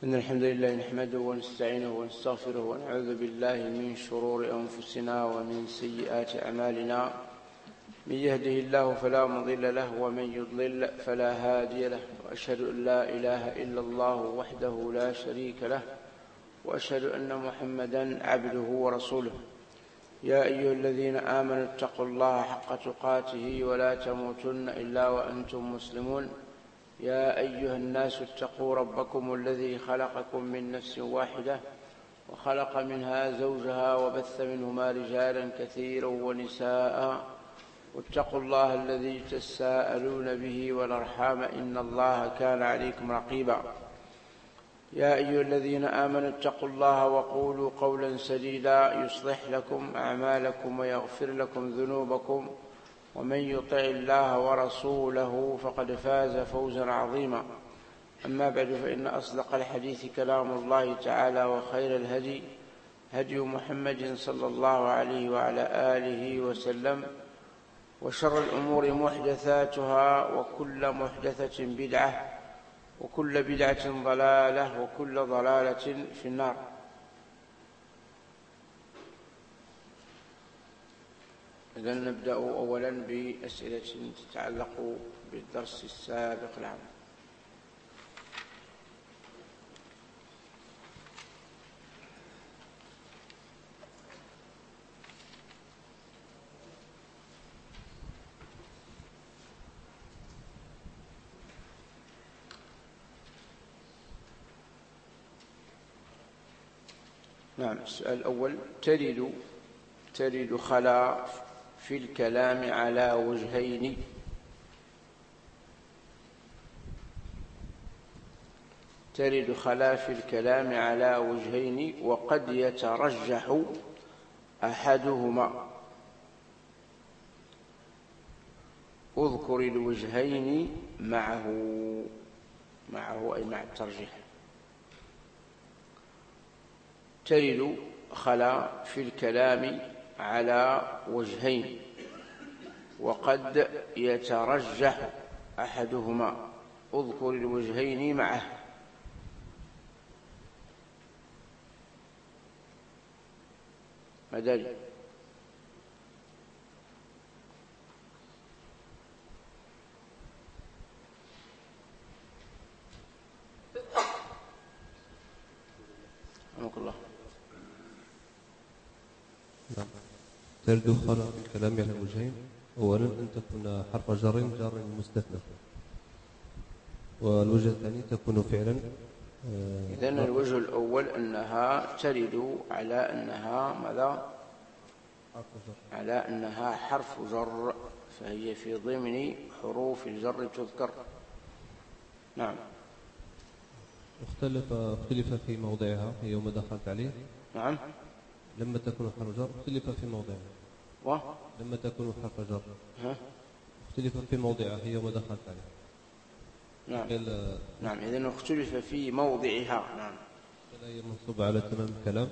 إن الحمد لله نحمده ونستعينه ونستغفره ونعوذ بالله من شرور أنفسنا ومن سيئات أعمالنا. من يهده الله فلا مضل له ومن يضلل فلا هادي له، وأشهد أن لا إله إلا الله وحده لا شريك له، وأشهد أن محمدا عبده ورسوله. يا أيها الذين آمنوا اتقوا الله حق تقاته ولا تموتن إلا وأنتم مسلمون. يا أيها الناس اتقوا ربكم الذي خلقكم من نفس واحدة وخلق منها زوجها وبث منهما رجالا كثيرا ونساء، واتقوا الله الذي تساءلون به والأرحام إن الله كان عليكم رقيبا. يا أيها الذين آمنوا اتقوا الله وقولوا قولا سديدا يصلح لكم أعمالكم ويغفر لكم ذنوبكم، ومن يطع الله ورسوله فقد فاز فوزا عظيما. أما بعد، فإن أصدق الحديث كلام الله تعالى، وخير الهدي هدي محمد صلى الله عليه وعلى آله وسلم، وشر الأمور محدثاتها، وكل محدثة بدعة، وكل بدعة ضلالة، وكل ضلالة في النار. إذن نبدأ أولا بأسئلة تتعلق بالدرس السابق العام. نعم. السؤال الأول: ترد خلا في الكلام على وجهين. ترد خلا في الكلام على وجهين وقد يترجح أحدهما. اذكر الوجهين معه أي مع الترجيح. ترد خلا في الكلام على وجهين وقد يترجح أحدهما. اذكر الوجهين معه. مداري. رحمك الله. نعم. ترد خلا في الكلام على وجهين: أولا أن تكون حرف جر مستثنى، والوجه الثاني تكون فعلا. إذن الوجه الأول أنها ترد على أنها ماذا؟ على أنها حرف جر، فهي في ضمن حروف الجر تذكر. نعم. اختلف في موضعها يوم دخلت عليه. نعم. لما تكون حرف جر اختلف في موضعها. لما تكون حرف جر اختلف في موضعها يوم دخلت عليه. نعم. إذن اختلف في موضعها. نعم. هي منصوبة على تمام الكلام،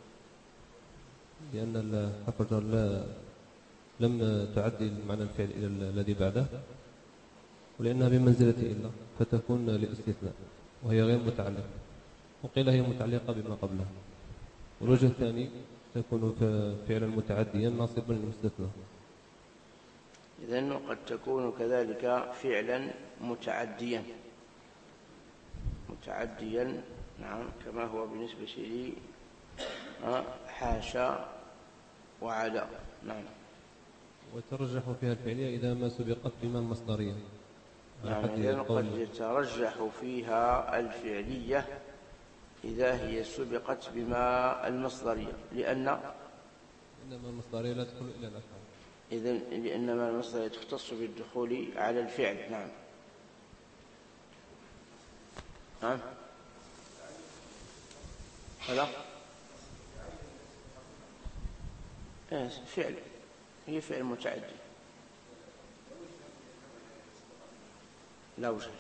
لأن حرف الجر لم تعدي معنى الفعل إلى الذي بعده، ولأنها بمنزلة إلا فتكون للاستثناء وهي غير متعلقة، وقيل هي متعلقة بما قبلها. والوجه الثاني تكون فعلا متعديا ناصبا للمستثنى. إذن قد تكون كذلك فعلا متعديا. نعم، كما هو بالنسبة لي حاشا وعلى. نعم. وترجح فيها الفعلية إذا ما سبقت بما المصدرية. نعم. إذن قد يترجح فيها الفعلية إذا هي سبقت بما المصدرية، إنما المصدرية لا تدخل إلى الأفعال. إذن لأنما المصدرية تختص بالدخول على الفعل. نعم. نعم. هذا فعل، هي فعل متعدي. لا وجه،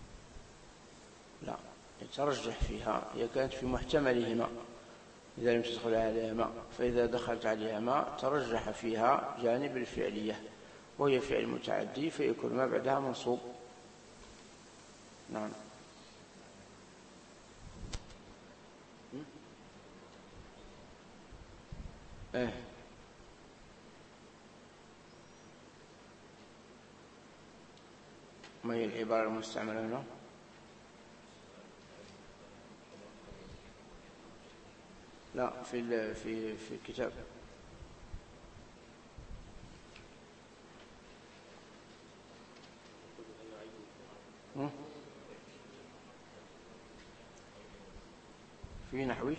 لا يترجح فيها. هي كانت في محتملهما إذا لم تدخل عليها ما، فإذا دخلت عليها ما ترجح فيها جانب الفعلية، وهي فعل متعدي فيكون ما بعدها منصوب. نعم. إيه ما هي العبارة المستعملة هنا؟ لا في الكتاب. في نحوي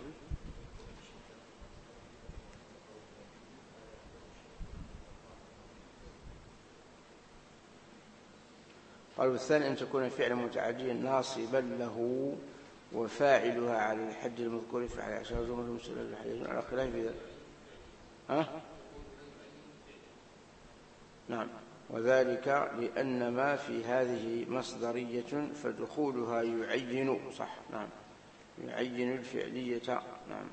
قال والثاني أن تكون فعلا متعديا ناصبا له وفاعلها على الحد المذكور في الحديث عشر زمرة مسلمة الحديث على خلاف في ذلك. نعم. وذلك لأن ما في هذه مصدرية فدخولها يعين صح. نعم يعين الفعلية. نعم.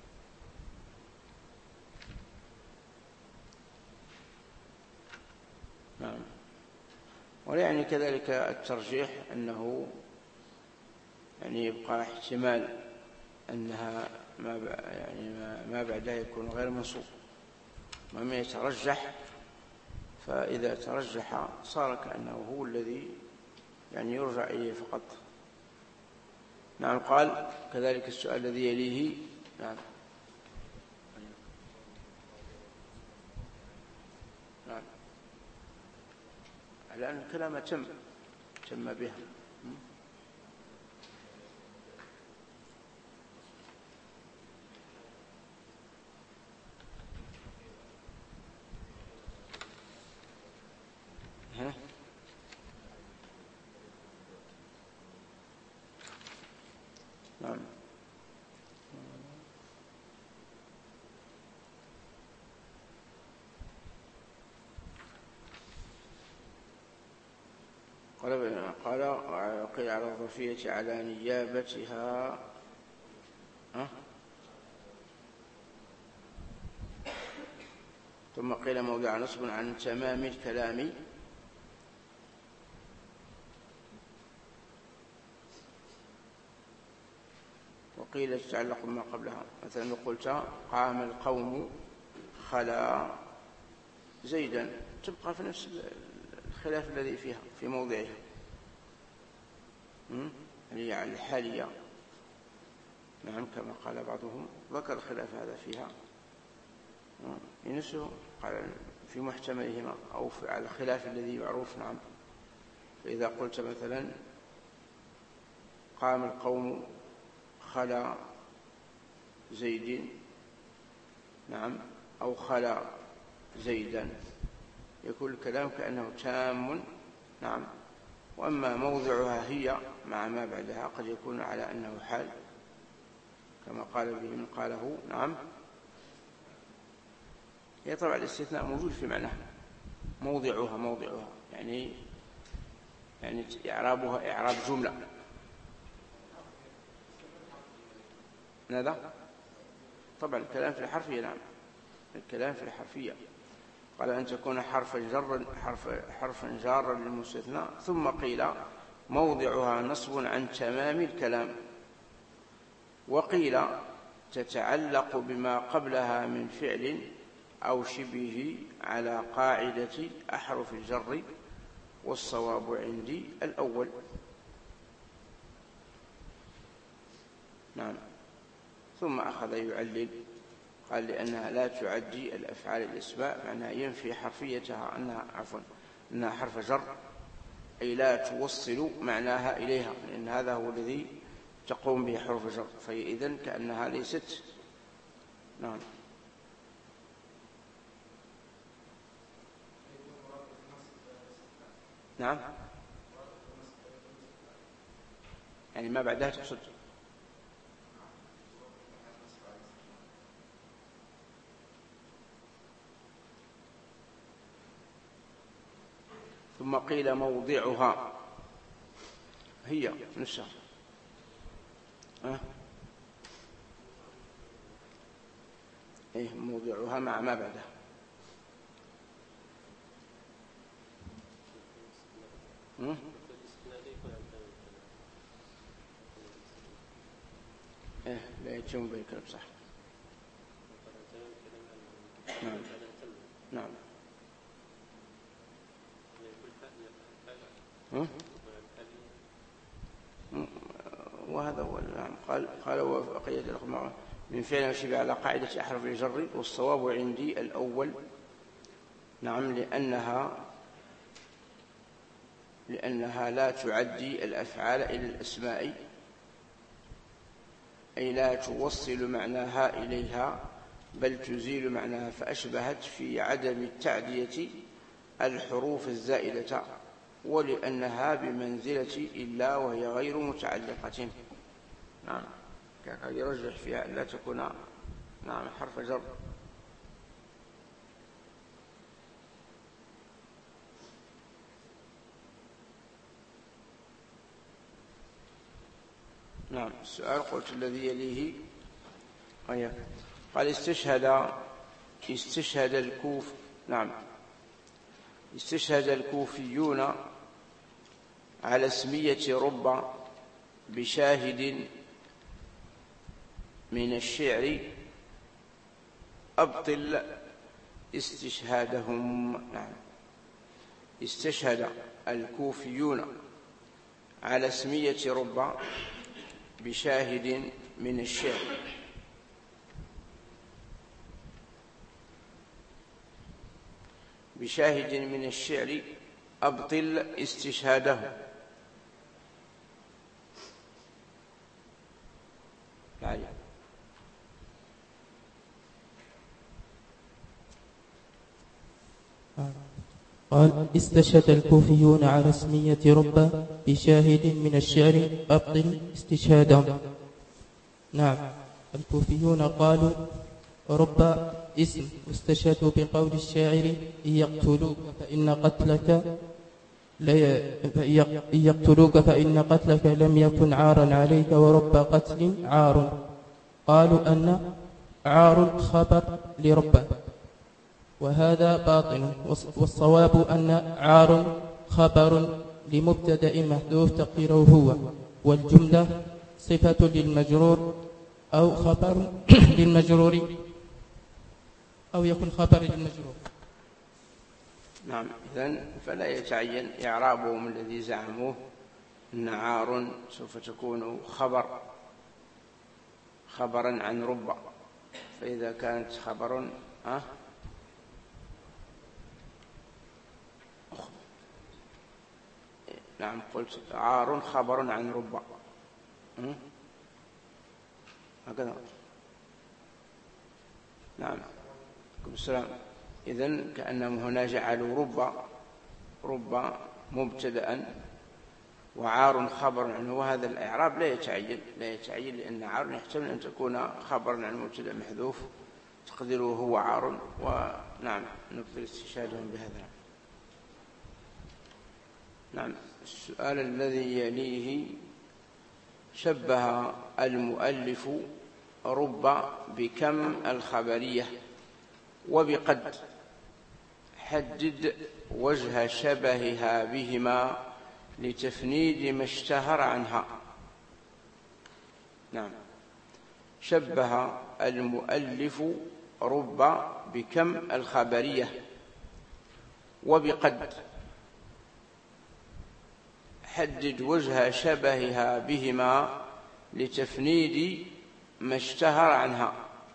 نعم. ويعني كذلك الترجيح أنه يعني يبقى احتمال أنها ما بعدها يكون غير منصوب وما يترجح، فإذا ترجح صار كأنه هو الذي يعني يرجع إليه فقط. نعم. قال كذلك السؤال الذي يليه. نعم. نعم. لأن الكلام تم بها. نعم. قيل على الظرفية على نيابتها. ثم قيل موضع نصب عن تمام الكلام. وقيل تتعلق بما قبلها، مثلا قلت قام القوم خلا زيدا، تبقى في نفس الخلاف الذي فيها في موضعها هي الحالية. نعم كما قال بعضهم ذكر الخلاف هذا فيها ينسه قال في محتملهما أو على الخلاف الذي يعرف. نعم. فإذا قلت مثلا قام القوم خلا زيد، نعم، أو خلا زيدا، يكون الكلام كأنه تام. نعم. وأما موضعها هي مع ما بعدها قد يكون على أنه حال كما قال به من قاله. نعم. هي طبعا الاستثناء موجود في معناه موضعها يعني إعرابها إعراب جملة. ماذا؟ طبعا الكلام في الحرفية. نعم الكلام في الحرفية. قال أن تكون حرفا جارا للمستثنى. ثم قيل موضعها نصب عن تمام الكلام. وقيل تتعلق بما قبلها من فعل أو شبهه على قاعدة أحرف الجر، والصواب عندي الأول. نعم. ثم أخذ يعلل قال لأنها لا تعدي الأفعال الأسماء، معناها ينفي حرفيتها أنها حرف جر، أي لا توصل معناها إليها، لأن هذا هو الذي تقوم به حرف الجر، فهي إذن كأنها ليست. نعم. نعم يعني ما بعدها تقصد. ثم قيل موضعها هي نفسها إيه موضعها مع ما بعدها. إيه لا يتم بالكلام صح. نعم نعم. وهذا هو. نعم. قال وقيد لكم من فعل وشبه على قاعدة أحرف الجر، والصواب عندي الأول. نعم، لأنها لا تعدي الأفعال إلى الأسماء، أي لا توصل معناها إليها بل تزيل معناها، فأشبهت في عدم التعدية الحروف الزائدة، ولأنها بمنزلة إلا وهي غير متعلقة. نعم، كان يرجح فيها أن لا تكون نعم حرف جر. نعم. السؤال قلت الذي يليه قال استشهد الكوفيون على اسمية رب بشاهد من الشعر أبطل استشهادهم. نعم. استشهد الكوفيون على اسمية رب بشاهد من الشعر أبطل استشهاده. قال استشهد الكوفيون على اسمية رب بشاهد من الشعر أبطل استشهادهم. نعم. الكوفيون قالوا رب اسم، واستشهدوا بقول الشاعر إن يقتلوك فإن قتلك لم يكن عارا عليك، ورب قتل عار. قالوا أن عار خبر لرب، وهذا باطل، والصواب أن عار خبر لمبتدأ محذوف تقديره هو، والجملة صفة للمجرور أو خبر للمجرور، أو يكون خبر للمجرور. نعم. إذن فلا يتعين إعرابهم الذي زعموه أن عار سوف تكون خبرا عن رب، فإذا كانت خبر نعم قلت عار خبر عن رب هكذا. نعم. السلام. إذن كأنهم هنا جعلوا رب مبتدأ وعار خبر عنه، وهذا الإعراب لا يتعين لأن عار يحتمل أن تكون خبرا عن مبتدأ محذوف تقديره هو عار، ونعم نبطل استشهادهم بهذا. نعم. السؤال الذي يليه شبه المؤلف رب بكم الخبرية وبقد، حدد وجه شبهها بهما لتفنيد ما اشتهر عنها. نعم. شبه المؤلف رب بكم الخبرية وبقد، حدد وجه شبهها بهما لتفنيد ما اشتهر عنها.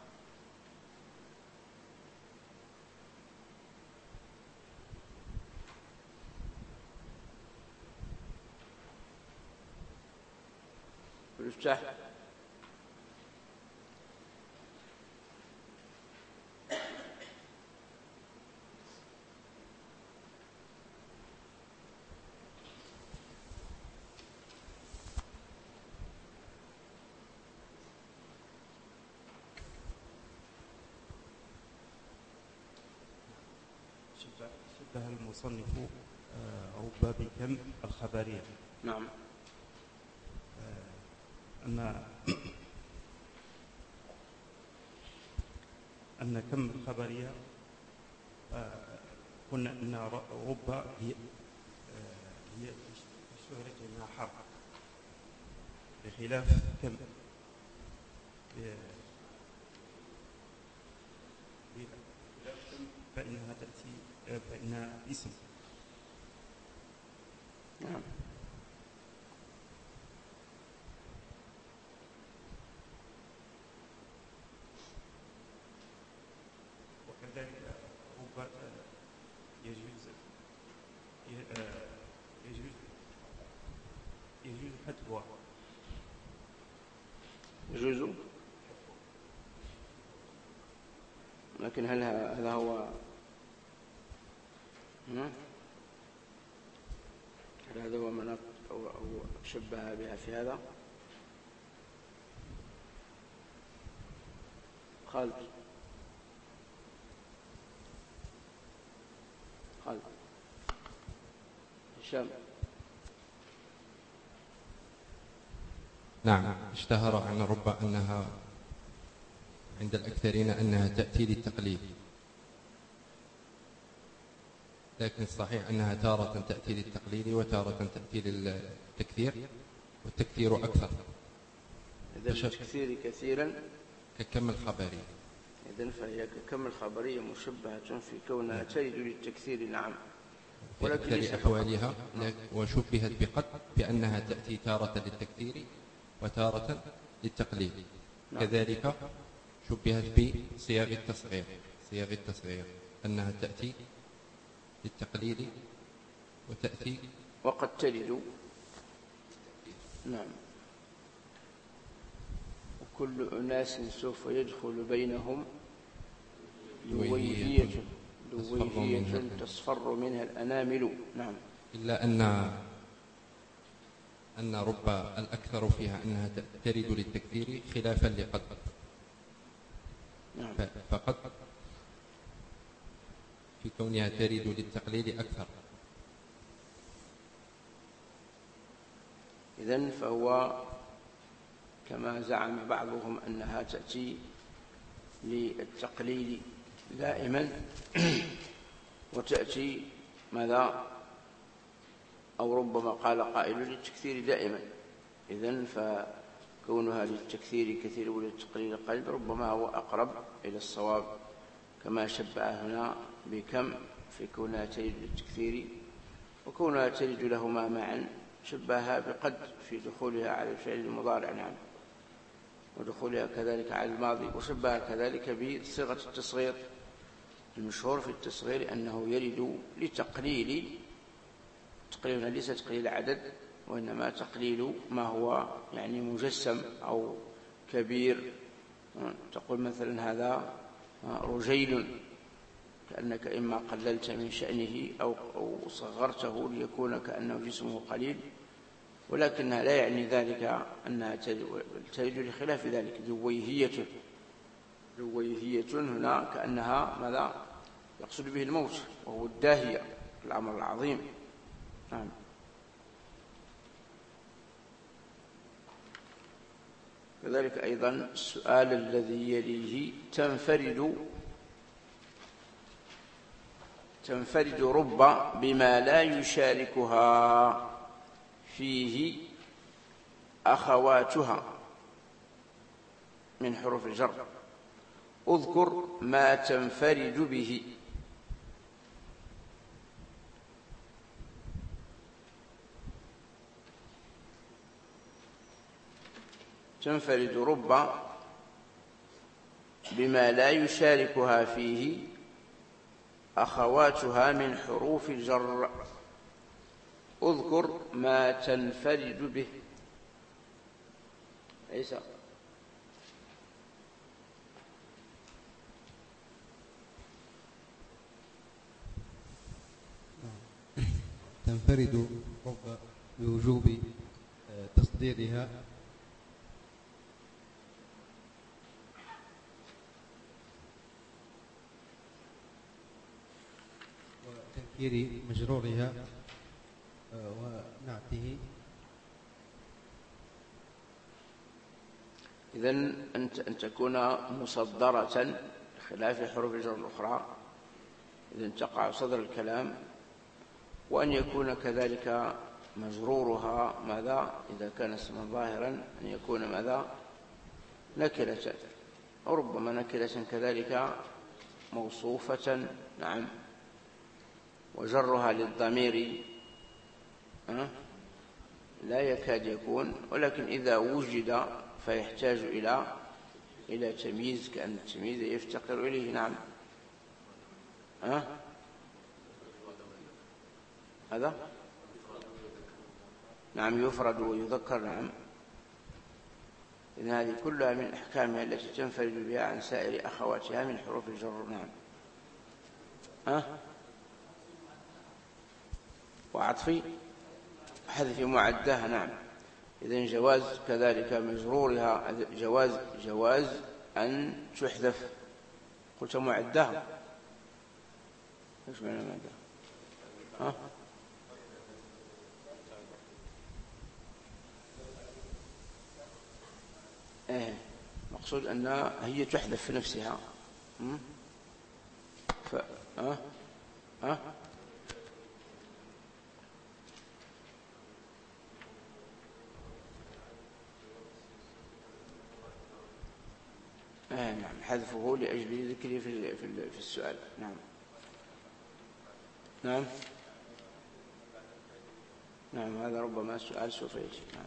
افتح. شبه المصنف رب بكم الخبرية. نعم. أن كم الخبرية قلنا أن رب هي الشهرة أنها حرف، بخلاف كم بخلاف فإنها اسم. نعم. وكذلك رب يجوز حذفها. يجوز، لكن هل هذا هو مناط أو شبه بها في هذا؟ خالد هشام. نعم، اشتهر عن رب أنها عند الأكثرين أنها تأتي للتقليد، لكن الصحيح أنها تارة تأتي للتقليد وتارة تأتي للتكثير، والتكثير أكثر. إذا التكثير كثيرا ككم الخبرية. إذن فهي ككم الخبرية مشبهة في كونها ترد للتكثير. نعم، في أكثر أحوالها، وشبهت بقد بأنها تأتي تارة للتكثير وتارة للتقليد. نعم. كذلك شبهت بصياغ التصغير أنها تأتي للتقليد وتأتي وقد تلد. نعم. وكل أناس سوف يدخل بينهم لويهية تصفر منها الأنامل. نعم. إلا أن رب الأكثر فيها أنها ترد للتكثير خلافا لقد. نعم. فقد في كونها ترد للتقليد أكثر. إذن فهو كما زعم بعضهم أنها تأتي للتقليد دائما وتأتي ماذا، أو ربما قال قائل للتكثير دائما. إذن فكونها للتكثير كثير وللتقليد قليل ربما هو أقرب إلى الصواب، كما شبه هنا بكم في كونها تلد للتكثير، وكونها تلد لهما معا شبهها بقد في دخولها على الفعل المضارع. نعم. ودخولها كذلك على الماضي، وشبهها كذلك بصيغة التصغير. المشهور في التصغير أنه يرد لتقليل، تقليلنا ليس تقليل عدد، وإنما تقليل ما هو يعني مجسم أو كبير. تقول مثلا هذا رجيل، كأنك إما قللت من شأنه أو صغرته ليكون كأنه جسمه قليل، ولكنها لا يعني ذلك أنها تلد لخلاف ذلك. ذويهية هنا كأنها ماذا يقصد به الموت، وهو الداهية، الأمر العظيم. نعم. كذلك أيضا السؤال الذي يليه: تنفرد رب بما لا يشاركها فيه أخواتها من حروف الجر. اذكر ما تنفرد به. تنفرد رب بما لا يشاركها فيه أخواتها من حروف الجر. اذكر ما تنفرد به. عيسى. تنفرد رب بوجوب تصديرها وتنكير مجرورها ونعته. إذن أن تكون مصدرة خلاف حروف الجر الأخرى، إذن تقع صدر الكلام، وأن يكون كذلك مجرورها ماذا إذا كان اسما ظاهرا، أن يكون ماذا نكرة، أو ربما نكرة كذلك موصوفة. نعم. وجرها للضمير لا يكاد يكون، ولكن إذا وجد فيحتاج إلى تمييز، كأن التمييز يفتقر إليه. نعم. هذا نعم يفرد ويذكر. نعم. إن هذه كلها من أحكامها التي تنفرد بها عن سائر أخواتها من حروف الجر. نعم. وعطف حذف معدها. نعم. إذن جواز كذلك مجرورها، جواز أن تحذف. قلت معدها، ايش معنى معدها؟ مقصود أنها هي تحذف في نفسها. نعم، حذفه لأجل ذكره في السؤال. نعم. نعم. نعم، هذا ربما السؤال سوف يجي. نعم.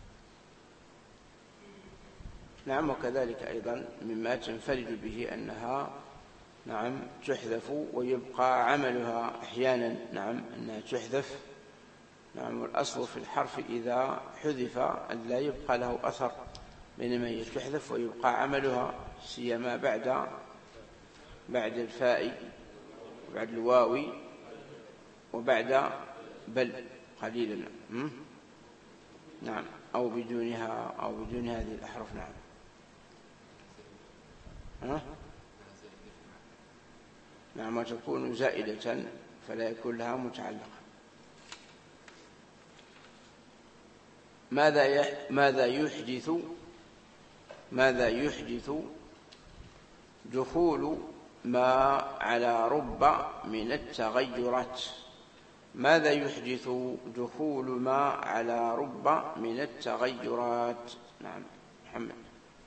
نعم. وكذلك أيضا مما تنفرد به أنها نعم تحذف ويبقى عملها أحيانا. نعم، أنها تحذف. نعم. والأصل في الحرف إذا حذف أن لا يبقى له أثر، بينما هي تحذف ويبقى عملها، سيما بعد الفاء وبعد الواو وبعد بل قليلا. نعم. أو بدونها أو بدون هذه الأحرف. نعم. نعم. وتكون زائدة فلا يكون لها متعلقة. ماذا يحدث دخول ما على رب من التغيرات؟ ماذا يحدث دخول ما على رب من التغيرات؟ نعم. محمد.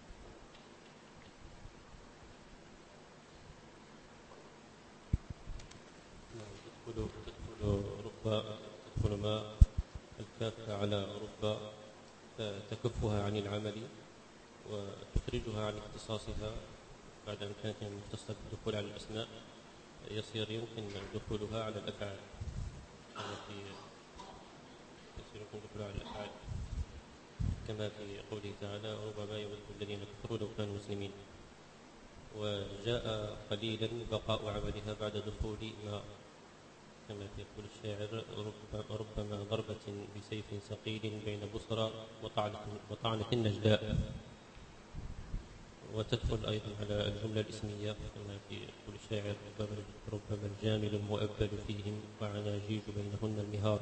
تدخل ما الكافة على رب تكفها عن العمل وتخرجها عن اختصاصها بعد أن كانت مختصة بالدخول على الأسماء، يصير يمكن دخولها على الأفعال كما في قوله تعالى ربما يود الذين كفروا لو كانوا مسلمين. وجاء قليلا بقاء عملها بعد دخول ما، كما يقول الشاعر ربما ضربة بسيف ثقيل بين بصرى وطعنة النجداء. وتدخل أيضا على الجملة الاسمية كما يقول الشاعر ربما الجامل المؤبل فيهم وعناجيج بينهن المهار.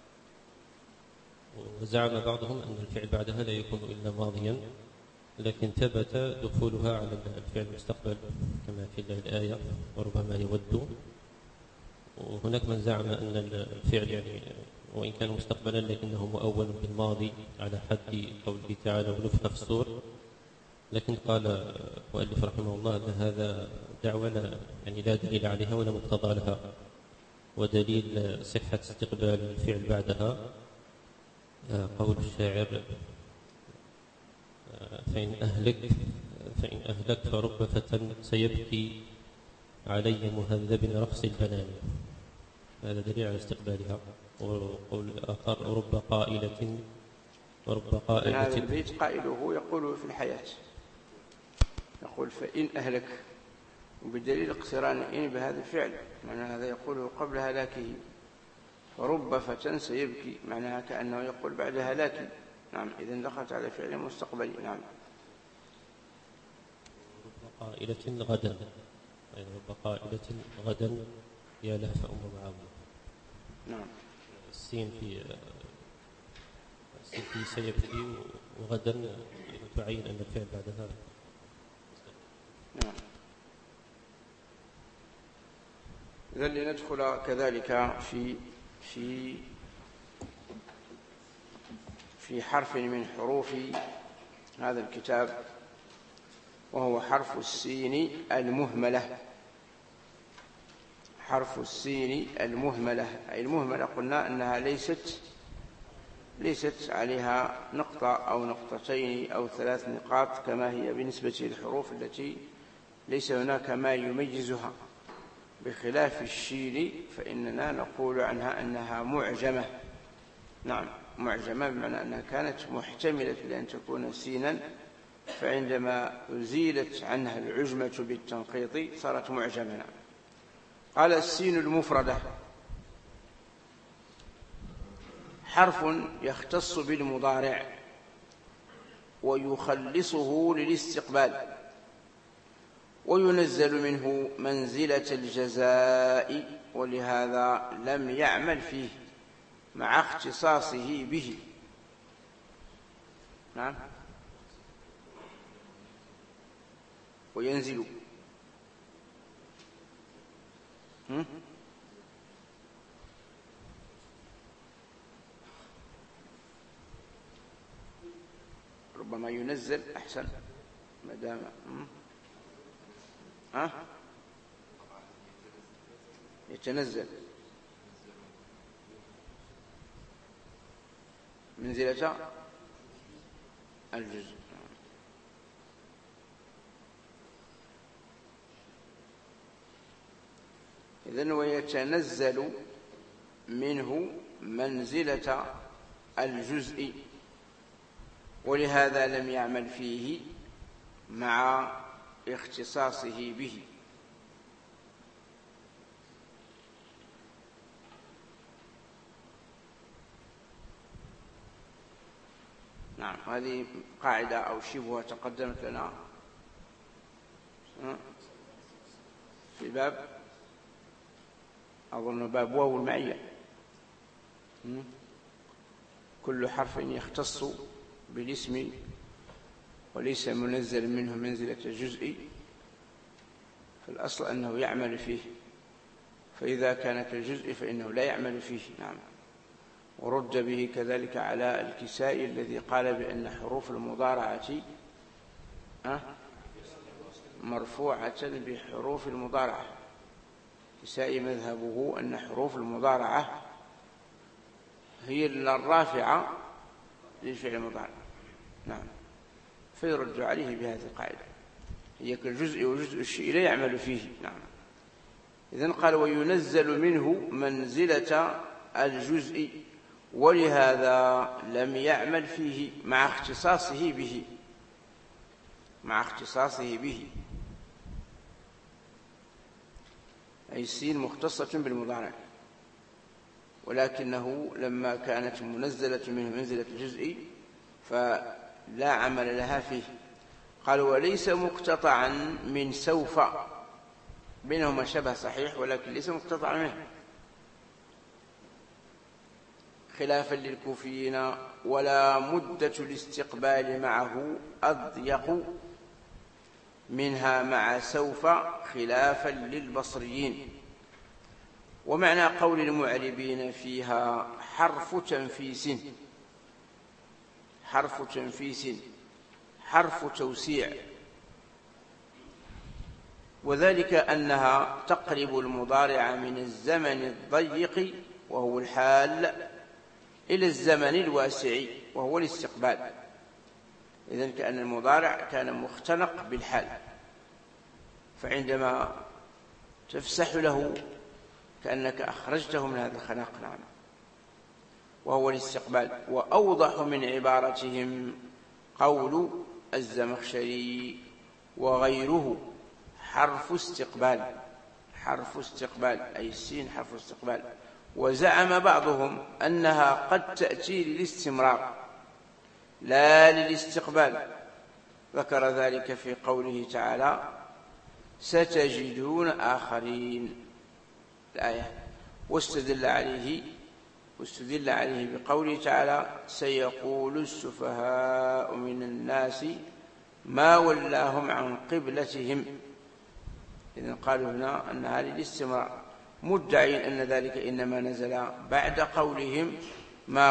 وزعم بعضهم أن الفعل بعدها لا يكون إلا ماضيا، لكن ثبت دخولها على الفعل المستقبل كما في الآية وربما يود. وهناك من زعم أن الفعل يعني وإن كان مستقبلا لكنه مؤول بالماضي على حد قوله تعالى ونفخ في الصور، لكن قال مؤلف رحمه الله أن هذا دعوة لا دليل عليها ولا مقتضى لها، ودليل صحة استقبال الفعل بعدها قول الشاعر فإن أهلك فرب فتى سيبكي علي مهذب رخص البنان. هذا دليل على استقبالها. وقول آخر رب قائلة هذا البيت قائله يقول في الحياة، يقول فإن أهلك، وبدليل اقتران إن بهذا الفعل، معنى هذا يقوله قبل هلاكه. فرب فتى سيبكي معناها كأنه يقول بعد هلاكي. نعم. إذن دخلت على فعل مستقبلي. نعم. رب قائلة غدا، يعني رب قائلة غدا يا لهف أم معاوية. نعم. السين في سيبكي وغدا تعين أن الفعل بعد هذا. نعم. إذن لندخل كذلك في حرف من حروف هذا الكتاب، وهو حرف السين المهملة. حرف السين المهملة، أي المهملة قلنا أنها ليست عليها نقطة أو نقطتين أو 3 نقاط كما هي بالنسبة للحروف التي ليس هناك ما يميزها، بخلاف الشين فإننا نقول عنها أنها معجمة. نعم، معجمة بمعنى أنها كانت محتملة لأن تكون سينا، فعندما أزيلت عنها العجمة بالتنقيط صارت معجمة. قال السين المفردة حرف يختص بالمضارع ويخلصه للاستقبال، وينزل منه منزلة الجزاء، ولهذا لم يعمل فيه مع اختصاصه به. نعم، وينزل ربما ينزل أحسن ما دام يتنزل منزلة الجزء. إذن ويتنزل منه منزلة الجزء، ولهذا لم يعمل فيه مع اختصاصه به. نعم، هذه قاعدة أو شبهة تقدمت لنا في باب، أظن باب واو المعية. كل حرف يختص بالاسم وليس منزل منه منزلة الجزء فالأصل أنه يعمل فيه، فإذا كان كالجزء فإنه لا يعمل فيه. نعم، ورد به كذلك على الكسائي الذي قال بأن حروف المضارعة مرفوعة بحروف المضارعة. الكسائي مذهبه أن حروف المضارعة هي الرافعة للفعل المضارع. نعم، فيرد عليه بهذه القاعدة، هي كالجزء وجزء الشيء لا يعمل فيه. نعم، إذن قال وينزل منه منزلة الجزء، ولهذا لم يعمل فيه مع اختصاصه به، أي السين مختصة بالمضارع، ولكنه لما كانت منزلة منه منزلة الجزء فلا عمل لها فيه. قال وليس مقتطعا من سوف، بينهما شبه صحيح ولكن ليس مقتطعا منه، خلافا للكوفيين. ولا مدة الاستقبال معه أضيق منها مع سوف، خلافا للبصريين. ومعنى قول المعربين فيها حرف تنفيس، حرف توسيع، وذلك أنها تقرب المضارع من الزمن الضيق وهو الحال إلى الزمن الواسع وهو الاستقبال. إذن كأن المضارع كان مختنق بالحال، فعندما تفسح له كأنك أخرجته من هذا الخناق. نعم، وهو الاستقبال. وأوضح من عبارتهم قول الزمخشري وغيره حرف استقبال، أي السين حرف استقبال. وزعم بعضهم أنها قد تأتي للاستمرار لا للاستقبال، ذكر ذلك في قوله تعالى ستجدون آخرين الآية، واستدل عليه بقوله تعالى سيقول السفهاء من الناس ما ولاهم عن قبلتهم. إذن قالوا هنا أنها للاستمرار، مدعين أن ذلك إنما نزل بعد قولهم ما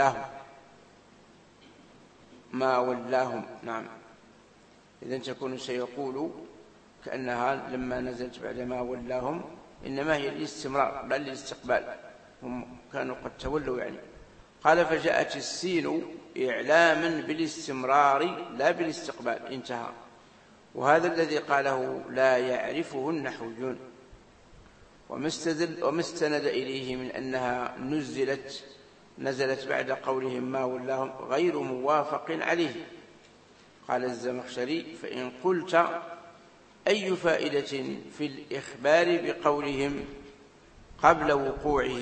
ولاهم. نعم، إذن تكون سيقول كأنها لما نزلت بعد ما ولاهم إنما هي الاستمرار لا الاستقبال، هم كانوا قد تولوا يعني. قال فجاءت السين إعلاما بالاستمرار لا بالاستقبال، انتهى. وهذا الذي قاله لا يعرفه النحويون، وما استند إليه من أنها نزلت بعد قولهم ما ولاهم غير موافق عليه. قال الزمخشري فإن قلت أي فائدة في الإخبار بقولهم قبل وقوعه،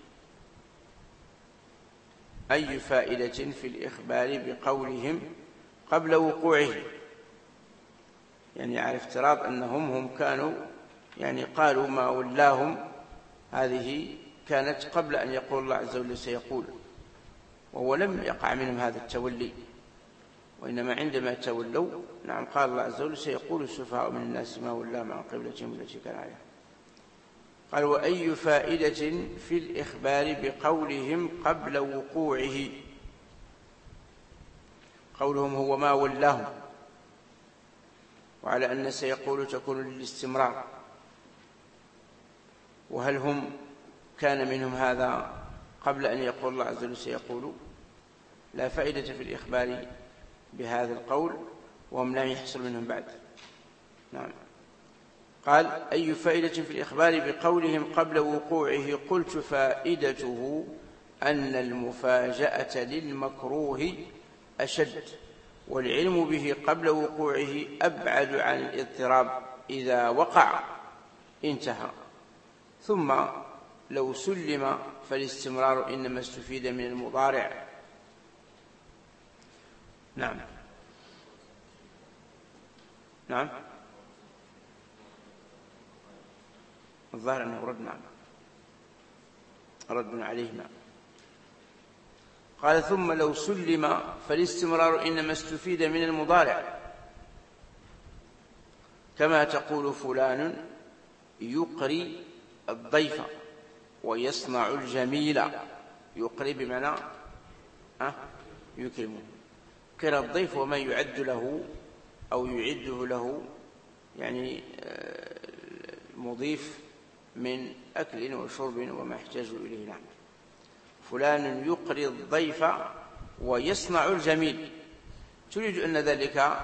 أي فائدة في الإخبار بقولهم قبل وقوعه، يعني على افتراض أنهم هم كانوا يعني قالوا ما ولاهم، هذه كانت قبل أن يقول الله عز وجل سيقول، وهو لم يقع منهم هذا التولي، وإنما عندما تولوا نعم قال الله عز وجل سيقول السفهاء من الناس ما ولاهم عن قبلتهم التي كان عليها. قال وأي فائدة في الإخبار بقولهم قبل وقوعه، قولهم هو ما ولاهم، وعلى أن سيقول تكون للاستمرار، وهل هم كان منهم هذا قبل أن يقول الله عز وجل سيقول؟ لا فائدة في الإخبار بهذا القول وهم لم يحصل منهم بعد. نعم. قال أي فائدة في الإخبار بقولهم قبل وقوعه، قلت فائدته أن المفاجأة للمكروه أشد، والعلم به قبل وقوعه أبعد عن الاضطراب إذا وقع، انتهى. ثم لو سلم فالاستمرار إنما استفيد من المضارع. نعم نعم الظاهر أنه رد عليه. نعم. قال ثم لو سلم فالاستمرار إنما استفيد من المضارع، كما تقول فلان يقري الضيف ويصنع الجميل. يقري بمعنى يكرمه، قرى الضيف وما يعد له أو يعده له يعني مضيف من أكل وشرب وما يحتاج إليه. نعم. فلان يقري الضيف ويصنع الجميل، تريد أن ذلك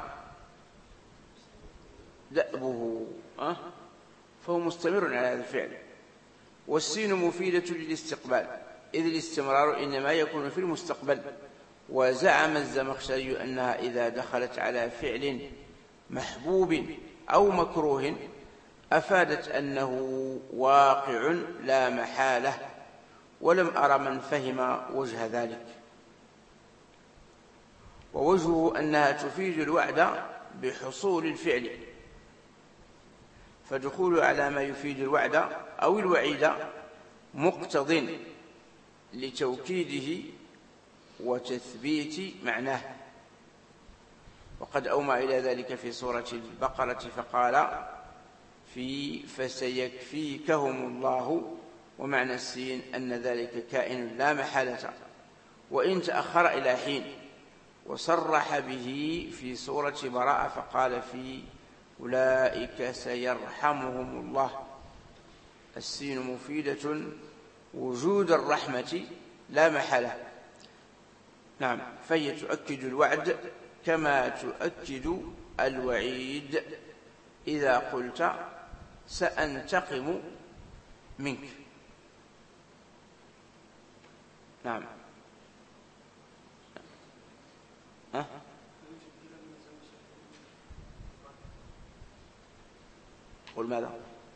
دأبه، فهو مستمر على هذا الفعل. والسين مفيدة للاستقبال، إذ الاستمرار إنما يكون في المستقبل. وزعم الزمخشري أنها إذا دخلت على فعل محبوب أو مكروه أفادت أنه واقع لا محالة، ولم أرى من فهم وجه ذلك. ووجهه أنها تفيد الوعد بحصول الفعل، فدخول على ما يفيد الوعد أو الوعيد مقتض لتوكيده وتثبيت معناه. وقد أومى إلى ذلك في سورة البقرة فقال فسيكفيكهم الله، ومعنى السين أن ذلك كائن لا محالة وإن تأخر إلى حين. وصرح به في سورة براءة فقال في أولئك سيرحمهم الله. السين مفيدة وجود الرحمة لا محالة. نعم. فهي تؤكد الوعد كما تؤكد الوعيد إذا قلت سأنتقم منك. نعم. قل ماذا؟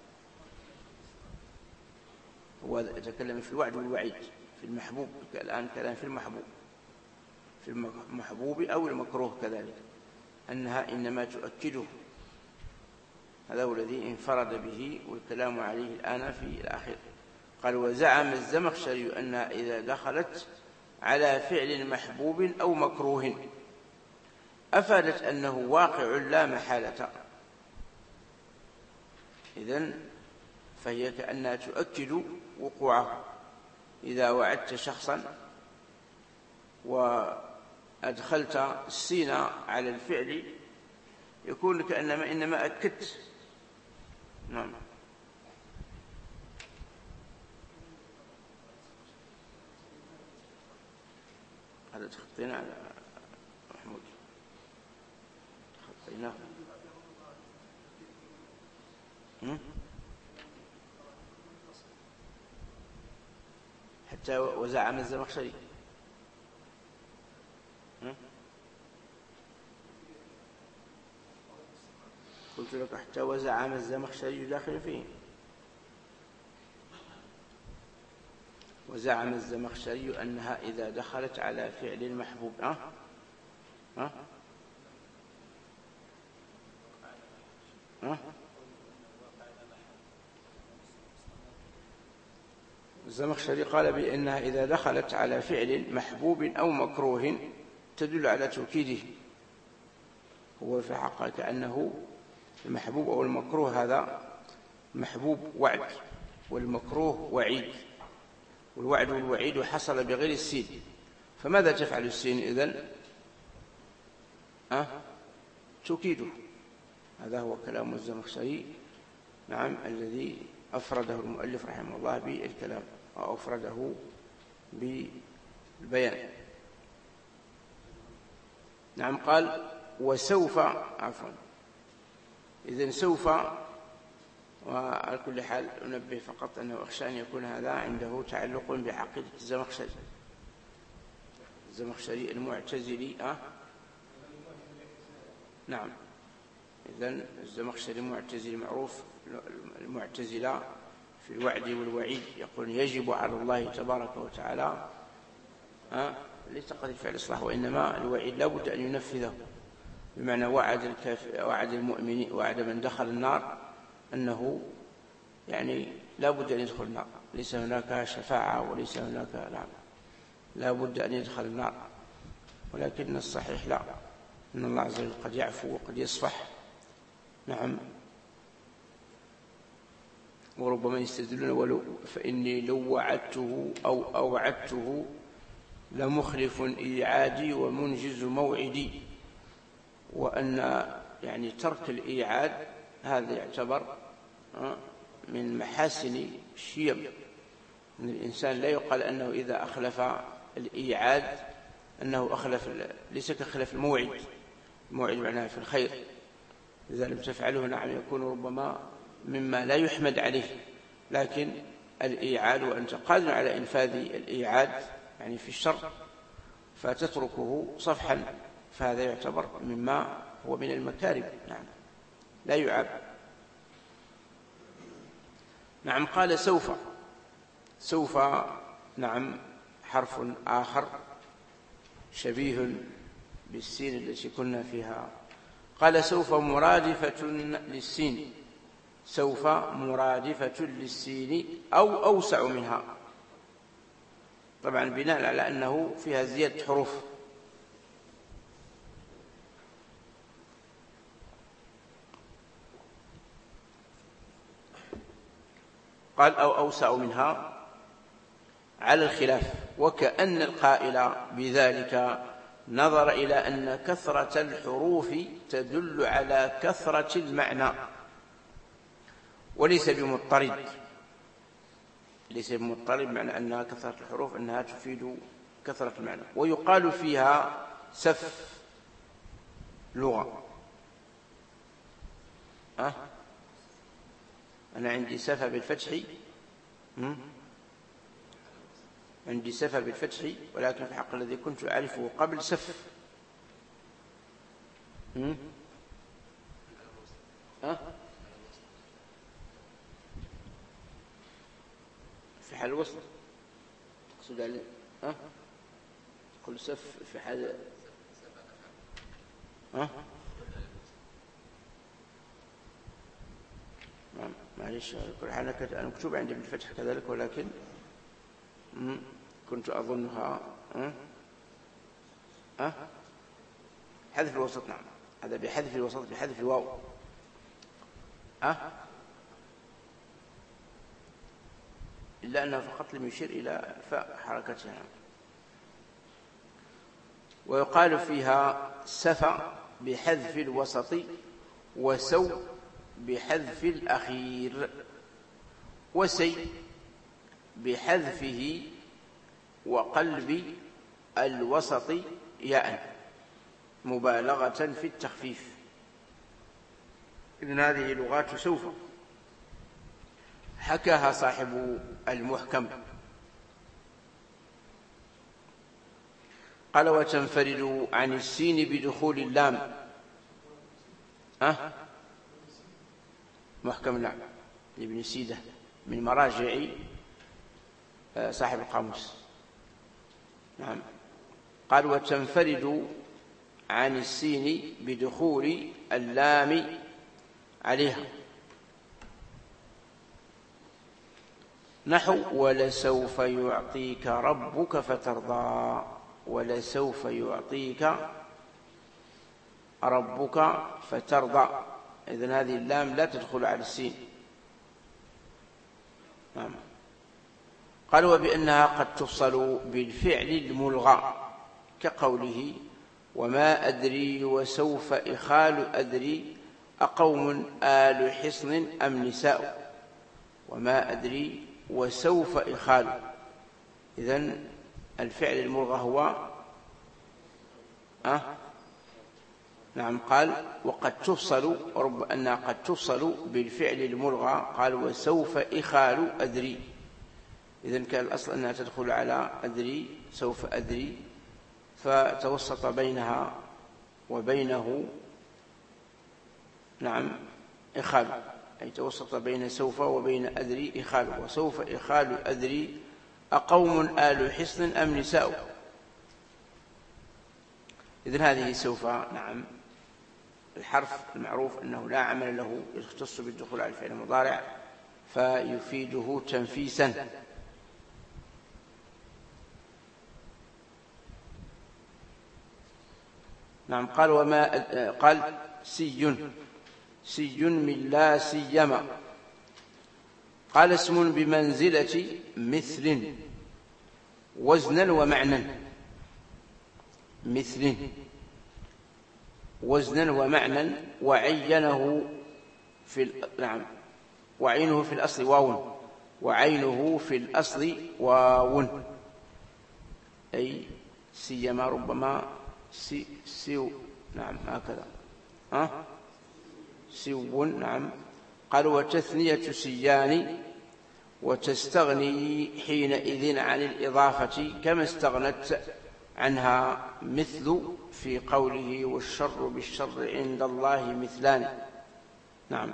هو يتكلم في الوعد والوعيد في المحبوب، الآن كلام في المحبوب، في المحبوب أو المكروه كذلك، أنها إنما تؤكده. هذا هو الذي انفرد به والكلام عليه الآن في الأخير. قال وزعم الزمخشري أنها إذا دخلت على فعل محبوب أو مكروه أفادت أنه واقع لا محالة. إذن فهي كأنها تؤكد وقوعه. إذا وعدت شخصا وأدخلت السين على الفعل يكون كأنما إنما أكدت. نعم. هذا تخطينا على محمود، خطيناه. حتى وزعم الزمخشري. قلت لك حتى وزعم الزمخشري داخل فيه. وزعم الزمخشري أنها إذا دخلت على فعل المحبوب الزمخشري قال بأنها إذا دخلت على فعل محبوب أو مكروه تدل على توكيده. هو في حقه كأنه المحبوب أو المكروه هذا محبوب وعد، والمكروه وعيد، والوعد والوعيد حصل بغير السين، فماذا تفعل السين إذن؟ توكيده. هذا هو كلام الزمخشري، نعم، الذي أفرده المؤلف رحمه الله بالكلام، أو أفرده بالبيان. نعم. قال وسوف، عفوا، إذن سوف. وعلى كل حال أنبه فقط أنه أخشى أن يكون هذا عنده تعلق بعقيدة الزمخشري. الزمخشري المعتزلي. نعم. إذن الزمخشري المعتزلي معروف، المعتزلة في الوعد والوعيد يقول يجب على الله تبارك وتعالى ليس قد فعل الإصلاح، وإنما الوعيد لا بد أن ينفذه، بمعنى وعد المؤمنين، وعد من دخل النار أنه يعني لا بد أن يدخل النار، ليس هناك شفاعة وليس هناك، نعم، لا بد أن يدخل النار. ولكن الصحيح لا، إن الله عز وجل قد يعفو وقد يصفح. نعم. وربما يستدلون ولو فإني لو وعدته أو أوعدته لمخلف إيعادي ومنجز موعدي، وأن يعني ترك الإيعاد هذا يعتبر من محاسن الشيم، أن الإنسان لا يقال أنه إذا أخلف الإيعاد أنه أخلف، ليس كخلف الموعد. الموعد معناه في الخير، إذا لم تفعله نعم يكون ربما مما لا يحمد عليه، لكن الإيعاد وأنت قادر على إنفاذ الإيعاد يعني في الشر فتتركه صفحا، فهذا يعتبر مما هو من المكارم، نعم، لا يعاب. نعم. قال سوف. سوف، نعم، حرف آخر شبيه بالسين التي كنا فيها. قال سوف مرادفة للسين، سوف مرادفة للسين أو أوسع منها، طبعا بناء على أنه فيها زيادة حروف. قال أو أوسع منها على الخلاف، وكأن القائل بذلك نظر إلى أن كثرة الحروف تدل على كثرة المعنى وليس بمضطرد. ليس بمضطرد معنى أنها كثرة الحروف أنها تفيد كثرة المعنى. ويقال فيها سف لغة. أنا عندي سفة بالفتح، عندي سفة بالفتح، ولكن في الحق الذي كنت أعرفه قبل سف. في حال الوسط تقصد على تقول سف في حال معليش، كل حال أنا مكتوب عندي بالفتح كذلك، ولكن كنت أظنها حذف الوسط. نعم، هذا بحذف الوسط، بحذف الواو. إلا أنه فقط لم يشير إلى فاء حركتها. ويقال فيها سفى بحذف الوسط، وسو بحذف الأخير، وسي بحذفه، وقلب الوسط ياء مبالغة في التخفيف. إذن هذه لغات سوف حكاها صاحب المحكم. قال وتنفرد عن السين بدخول اللام. محكم نعم لابن سيدة من مراجع صاحب القاموس. نعم. قال وتنفرد عن السين بدخول اللام عليها، نحو ولسوف يعطيك ربك فترضى. ولسوف يعطيك ربك فترضى. إذن هذه اللام لا تدخل على السين. نعم. قال وبأنها قد تفصل بالفعل الملغى كقوله وما أدري وسوف إخال أدري أقوم آل حصن أم نساء. وما أدري وسوف إخال. إذن الفعل الملغى هو نعم. قال وقد تفصل ورب أنها قد تفصل بالفعل الملغى. قال وسوف إخال أدري. إذن كان الأصل أنها تدخل على أدري سوف أدري، فتوسط بينها وبينه نعم إخال، أي توسط بين سوف وبين أدري إخال. وسوف إخال أدري أقوم آل حصن أم نساء. إذن هذه سوف نعم الحرف المعروف أنه لا عمل له يختص بالدخول على الفعل المضارع فيفيده تنفيسا. نعم. قال وما قال سي من لا سيما. قال اسم بمنزلة مثل وزنا ومعنى. مثل وزنا ومعنى وعينه في نعم وعينه في الأصل واو وعينه في الأصل واو، أي سيما ربما سيو نعم هكذا سيو نعم. قال وتثنية سيان وتستغني حينئذ عن الإضافة كما استغنت عنها مثل في قوله والشر بالشر عند الله مثلان. نعم.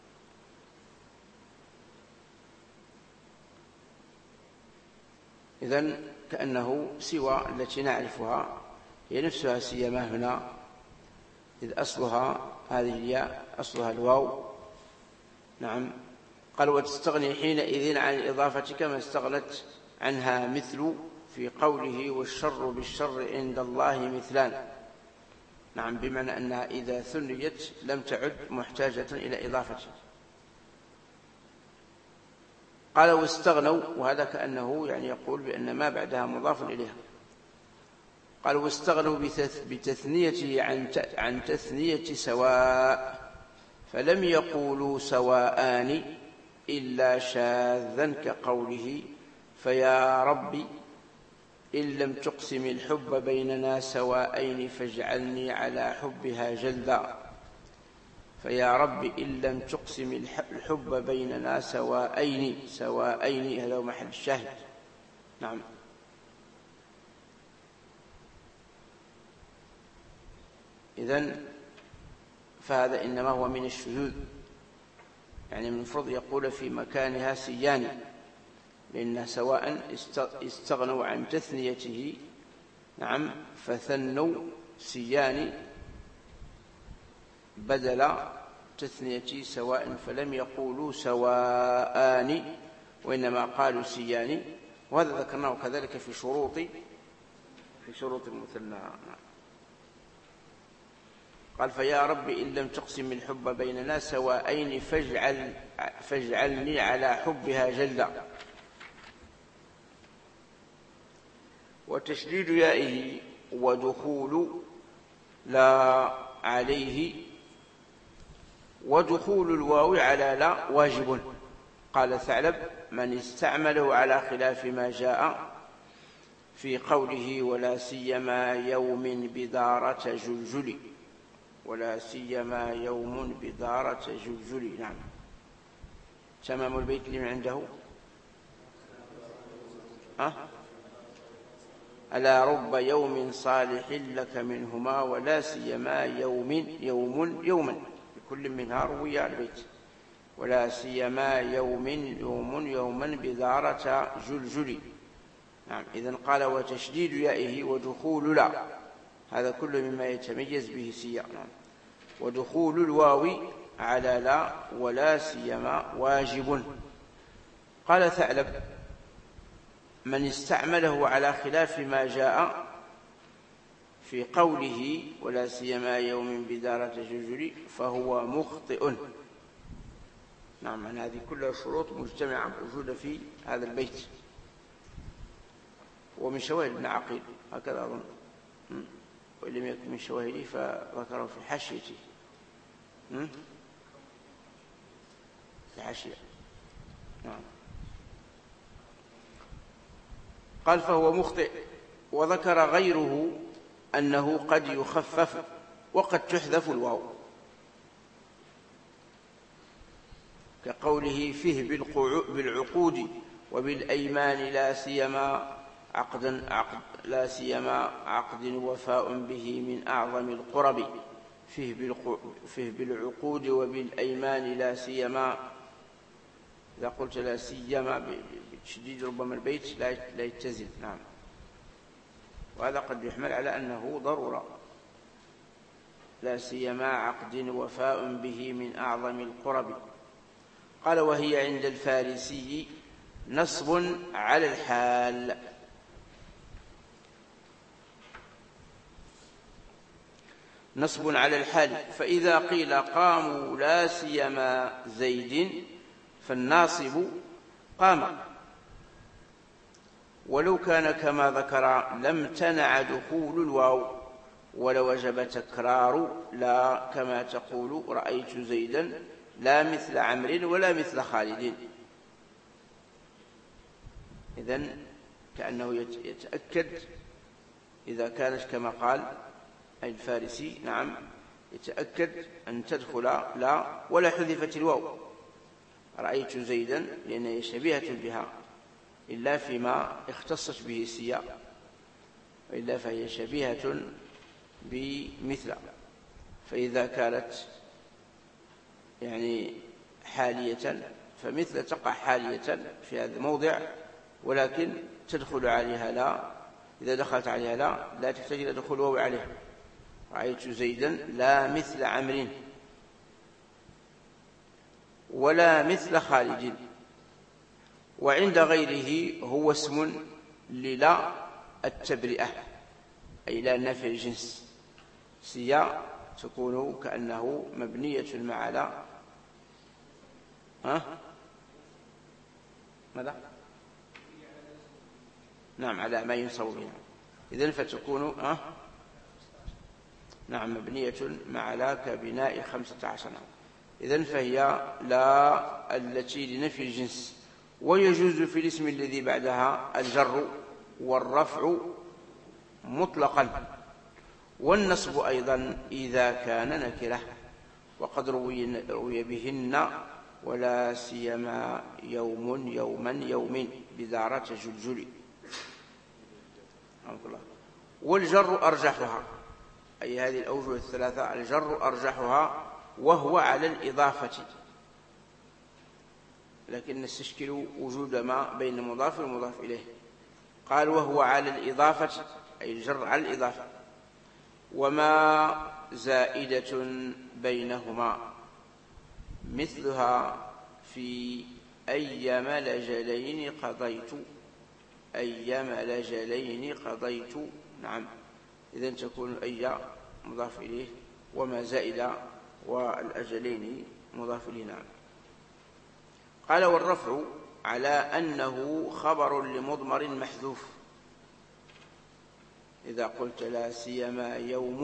إذن كأنه سوى التي نعرفها هي نفسها سيما هنا، إذ أصلها هذه الياء أصلها الواو. نعم. قال وتستغني حينئذ عن الإضافة كما استغنت عنها مثل في قوله والشر بالشر عند الله مثلان. نعم. بمعنى أنها إذا ثنيت لم تعد محتاجة إلى إضافة. قال واستغنوا، وهذا كأنه يعني يقول بأن ما بعدها مضاف إليها. قال واستغنوا بتثنيته عن تثنية سواء فلم يقولوا سواءان إلا شاذا كقوله فيا ربي إن لم تقسم الحب بيننا سواءين فاجعلني على حبها جلدا. فيا ربي إن لم تقسم الحب بيننا سواءين هذا هو محل الشاهد. نعم. إذن فهذا إنما هو من الشذوذ، يعني من المفروض يقول في مكانها سيان، لأن سواء استغنوا عن تثنيته نعم فثنوا سيان بدل تثنية سواء، فلم يقولوا سواءان وإنما قالوا سيان. وهذا ذكرناه كذلك في شروط المثنى. قال فيا رب إن لم تقسم الحب بيننا سواءين فاجعلني على حبها جلدا. وتشديد يائه ودخول لا عليه ودخول الواو على لا واجب. قال ثعلب من استعمله على خلاف ما جاء في قوله ولا سيما يوم بدارة جلجل، ولا سيما يوم بدارة جلجل. نعم. تمام البيت اللي من عنده. ألا رب يوم صالح لك منهما ولا سيما يوما بكل منها روي البيت. ولا سيما يوما بدارة جلجل. نعم. إذن قال وتشديد يائه ودخول لا، هذا كله مما يتميز به سياق. نعم. ودخول الواو على لا ولا سيما واجب. قال ثعلب من استعمله على خلاف ما جاء في قوله ولا سيما يوم بدارة جلجل فهو مخطئ. نعم. أن هذه كلها شروط مجتمعة موجودة في هذا البيت، ومن شواهد ابن عقيل هكذا أظن، وإن لم يكن من شواهده فذكره في حاشيته، في حاشية. نعم. قال فهو مخطئ. وذكر غيره أنه قد يخفف وقد تحذف الواو، كقوله فيه بالعقود وبالأيمان لا سيما عقد وفاء به من أعظم القرب. فيه بالعقود وبالأيمان لا سيما، إذا قلت لا سيما بتشديد ربما البيت لا يتزن. نعم. وهذا قد يحمل على أنه ضرورة. لا سيما عقد وفاء به من أعظم القرب. قال وهي عند الفارسي نصب على الحال. نصب على الحال. فإذا قيل قاموا لا سيما زيد فالناصب قام، ولو كان كما ذكر لم تنع دخول الواو ولوجب تكرار لا، كما تقول رأيت زيدا لا مثل عمرو ولا مثل خالد. إذن كأنه يتأكد إذا كانت كما قال أي الفارسي. نعم. يتأكد أن تدخل لا ولا حذفت الواو. رأيت زيدا لأنها شبيهة بها إلا فيما اختصت به السياق، وإلا فهي شبيهة بمثل. فإذا كانت يعني حالية فمثل تقع حالية في هذا الموضع، ولكن تدخل عليها لا. إذا دخلت عليها لا تحتاج إلى دخول واو عليها. رأيت زيدا لا مثل عمرو ولا مثل خالد. وعند غيره هو اسم للا التبرئة، أي لا نفي الجنس. سيا تكون كأنه مبنية مع لا. ماذا؟ نعم. على ما ينصب بها. إذن فتكون نعم مبنية مع لا كبناء 15. إذن فهي لا التي لنفي الجنس. ويجوز في الاسم الذي بعدها الجر والرفع مطلقا، والنصب أيضا إذا كان نكرة. وقد روي بهن ولا سيما يوما بدارة جلجل. والجر أرجحها، أي هذه الأوجه الثلاثة الجر أرجحها وهو على الإضافة، لكن نستشكل وجود ما بين المضاف والمضاف إليه. قال وهو على الإضافة أي الجر على الإضافة. وما زائدة بينهما مثلها في أيما لجلين قضيت. نعم. إذن تكون أي مضاف إليه وما زائدة والأجلين مضاف إليه. نعم. قال والرفع على أنه خبر لمضمر محذوف. إذا قلت لا سيما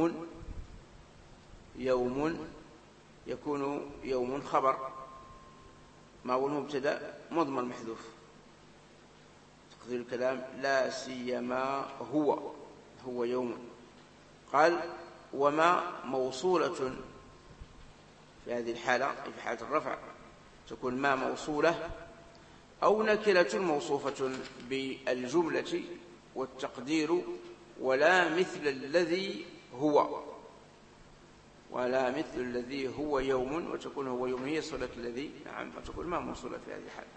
يوم يكون يوم خبر، ما هو المبتدأ مضمر محذوف، تقدير الكلام لا سيما هو يوم. قال وما موصولة في هذه الحالة، في حالة الرفع تكون ما موصولة أو نكرة موصوفة بالجملة والتقدير ولا مثل الذي هو يوم، وتكون هو يوم هي صلة الذي، نعم، وتكون ما موصولة في هذه الحالة.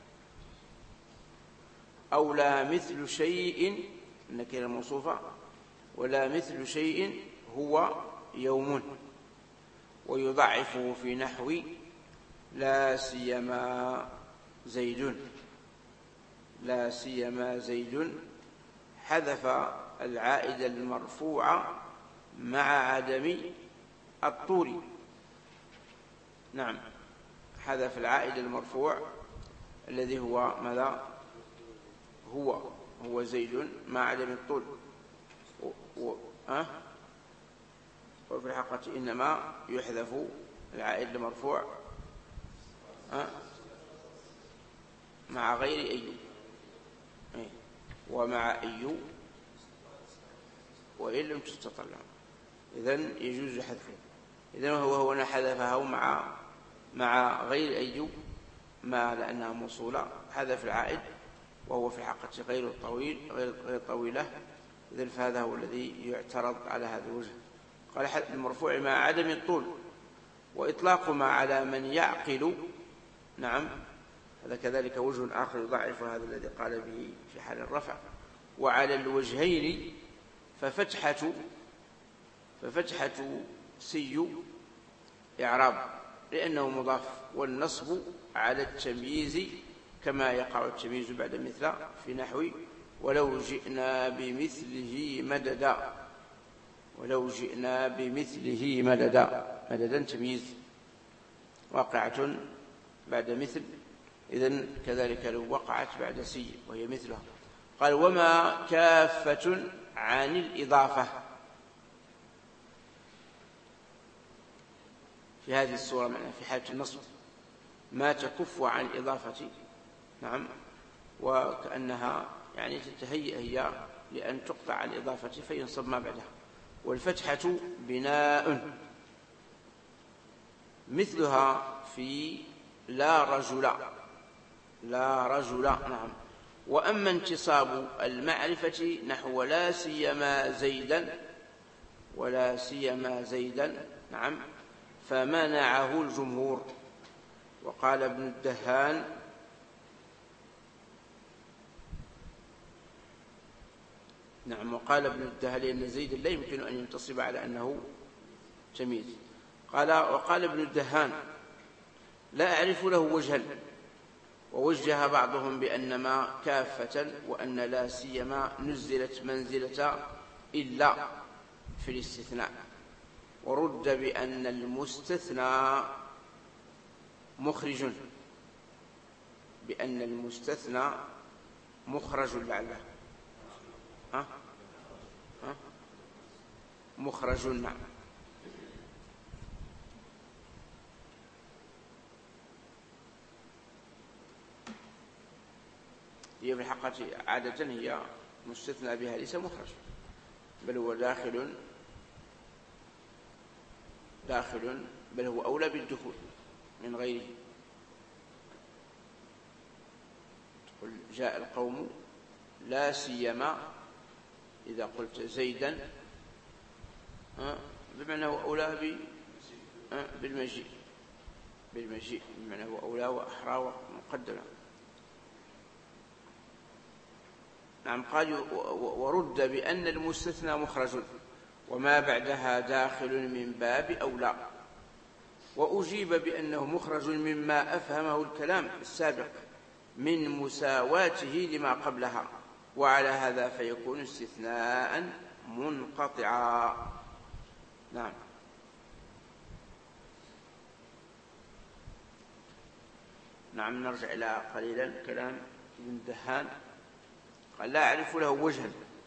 أو لا مثل شيء، النكرة موصوفة، ولا مثل شيء هو يوم، ويضعفه في نحو لا سيما زيد، حذف العائد المرفوع مع عدم الطول. نعم، حذف العائد المرفوع الذي هو ماذا؟ هو زيد مع عدم الطول. وفي الحقيقة إنما يحذف العائد المرفوع مع غير أي، ومع أي وإن لم تستطع، إذن يجوز حذفه. إذن هو هنا حذفه مع غير أي، ما لأنها موصولة، حذف العائد وهو في الحقيقة غير طويلة، إذن فهذا هو الذي يعترض على هذا الوجه. قال حذف المرفوع مع عدم الطول، وإطلاق ما على من يعقل، نعم، هذا كذلك وجه آخر يضعف هذا الذي قال به في حال الرفع. وعلى الوجهين ففتحة سي إعراب لأنه مضاف، والنصب على التمييز كما يقع التمييز بعد مثل في نحو ولو جئنا بمثله مددا تمييز واقعة بعد مثل، إذن كذلك لو وقعت بعد سي وهي مثلها. قال وما كافة عن الإضافة في هذه الصورة، معنى في حالة النصب ما تكف عن الإضافة، نعم، وكأنها يعني تتهيأ هي لأن تقطع الإضافة فينصب ما بعدها. والفتحة بناء مثلها في لا رجل، نعم. وأما انتصاب المعرفة نحو لا سيما زيدا، نعم، فمنعه الجمهور. وقال ابن الدهان لأن زيد لا يمكن أن ينتصب على أنه تمييز. وقال ابن الدهان لا أعرف له وجها، ووجه بعضهم بأنما كافة، وأن لا سيما نزلت منزلة إلا في الاستثناء، ورد بأن المستثنى مخرج لعله مخرج، نعم. هي في الحقيقة عادة هي مستثنى بها ليس مخرج، بل هو داخل، بل هو أولى بالدخول من غيره. تقول جاء القوم لا سيما، إذا قلت زيدا بمعنى هو أولى بالمجيء، بمعنى هو أولى وأحرى ومقدمة. نعم. قال ورد بأن المستثنى مخرج وما بعدها داخل من باب أولى، وأجيب بأنه مخرج مما أفهمه الكلام السابق من مساواته لما قبلها، وعلى هذا فيكون استثناء منقطعا. نعم. نرجع إلى قليلا كلام ابن دهان. قال لا أعرف له وجها،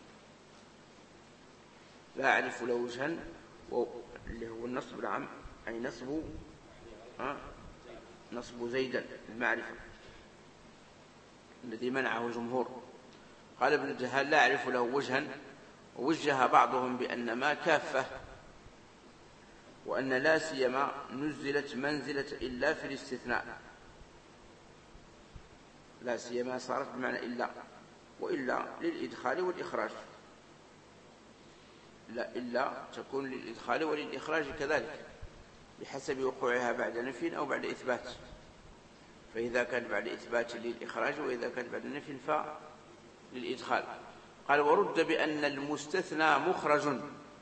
اللي هو النصب، نعم، أي نصب زيدا المعرفة الذي منعه الجمهور. قال ابن الجهال لا أعرف له وجها، ووجه بعضهم بأن ما كافة، وأن لا سيما نزلت منزلة إلا في الاستثناء، لا سيما صارت بمعنى إلا، وإلا للإدخال والإخراج، لا إلا تكون للإدخال وللإخراج كذلك بحسب وقوعها بعد نفي أو بعد إثبات، فإذا كان بعد إثبات للإخراج، وإذا كان بعد نفي فللإدخال. قال ورد بأن المستثنى مخرج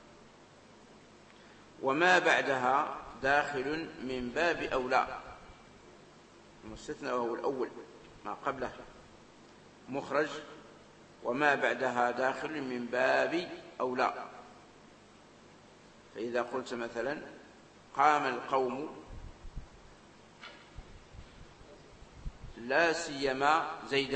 وما بعدها داخل من باب أولى. المستثنى وهو الأول ما قبله مخرج، وما بعدها داخل من باب أولى. فإذا قلت مثلا قام القوم لا سيما زيدا،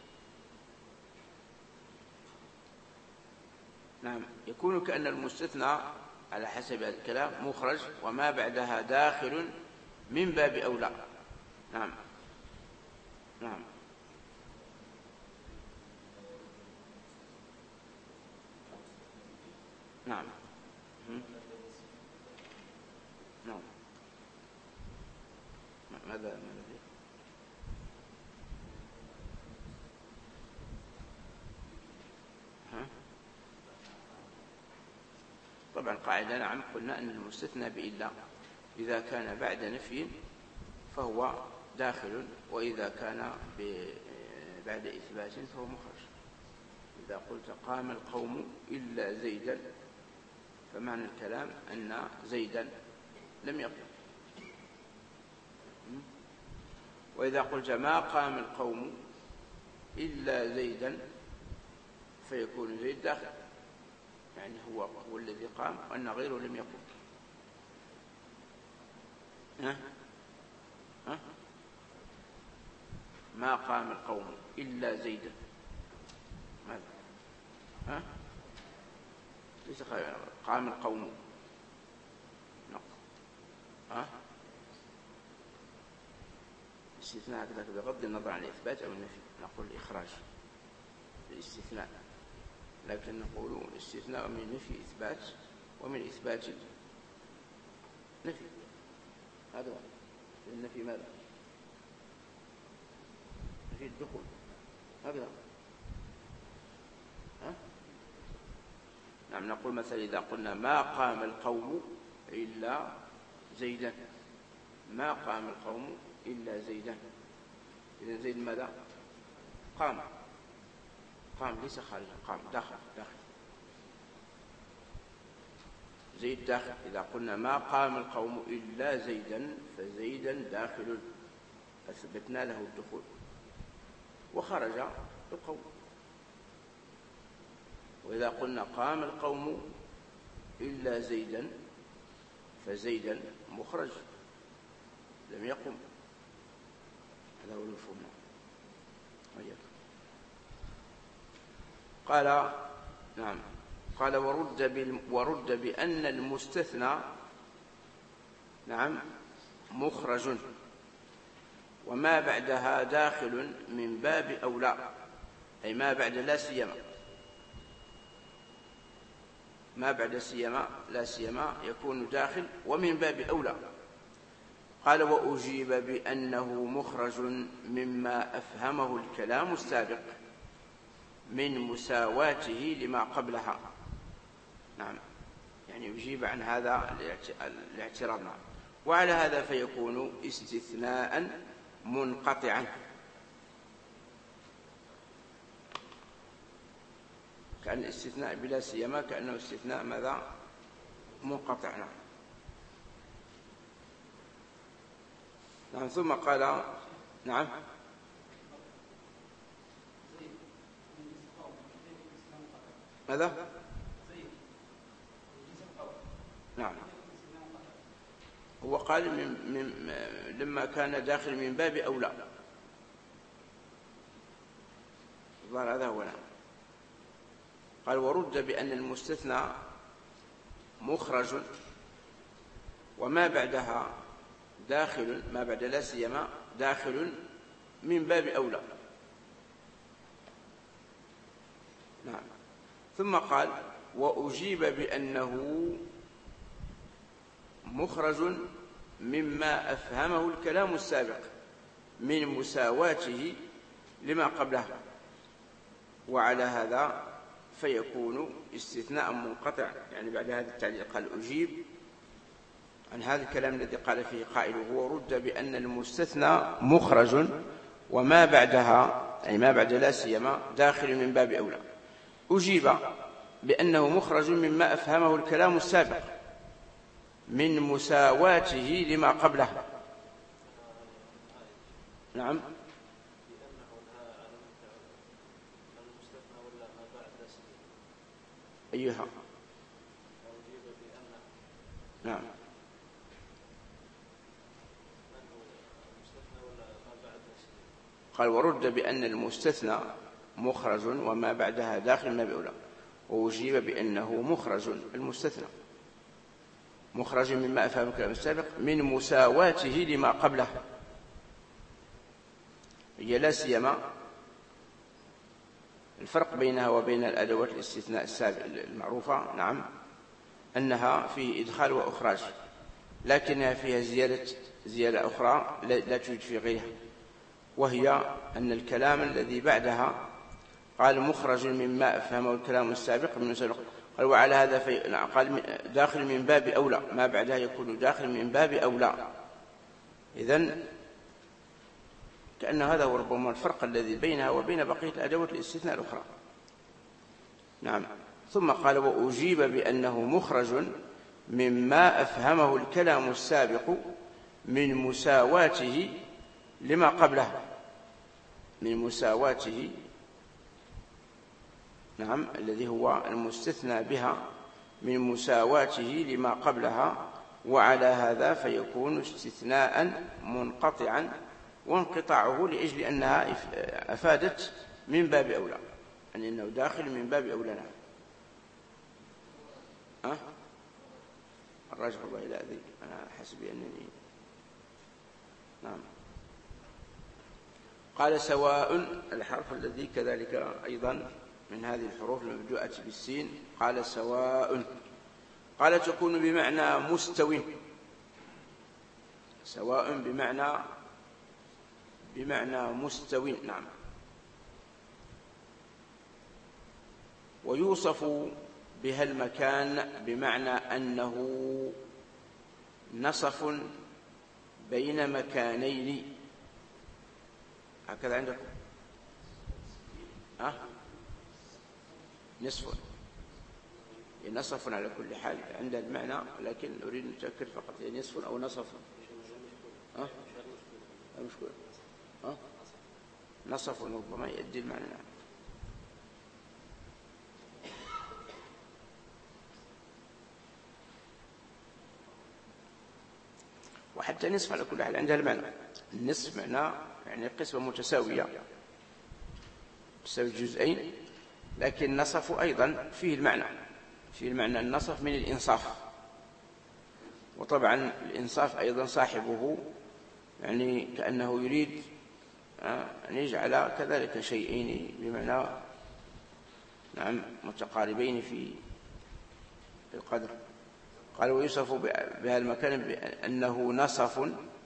نعم، يكون كأن المستثنى على حسب هذا الكلام مخرج وما بعدها داخل من باب أولى. نعم نعم نعم نعم. ماذا طبعا قاعدة، نعم، قلنا أن المستثنى بإلا إذا كان بعد نفي فهو داخل، وإذا كان بعد إثبات فهو مخرج. إذا قلت قام القوم إلا زيدا فمعنى الكلام أن زيدا لم يقم. وإذا قلت ما قام القوم إلا زيدا فيكون زيد داخل، يعني هو الذي قام وأن غيره لم يقم. ما قام القوم إلا زيدا، ماذا؟ ليس قام القوم، الاستثناء هكذا بغض النظر عن الإثبات أو النفي، نقول الإخراج الاستثناء، لكن نقول الاستثناء من نفي إثبات ومن إثبات نفي. هذا النفي ماذا؟ نفي الدخول هكذا. نعم، نقول مثلا إذا قلنا ما قام القوم إلا زيدا، ما قام القوم إلا زيدا، إذن زيد ماذا؟ قام ليس خارجا، قام داخل زيد داخل. إذا قلنا ما قام القوم إلا زيدا فزيدا داخل، أثبتنا له الدخول وخرج القوم. وإذا قلنا قام القوم إلا زيدا فزيدا مخرج لم يقم. هذا هو المفهوم. قال نعم، قال ورد بأن المستثنى نعم مخرج وما بعدها داخل من باب أولى، أي ما بعد لا سيما، ما بعد سيما لا سيما يكون داخل ومن باب أولى. قال وأجيب بأنه مخرج مما أفهمه الكلام السابق من مساواته لما قبلها. نعم، يعني يجيب عن هذا الاعتراض. نعم. وعلى هذا فيكون استثناء منقطعا، كأن الاستثناء بلا سيما كأنه استثناء ماذا؟ منقطع. نعم. ثم قال نعم ماذا؟ نعم، هو قال لما كان داخل من باب أولى، الظاهر هذا هو. نعم. قال ورد بأن المستثنى مخرج وما بعدها داخل، ما بعد لا سيما داخل من باب أولى. نعم. ثم قال وأجيب بأنه مخرج مما أفهمه الكلام السابق من مساواته لما قبله، وعلى هذا فيكون استثناء منقطع. يعني بعد هذا التعليق قال أجيب عن هذا الكلام الذي قال فيه قائله ورد بأن المستثنى مخرج وما بعدها، يعني ما بعد لا سيما، داخل من باب أولى. أجيب بأنه مخرج مما أفهمه الكلام السابق من مساواته لما قبله. نعم. أيها. نعم. قال ورد بأن المستثنى مخرج وما بعدها داخل ما بأولى، وأجيب بأنه مخرج المستثنى مخرج مما أفهم الكلام السابق من مساواته لما قبله. هي لا سيما الفرق بينها وبين الأدوات الاستثناء السابقة المعروفة، نعم، أنها فيه إدخال وإخراج، لكنها فيها زيادة أخرى لا توجد في غيرها، وهي أن الكلام الذي بعدها قال مخرج مما أفهمه الكلام السابق من مسابق، قال وعلى هذا قال داخل من باب أولى، ما بعدها يكون داخل من باب أولى. إذن كأن هذا هو ربما الفرق الذي بينها وبين بقية الأدوات الاستثناء الأخرى. نعم. ثم قال وأجيب بأنه مخرج مما أفهمه الكلام السابق من مساواته لما قبله، من مساواته، نعم، الذي هو المستثنى بها، من مساواته لما قبلها، وعلى هذا فيكون استثناء منقطعا، وانقطاعه لأجل أنها أفادت من باب أولى، يعني أنه داخل من باب أولى. الراجح الله إلى ذي، أنا حسبي أنني نعم. قال سواء الحرف الذي كذلك أيضا من هذه الحروف المبدوءة بالسين، قال سواء، قال تكون بمعنى مستوٍ، سواء بمعنى مستوٍ، نعم. ويوصف بها المكان بمعنى أنه نصف بين مكانين، هكذا عندكم نصف، نصف على كل حال عند المعنى، لكن أريد أن أتأكد فقط نصف أو نصف. المشكلة نصف ربما يؤدي المعنى. وحتى نصف على كل حال عندها المعنى، النصف معنى يعني قسمة متساوية تساوي جزئين، لكن نصف أيضا فيه المعنى النصف من الإنصاف، وطبعا الإنصاف أيضا صاحبه يعني كأنه يريد أن يجعل كذلك شيئين بمعنى نعم متقاربين في القدر. قال ويوصف بها المكان بأنه نصف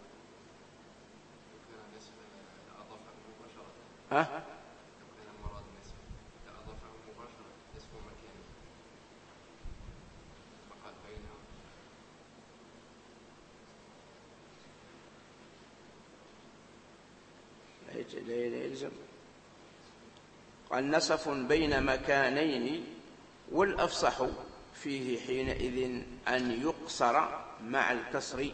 لا يلزم. قال نصف بين مكانين، والأفصح فيه حينئذ أن يقصر مع الكسر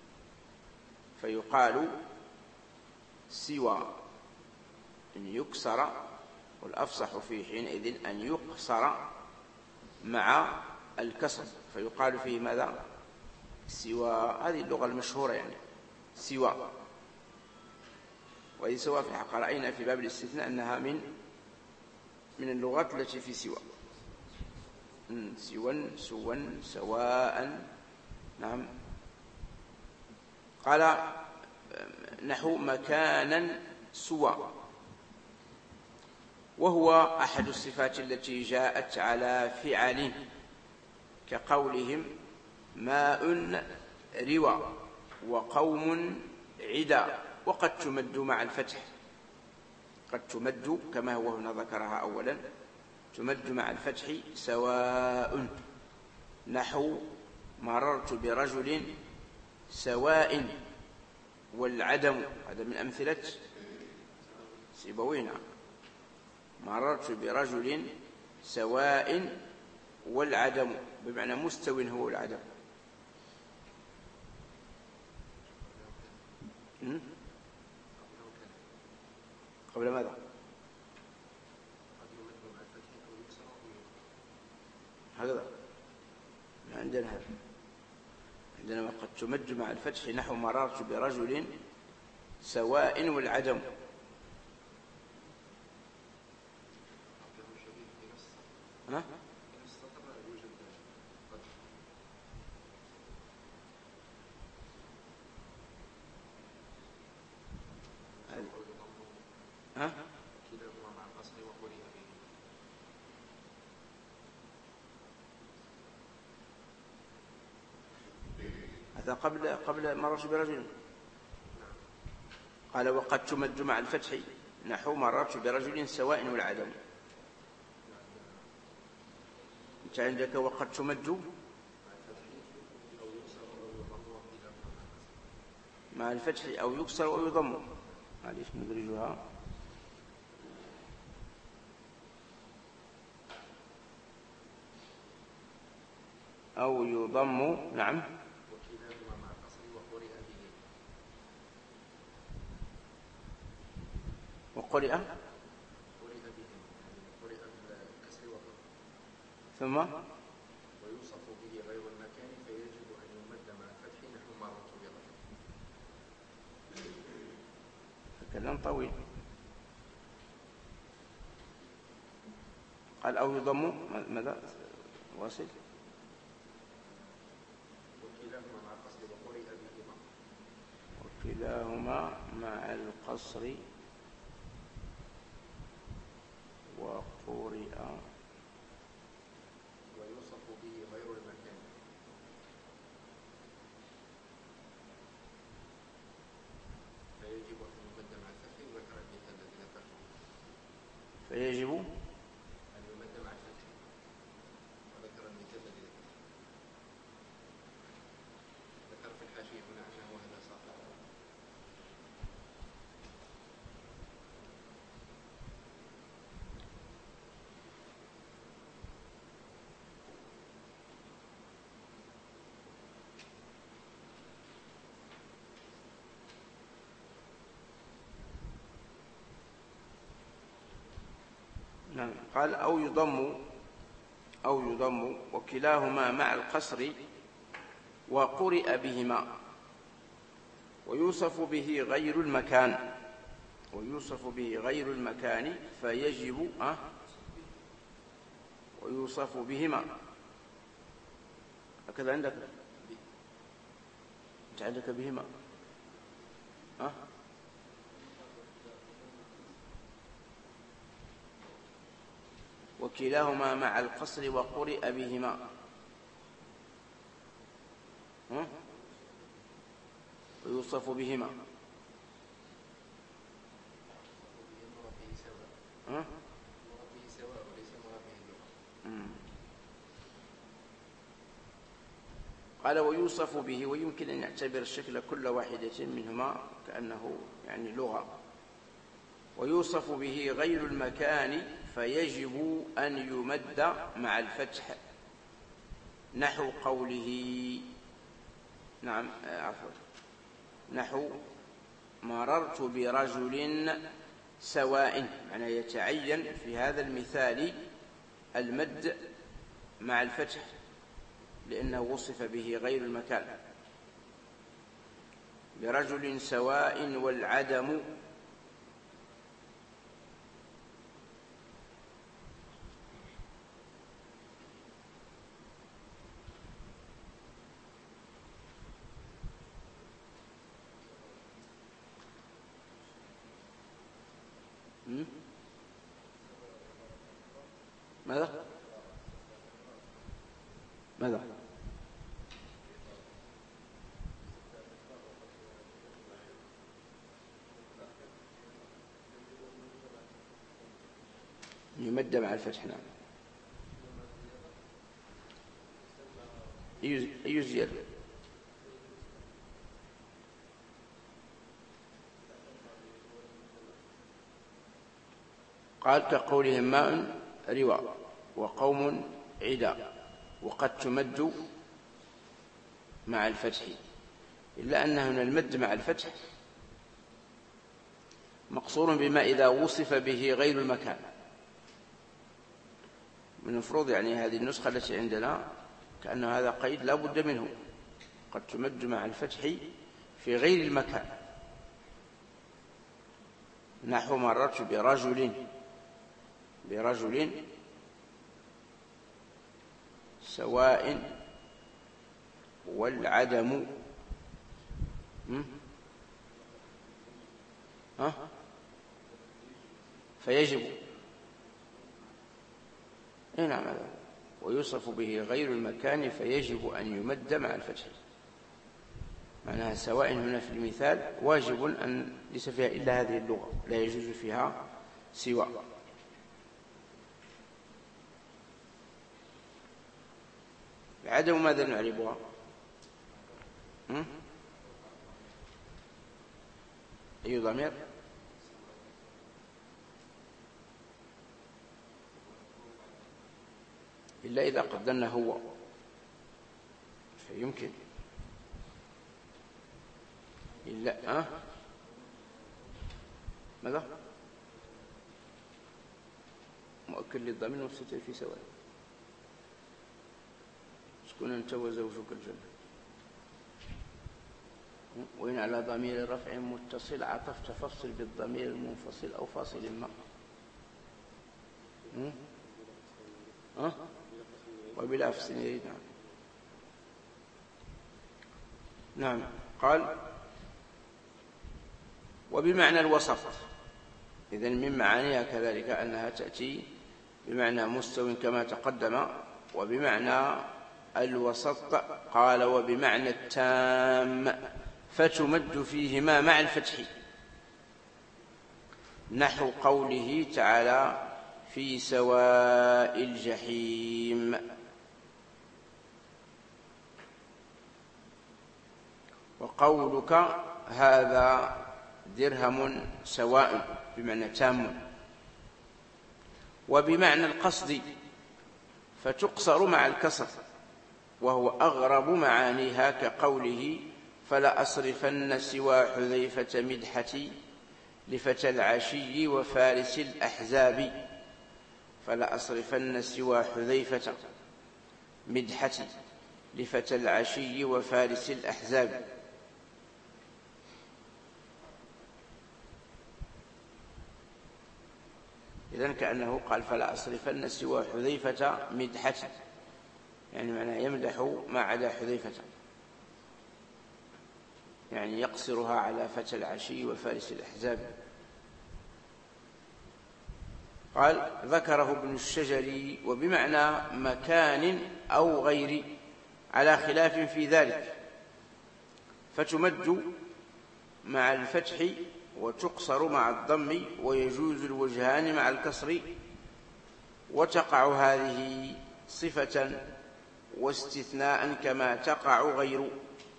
فيقال سوى، أن يكسر، والأفصح فيه حينئذ أن يقصر مع الكسر فيقال فيه ماذا؟ سوى. هذه اللغة المشهورة يعني سوى، وهذه سواء في الحق رأينا في باب الاستثناء أنها من اللغات التي في سوى، سوى سواء، نعم. قال نحو مكانا سوى، وهو أحد الصفات التي جاءت على فعل، كقولهم ماء روى وقوم عدا، وقد تمد مع الفتح، قد تمد كما هو هنا ذكرها أولا، تمد مع الفتح سواء، نحو مررت برجل سواء، والعدم هذا من أمثلة سيبوينا، مررت برجل سواء والعدم بمعنى مستو هو العدم. قبل ماذا؟ هكذا ما عندنا هذا، عندنا قد تمد مع الفتح نحو مررت برجل سواء والعدم. ها؟ ها؟ هذا قبل مررت برجل، قال وقد تمد مع الفتح نحو مررت برجل سواء والعدم. أنت عندك وقد تمد مع الفتح أو يكسر أو يضم، معليش ندرجها. أو يضم، نعم. وقرئ ثم ويوصف به غير المكان فيجب أن يمد مع الفتح نحو مررت برجل. كلام طويل. قال أو يضم ماذا؟ واصل. وكلاهما مع القصر وقرئ بهما. وكلاهما مع القصر وقرئ ويوصف به غير المكان فيجب أن يمد مع الفتح، وذكر المثال الذي ذكرته. فيجب أن يمد مع الفتح، وذكر المثال الذي ذكر في الحاشية هنا أنه هذا صح. نعم. قال أو يضم وكلاهما مع القصر وقرئ بهما، ويوصف به غير المكان، ويوصف به غير المكان فيجب ويوصف بهما. هكذا عندك، أنت عندك بهما وكلاهما مع القصر وقرئ بهما، ويوصف بهما. قال ويوصف به، ويمكن أن يعتبر الشكل كل واحدة منهما كأنه يعني لغة. ويوصف به غير المكان فيجب أن يمد مع الفتح نحو قوله، نعم عفوا، نحو مررت برجل سواء، يعني يتعين في هذا المثال المد مع الفتح لأنه وصف به غير المكان. برجل سواء والعدم ماذا؟ يمد مع الفتح. نعم. أي زيادة؟ قال كقولهم ماء رواء وقوم عدا وقد تمد مع الفتح، إلا أن هنا المد مع الفتح مقصور بما إذا وصف به غير المكان. من المفروض يعني هذه النسخة التي عندنا كأن هذا قيد لا بد منه، قد تمد مع الفتح في غير المكان، نحو مررت برجل سواء والعدم فيجب. نعم. ويوصف به غير المكان فيجب أن يمد مع الفتح. معناها سواء هنا في المثال واجب أن ليس فيها إلا هذه اللغة، لا يجوز فيها سوى. العدم ماذا نعربها؟ أي ضمير؟ إلا إذا قدرنا هو فيمكن، إلا ماذا؟ مؤكد للضمير مستتر في سواء. اسكن أنت وزوجك الجنة. وإن على ضمير رفع متصل عطفت فصل بالضمير المنفصل أو فاصل ما. وبلا فصل يريد. نعم. قال وبمعنى الوسط. إذن من معانيها كذلك أنها تأتي بمعنى مستوى كما تقدم، وبمعنى الوسط. قال وبمعنى التام فتمد فيهما مع الفتح، نحو قوله تعالى في سواء الجحيم. وقولك هذا درهم سواء بمعنى تام. وبمعنى القصد فتقصر مع الكسر، وهو أغرب معانيها، كقوله فلا أصرفن سوى حذيفة مدحتي لفتى العشي وفارس الأحزاب. فلا أصرفن سوى حذيفة مدحتي لفتى العشي وفارس الأحزاب. إذن كأنه قال فلا أصرفن سوى حذيفة مدحتي، يعني معناه يمدح ما عدا حذيفة، يعني يقصرها على فتى العشي وفارس الأحزاب. قال ذكره ابن الشجري وبمعنى مكان أو غير على خلاف في ذلك، فتمد مع الفتح وتقصر مع الضم، ويجوز الوجهان مع الكسر، وتقع هذه صفة واستثناء كما تقع غير.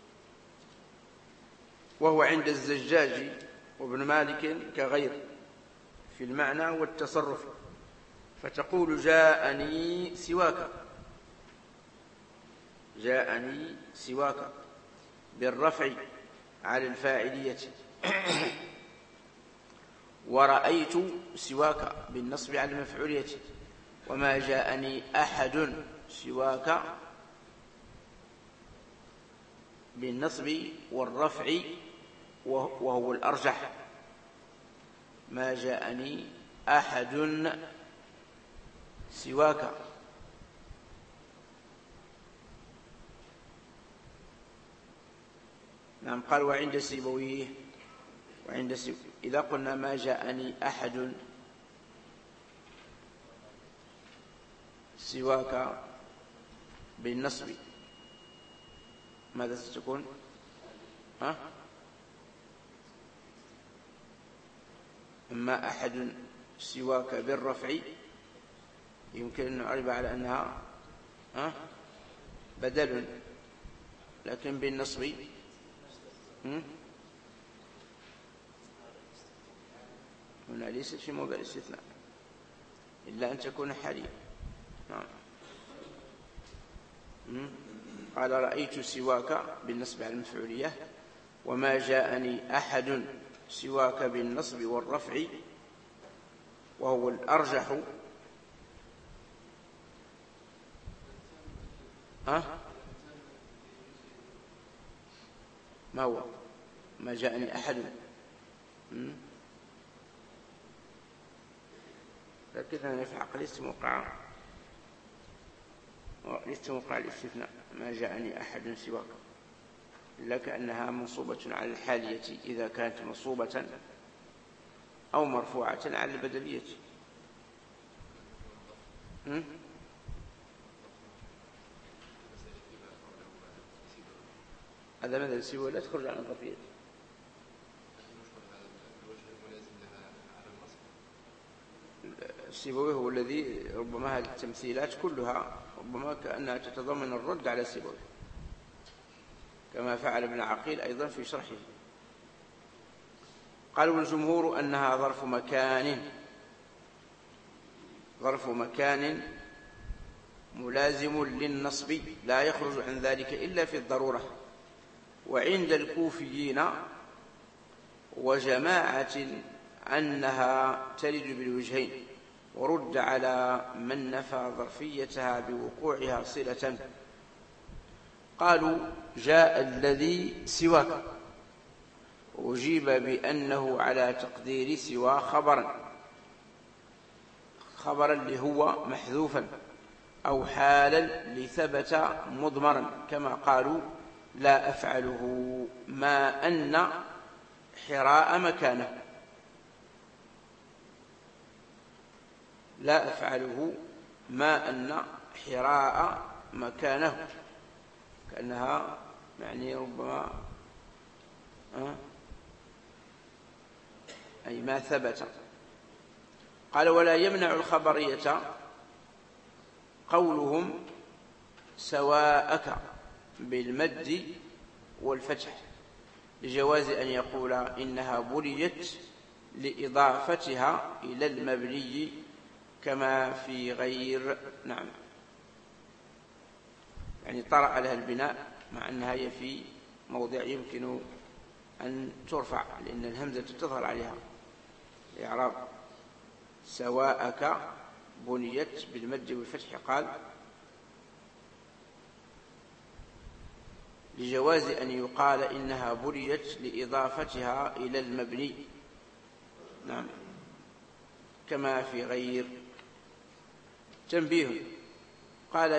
وهو عند الزجاج وابن مالك كغير في المعنى والتصرف، فتقول جاءني سواك، جاءني سواك بالرفع على الفاعلية، ورأيت سواك بالنصب على المفعولية، وما جاءني أحد سواك بالنصب والرفع وهو الأرجح، ما جاءني أحد سواك. نعم. قال وعند سيبويه إذا قلنا ما جاءني أحد سواك بالنصب ماذا ستكون؟ أما أحد سواك بالرفع يمكن أن نعرب على أنها بدل، لكن بالنصب هنا ليست في موضع الاستثناء إلا أن تكون حالية. نعم. قال رأيت سواك بالنصب على المفعولية، وما جاءني أحد سواك بالنصب والرفع، وهو الأرجح. ما هو ما جاءني أحد؟ لكننا في عقل استموقع الاستثناء، ما جاءني أحد سواك، إلا كأنها منصوبة على الحالية إذا كانت منصوبة أو مرفوعة على البدلية. هذا مثل سوى لا تخرج عن الظرفية. السيبوي هو الذي ربما هذه التمثيلات كلها ربما كأنها تتضمن الرد على السيبوي، كما فعل ابن عقيل أيضا في شرحه. قالوا الجمهور أنها ظرف مكان ملازم للنصب لا يخرج عن ذلك إلا في الضرورة. وعند الكوفيين وجماعة أنها تلد بالوجهين، ورد على من نفى ظرفيتها بوقوعها صلة. قالوا جاء الذي سواك، وأجيب بأنه على تقدير سوى خبرا لهو محذوفا، أو حالا لثبت مضمرا، كما قالوا لا أفعله ما أن حراء مكانه. لا أفعله ما أن حراء مكانه، كأنها يعني ربما أي ما ثبت. قال ولا يمنع الخبرية قولهم سواءك بالمد والفتح، لجواز أن يقول إنها بنيت لإضافتها إلى المبني كما في غير. نعم، يعني طرأ لها البناء مع أنها هي في موضع يمكن أن ترفع، لأن الهمزة تظهر عليها الإعراب. سواءك بنيت بالمد والفتح، قال لجواز أن يقال إنها بنيت لإضافتها إلى المبني. نعم، كما في غير. تنبيه، قال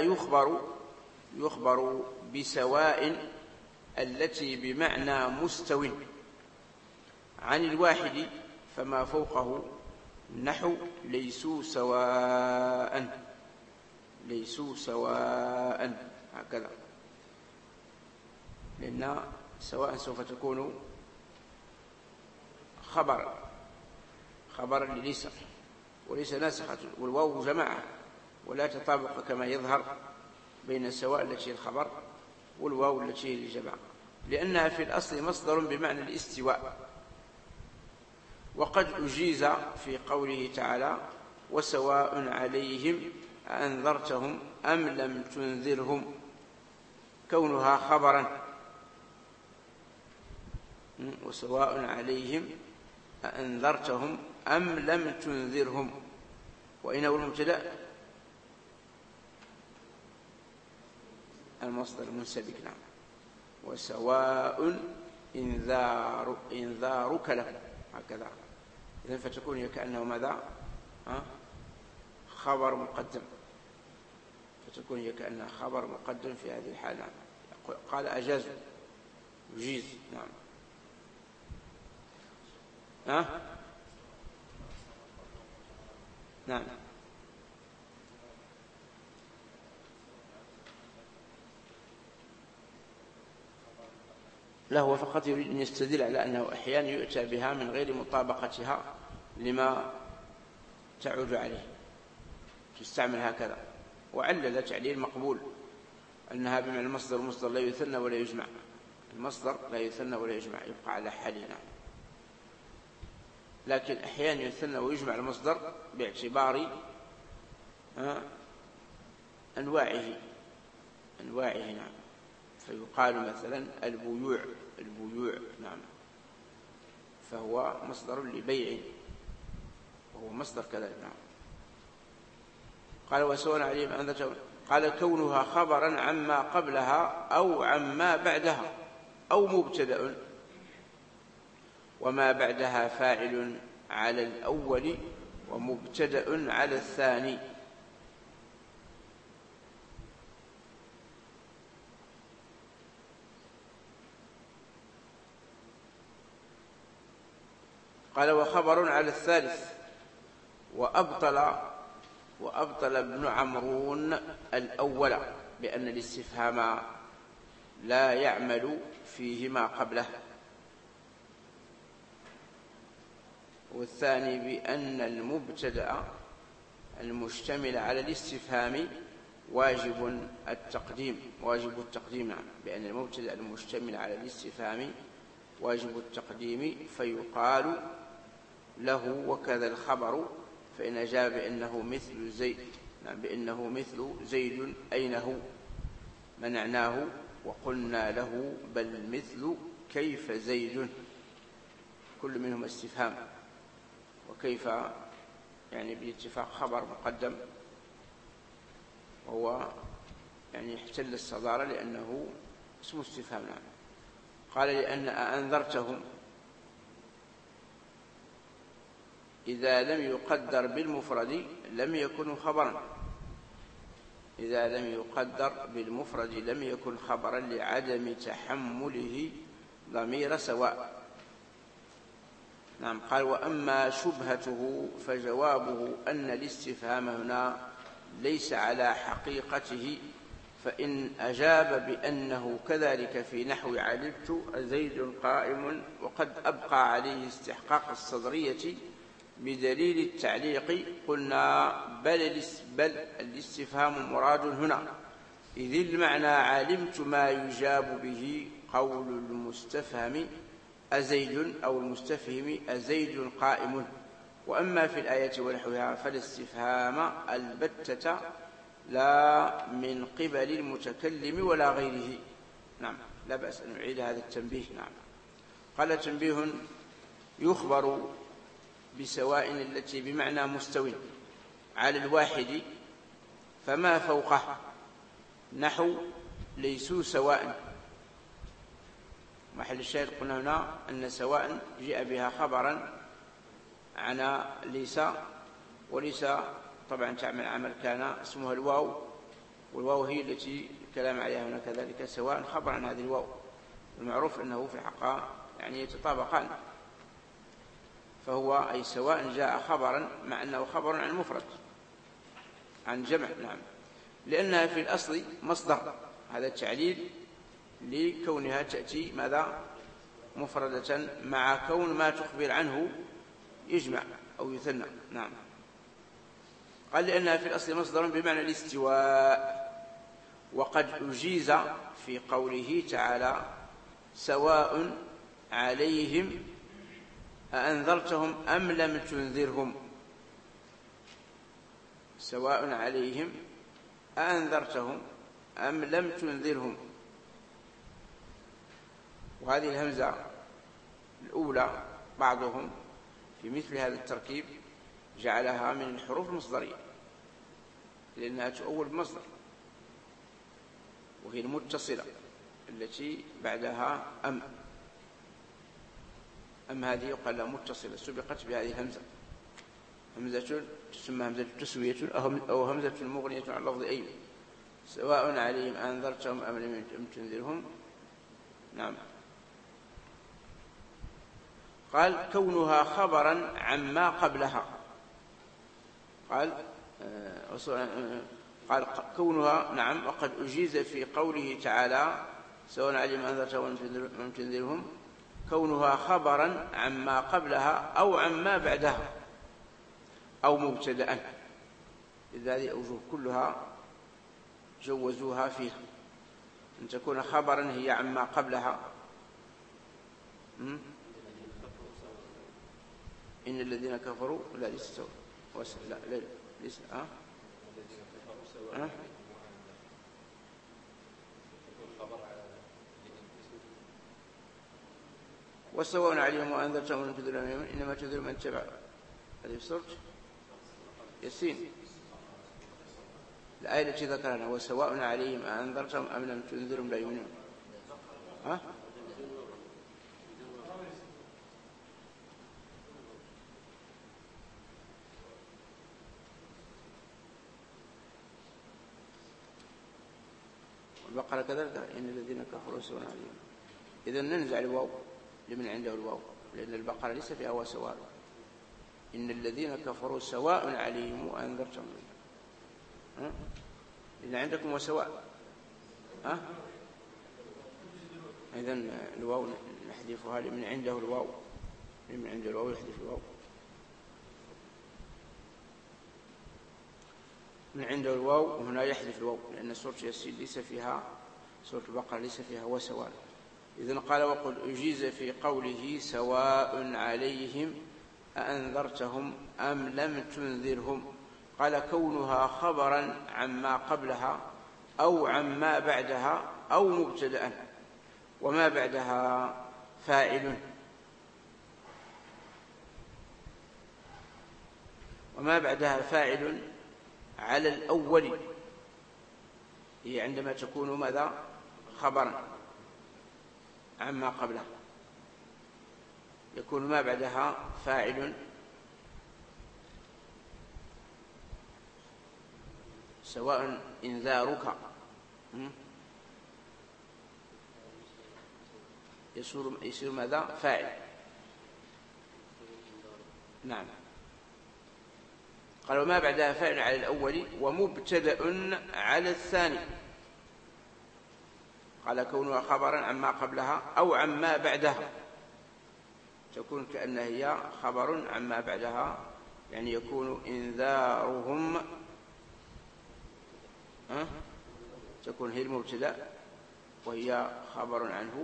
يخبر بسواء التي بمعنى مستو عن الواحد فما فوقه، نحو ليسوا سواء هكذا، لأن سواء سوف تكون خبرا لليس، وليس ناسخة، والواو جماعة ولا تطابق كما يظهر بين سواء التي هي الخبر والواو التي هي الجماعة، لأنها في الأصل مصدر بمعنى الاستواء. وقد أجيز في قوله تعالى وسواء عليهم أأنذرتهم أم لم تنذرهم، كونها خبرا. وسواء عليهم أأنذرتهم أم لم تنذرهم، وإنه المبتدأ المصدر المنسبك. نعم، وسواء إنذارك لهم هكذا. إذن فتكون هي كأنه ماذا؟ خبر مقدم، فتكون هي كأنها خبر مقدم في هذه الحالة. قال أجاز يجيز. نعم. نعم، له فقط يريد أن يستدل على أنه أحيانا يؤتى بها من غير مطابقتها لما تعود عليه، تستعمل هكذا. وعلل تعليل مقبول أنها بمعنى المصدر، المصدر لا يثنى ولا يجمع، المصدر لا يثنى ولا يجمع، يبقى على حالنا. لكن أحيانا يثنى ويجمع المصدر باعتبار أنواعه نعم. فيقال مثلا البيوع نعم، فهو مصدر لبيع، وهو مصدر كذلك نعم. قال وسواء عليهم أنذرتهم، قال كونها خبرا عما قبلها أو عما بعدها أو مبتدأ، وما بعدها فاعل على الأول ومبتدأ على الثاني. قال وخبر على الثالث. وأبطل ابن عمرون الأول بأن الاستفهام لا يعمل فيه ما قبله، والثاني بأن المبتدأ المشتمل على الاستفهام واجب التقديم نعم، بأن المبتدأ المشتمل على الاستفهام واجب التقديم، فيقال له وكذا الخبر فإن أجاب بأنه مثل زيد نعم، بأنه مثل زيد أين هو منعناه وقلنا له بل مثل كيف زيد، كل منهم استفهام، وكيف يعني باتفاق خبر مقدم، وهو يعني احتل الصدارة لأنه اسم استفهام نعم. قال لأن أنذرتهم إذا لم يقدر بالمفرد لم يكن خبرا، إذا لم يقدر بالمفرد لم يكن خبرا لعدم تحمله ضمير سواء نعم. قال وأما شبهته فجوابه أن الاستفهام هنا ليس على حقيقته، فإن أجاب بأنه كذلك في نحو علمت زيد قائم وقد أبقى عليه استحقاق الصدرية بدليل التعليق قلنا بل الاستفهام مراد هنا، إذ المعنى علمت ما يجاب به قول المستفهم أزيد أو المستفهم أزيد قائم. وأما في الآية ونحوها فالاستفهام البتة لا من قبل المتكلم ولا غيره نعم. لا بأس أن نعيد هذا التنبيه نعم. قال تنبيه يخبر بسواء التي بمعنى مستوٍ على الواحد فما فوقه، نحو ليسوا سواء. محل الشاهد قلنا هنا أن سواء جاء بها خبرا عن ليس، وليس طبعا تعمل عمل كان اسمها الواو، والواو هي التي الكلام عليها هنا كذلك سواء خبر عن هذه الواو، المعروف أنه في الحقيقة يعني يتطابقان، فهو أي سواء جاء خبرا مع أنه خبر عن مفرد عن جمع نعم، لأنها في الأصل مصدر، هذا التعليل لكونها تأتي ماذا مفردة مع كون ما تخبر عنه يجمع أو يثنى نعم. قال لأنها في الأصل مصدر بمعنى الاستواء، وقد أجيز في قوله تعالى سواء عليهم أأنذرتهم أم لم تنذرهم، سواء عليهم أأنذرتهم أم لم تنذرهم. وهذه الهمزة الأولى بعضهم في مثل هذا التركيب جعلها من الحروف المصدرية لأنها تؤول بمصدر، وهي المتصلة التي بعدها أم هذه يقال لها متصلة سبقت بهذه الهمزة، همزة تسمى همزة تسوية أو همزة مغنية عن لفظ أي، سواء عليهم أنذرتهم أم لم تنذرهم نعم. قال كونها خبرا عما قبلها، قال كونها نعم. وقد أجيز في قوله تعالى سواء عليهم أنذرتهم أم تنذرهم كونها خبرا عما قبلها أو عما بعدها أو مبتدأ. إذا هذه الأوجه كلها جوزوها فيها، أن تكون خبرا هي عما قبلها. إن الذين كفروا لا ليس لا ليس وسواء عليهم وأنذرتهم أم تنذرهم إنما تنذر من اتبع. هذه سورة ياسين الآية التي ذكرنا، وسواء عليهم أنذرتهم أم لم تنذرهم لا يؤمنون. البقرة كذلك إن الذين كفروا سواء عليهم. إذن ننزع الواو لمن عنده الواو، لأن البقرة ليس فيها وسواء. إن الذين كفروا سواء عليهم وأنذرتهم. إن عندكم وسواء إذن الواو نحذفها لمن عنده الواو، لمن عنده الواو يحذف الواو. من عنده الواو وهنا يحذف الواو، لأن سورة ياسين ليس فيها، سورة البقرة ليس فيها وسواء. إذن قال وقل أجيز في قوله سواء عليهم أأنذرتهم أم لم تنذرهم. قال كونها خبرا عما قبلها أو عما بعدها أو مبتدأ، وما بعدها فاعل، وما بعدها فاعل على الأول، هي عندما تكون ماذا؟ خبرا عما قبلها، يكون ما بعدها فاعل. سواء إنذارك يصير ماذا؟ فاعل. نعم. قال وما بعدها فاعل على الأول ومبتدأ على الثاني. قال كونها خبرا عما قبلها أو عما بعدها، تكون كأنها هي خبر عما بعدها، يعني يكون إنذارهم تكون هي المبتدأ وهي خبر عنه.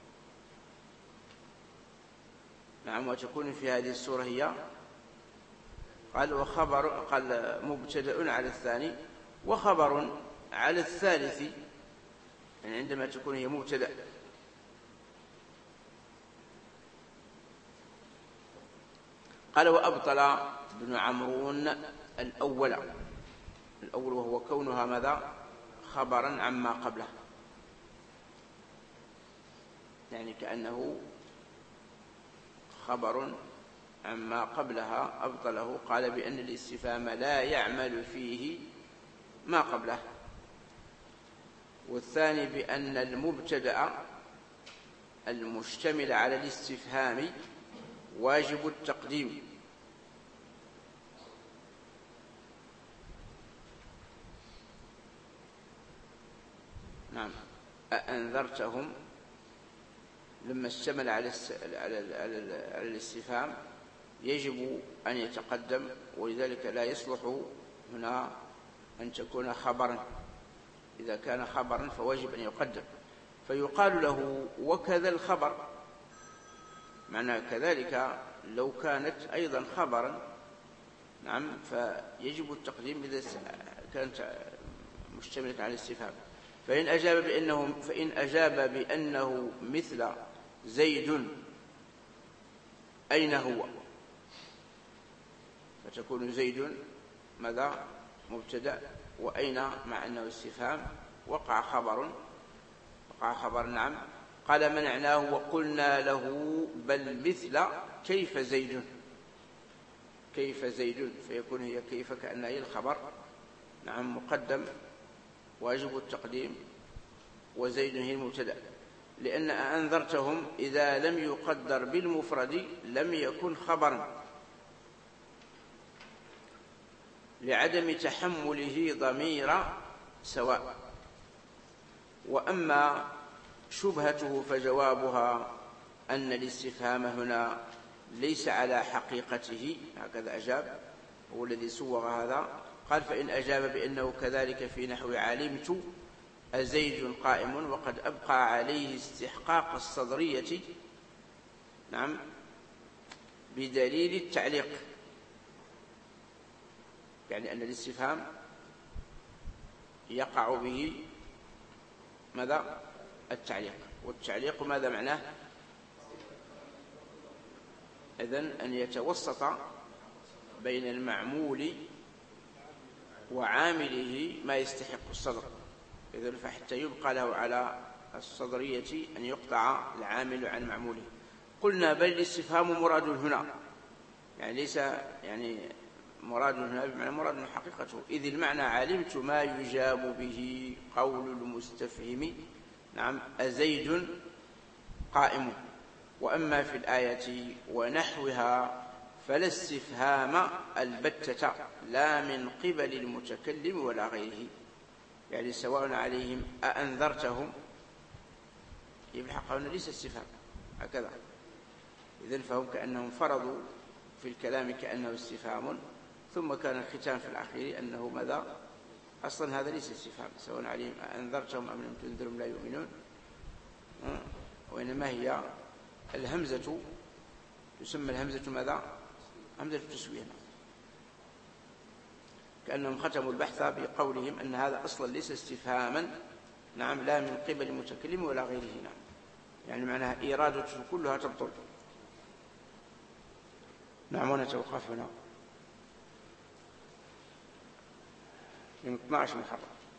نعم. وتكون في هذه السورة هي قال وخبر، قال مبتدأ على الثاني وخبر على الثالث، يعني عندما تكون هي مبتدأ. قال وأبطل ابن عمرون الأول وهو كونها ماذا؟ خبرا عما قبله، يعني كأنه خبر عما قبلها. أبطله قال بأن الاستفهام لا يعمل فيه ما قبله. والثاني بأن المبتدأ المشتمل على الاستفهام واجب التقديم. نعم. أأنذرتهم لما اشتمل على الاستفهام يجب أن يتقدم، ولذلك لا يصلح هنا أن تكون خبرا. إذا كان خبرا فواجب أن يقدم، فيقال له وكذا الخبر. معنى كذلك لو كانت أيضا خبرا، نعم، فيجب التقديم إذا كانت مشتملة على الاستفهام. فإن أجاب بأنه مثل زيد أين هو، فتكون زيد ماذا؟ مبتدأ، وأين مع أنه استفهام وقع خبر. نعم. قال منعناه وقلنا له بل مثل كيف زيد، فيكون هي كيف كأنها هي الخبر، نعم، مقدم واجب التقديم، وزيد هي المبتدأ. لأن أنذرتهم إذا لم يقدر بالمفرد لم يكن خبرا، لعدم تحمله ضمير سواء. وأما شبهته فجوابها أن الاستفهام هنا ليس على حقيقته، هكذا أجاب، هو الذي سوغ هذا. قال: فإن أجاب بأنه كذلك في نحو علمت أزيد قائم، وقد أبقى عليه استحقاق الصدرية، نعم، بدليل التعليق، يعني أن الاستفهام يقع به ماذا؟ التعليق. والتعليق ماذا معناه؟ إذن أن يتوسط بين المعمول وعامله ما يستحق الصدر. إذن فحتى يبقى له على الصدرية أن يقطع العامل عن معموله. قلنا: بل الاستفهام مراد هنا، يعني ليس يعني مراد هنا بمعنى مراد حقيقته، إذ المعنى علمت ما يجاب به قول المستفهم، نعم، أزيد قائم. وأما في الآية ونحوها فلا استفهام البتة، لا من قبل المتكلم ولا غيره، يعني سواء عليهم أأنذرتهم، يلحق هنا ليس استفهام هكذا. إذن فهم كأنهم فرضوا في الكلام كأنه استفهام، ثم كان الختام في الأخير أنه ماذا؟ أصلا هذا ليس استفهام، سواء عليهم أأنذرتهم أم لم تنذرهم لا يؤمنون، وإنما هي الهمزة، تسمى الهمزة ماذا؟ همزة التسوية، كأنهم ختموا البحث بقولهم أن هذا أصلا ليس استفهاما، نعم، لا من قبل المتكلم ولا غيره، نعم، يعني معناها إرادته كلها تبطل. نعم. ونتوقف هنا من 12 محرم.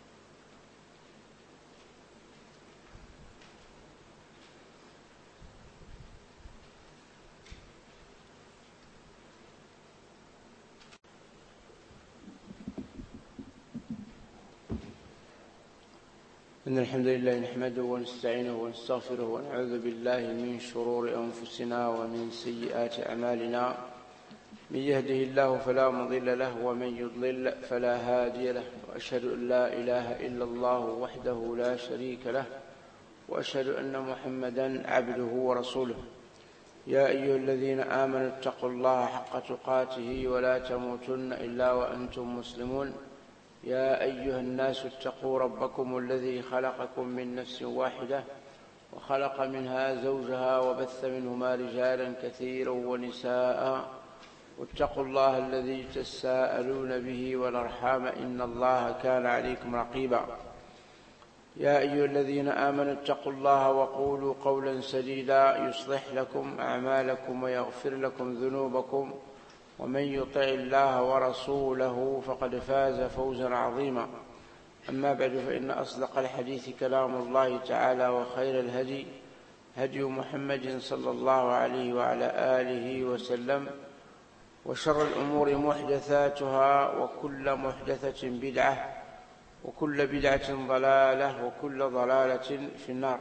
إن الحمد لله نحمده ونستعينه ونستغفره ونعوذ بالله من شرور أنفسنا ومن سيئات أعمالنا، من يهده الله فلا مضل له ومن يضلل فلا هادي له، وأشهد أن لا إله إلا الله وحده لا شريك له، وأشهد أن محمدا عبده ورسوله. يا أيها الذين آمنوا اتقوا الله حق تقاته ولا تموتن إلا وأنتم مسلمون. يا أيها الناس اتقوا ربكم الذي خلقكم من نفس واحدة وخلق منها زوجها وبث منهما رجالا كثيرا ونساء، واتقوا الله الذي تساءلون به والأرحام إن الله كان عليكم رقيبا. يا أيها الذين آمنوا اتقوا الله وقولوا قولا سديدا يصلح لكم أعمالكم ويغفر لكم ذنوبكم، ومن يطع الله ورسوله فقد فاز فوزا عظيما. أما بعد، فإن أصدق الحديث كلام الله تعالى، وخير الهدي هدي محمد صلى الله عليه وعلى آله وسلم، وشر الأمور محدثاتها، وكل محدثة بدعة، وكل بدعة ضلالة، وكل ضلالة في النار.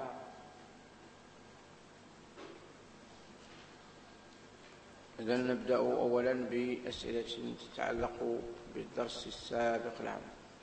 إذن نبدأ أولا بأسئلة تتعلق بالدرس السابق العام.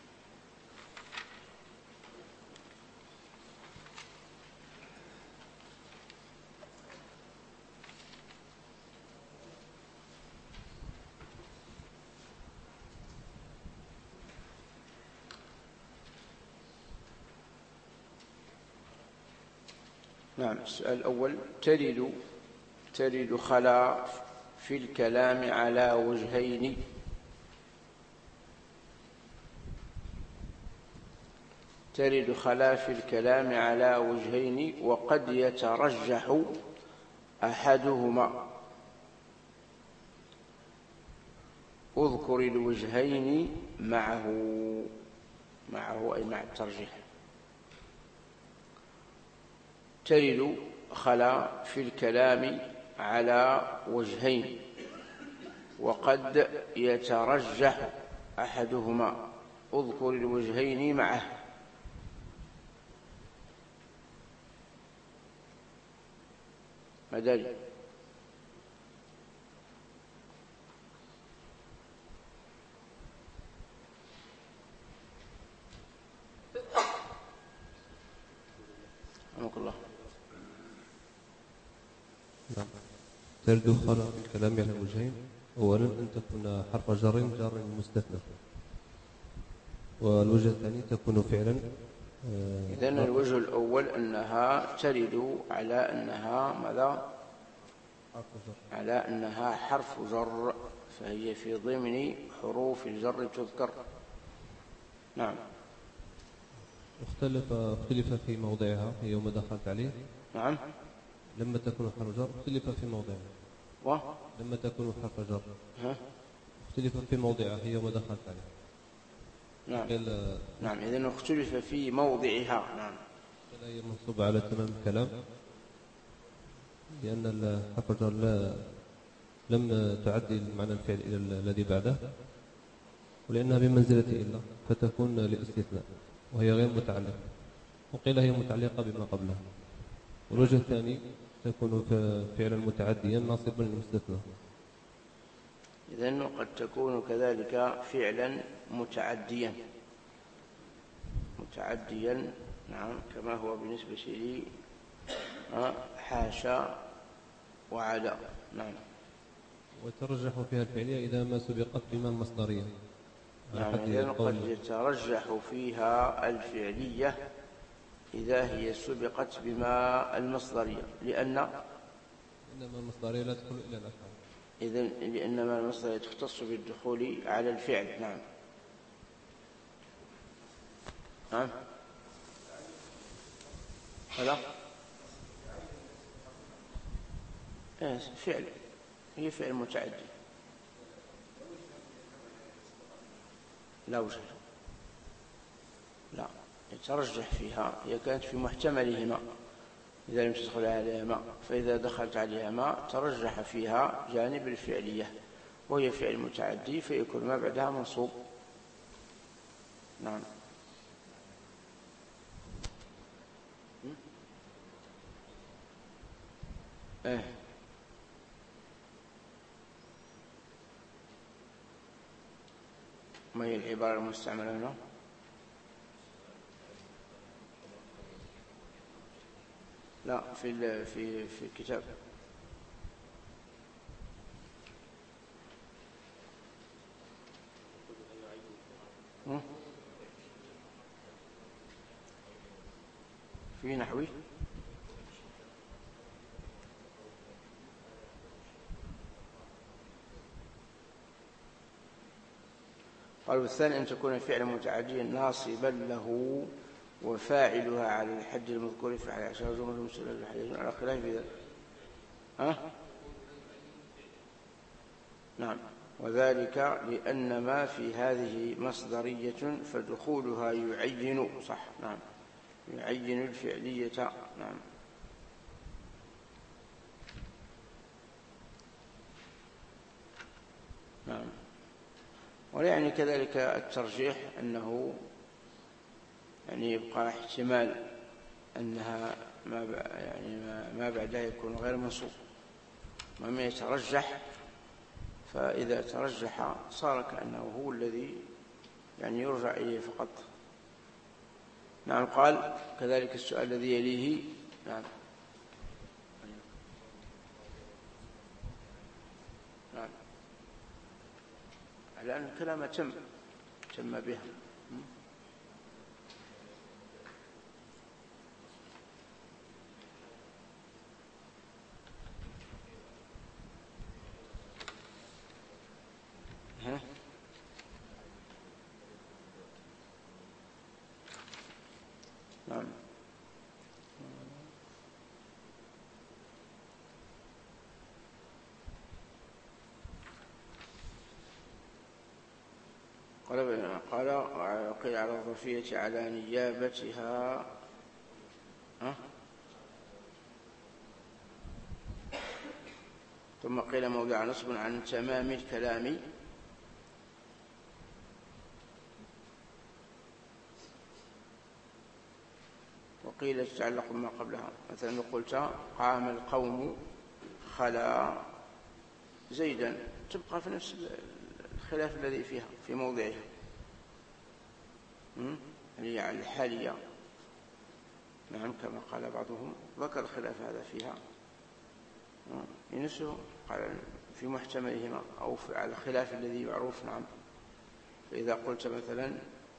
نعم. السؤال الأول: ترد خلا في الكلام على وجهين. ترد خلا في الكلام على وجهين وقد يترجح أحدهما. اذكر الوجهين معه أي مع الترجيح. ترد خلا في الكلام على وجهين وقد يترجح أحدهما. اذكر الوجهين معه. مداري. رحمك الله. نعم. ترد خلع الكلام على وجهين. أولا أن تكون حرف جر مستثنى، والوجه الثاني تكون فعلا. إذن الوجه الأول أنها ترد على أنها ماذا؟ على أنها حرف جر، فهي في ضمن حروف الجر تذكر. نعم. اختلف في موضعها يوم دخلت عليه. نعم. لما تكون حرف جر اختلف في موضعها. لما تكون حرف جر اختلف في موضعها يوم دخلت عليه. نعم. نعم. إذن اختلف في موضعها. نعم. هي منصوبة على تمام الكلام، لأن الحرف الجر لم تعدي المعنى الفعل إلى الذي بعده، ولأنها بمنزلة إلا فتكون للاستثناء وهي غير متعلقة، وقيل هي متعلقة بما قبلها. والوجه الثاني تكون فعلا متعديا ناصبا للمستثنى. إذن قد تكون كذلك فعلا متعديا. نعم، كما هو بالنسبة لي حاشا وعلى. نعم. وترجح فيها الفعلية إذا ما سبقت بما المصدرية. نعم. إذن قد يترجح فيها الفعلية إذا هي سبقت بما المصدرية، إنما المصدرية لا تدخل إلى الأفعال. إذن لأنما المصدرية تختص بالدخول على الفعل. نعم. نعم. هذا فعل، هي فعل متعدي. لا وجه، لا يترجح فيها. هي كانت في محتملهما إذا لم تدخل عليها ما، فإذا دخلت عليها ما ترجح فيها جانب الفعلية، وهي فعل متعدي فيكون ما بعدها منصوب. نعم. ما هي العبارة المستعملة هنا؟ لا، في الكتاب. في نحوي. قالوا الثاني أن تكون فعلا متعديا ناصبا له وفاعلها على الحد المذكور في الحديث عشر جملة مسلمة الحديث على خلاف ذلك. نعم. وذلك لأن ما في هذه مصدرية فدخولها يعين. صح. نعم. يعين الفعلية. نعم. نعم. ويعني كذلك الترجيح أنه يعني يبقى احتمال أنها ما بعدها يكون غير منصوب، وما يترجح، فإذا ترجح صار كأنه هو الذي يعني يرجع إليه فقط. نعم. قال كذلك السؤال الذي يليه. نعم. نعم. لأن الكلام تم بها. نعم. قيل على الظرفية على نيابتها. ثم قيل موضع نصب عن تمام الكلام. وقيل تتعلق بما قبلها، مثلا قلت قام القوم خلا زيدا، تبقى في نفس الخلاف الذي فيها في موضعها، هي على الحالية. نعم كما قال بعضهم ذكر الخلاف هذا فيها ينسه قال في محتملهما أو على الخلاف الذي معروف. نعم فإذا قلت مثلا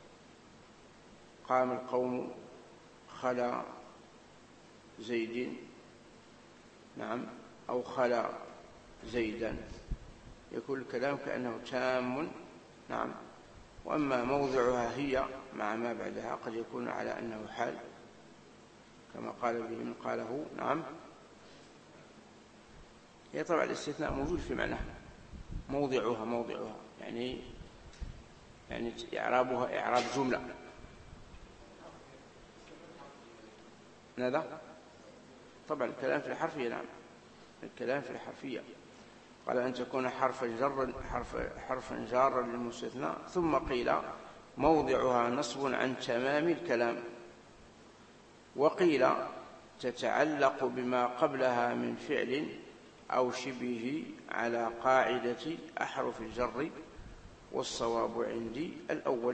قام القوم خلا زيد نعم أو خلا زيدا يكون الكلام كأنه تام. نعم وأما موضعها هي مع ما بعدها قد يكون على أنه حال كما قال به من قاله. نعم هي طبعا الاستثناء موجود في معناه موضعها يعني إعرابها إعراب جملة. ماذا؟ طبعا الكلام في الحرفية. نعم الكلام في الحرفية قال أن تكون حرفا جارا للمستثنى ثم قيل موضعها نصب عن تمام الكلام وقيل تتعلق بما قبلها من فعل أو شبهه على قاعدة أحرف الجر والصواب عندي الأول.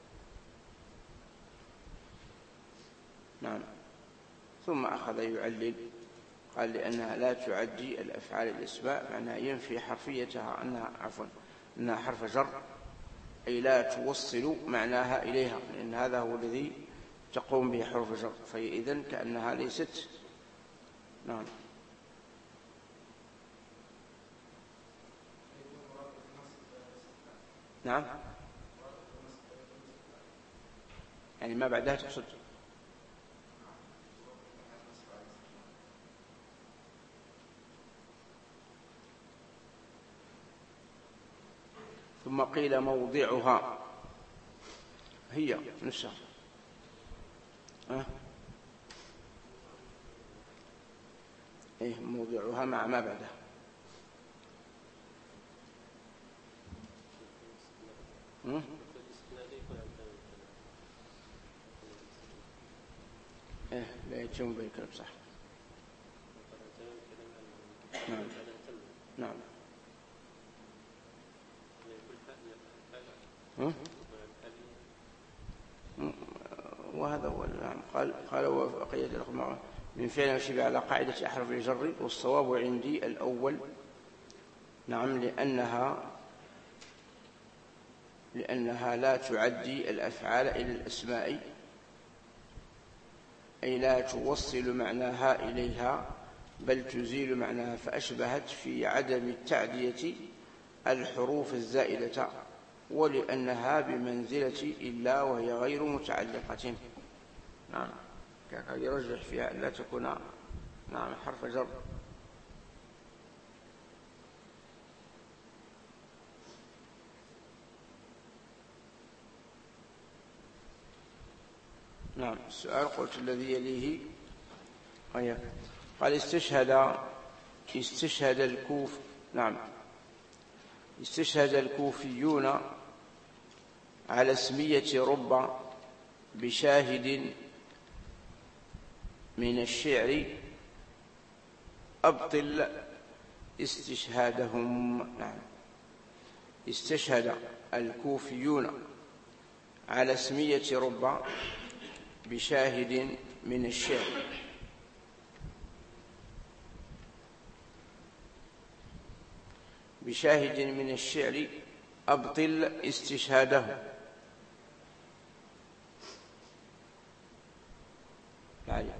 نعم ثم أخذ يعلل قال لأنها لا تعدي الأفعال الأسماء معناها ينفي حرفيتها أنها حرف جر أي لا توصل معناها إليها لأن هذا هو الذي تقوم به حرف الجر فإذن كأنها ليست. نعم نعم يعني ما بعدها تقصد. ثم قيل موضعها هي نفسها موضعها مع ما بعدها. لا يتم بالكلام صح. نعم نعم وهذا هو. نعم قال وقيد لكم من فعل وشبه على قاعدة أحرف الجر والصواب عندي الأول. نعم لأنها لا تعدي الأفعال إلى الأسماء أي لا توصل معناها إليها بل تزيل معناها فأشبهت في عدم التعدية الحروف الزائدة ولأنها بمنزلة إلا وهي غير متعلقة. نعم يرجح فيها أن لا تكون نعم حرف جر. نعم السؤال قلت الذي يليه قال استشهد الكوفيون على اسمية رب بشاهد من الشعر أبطل استشهادهم. نعم استشهد الكوفيون على اسمية رب بشاهد من الشعر أبطل استشهاده. يعني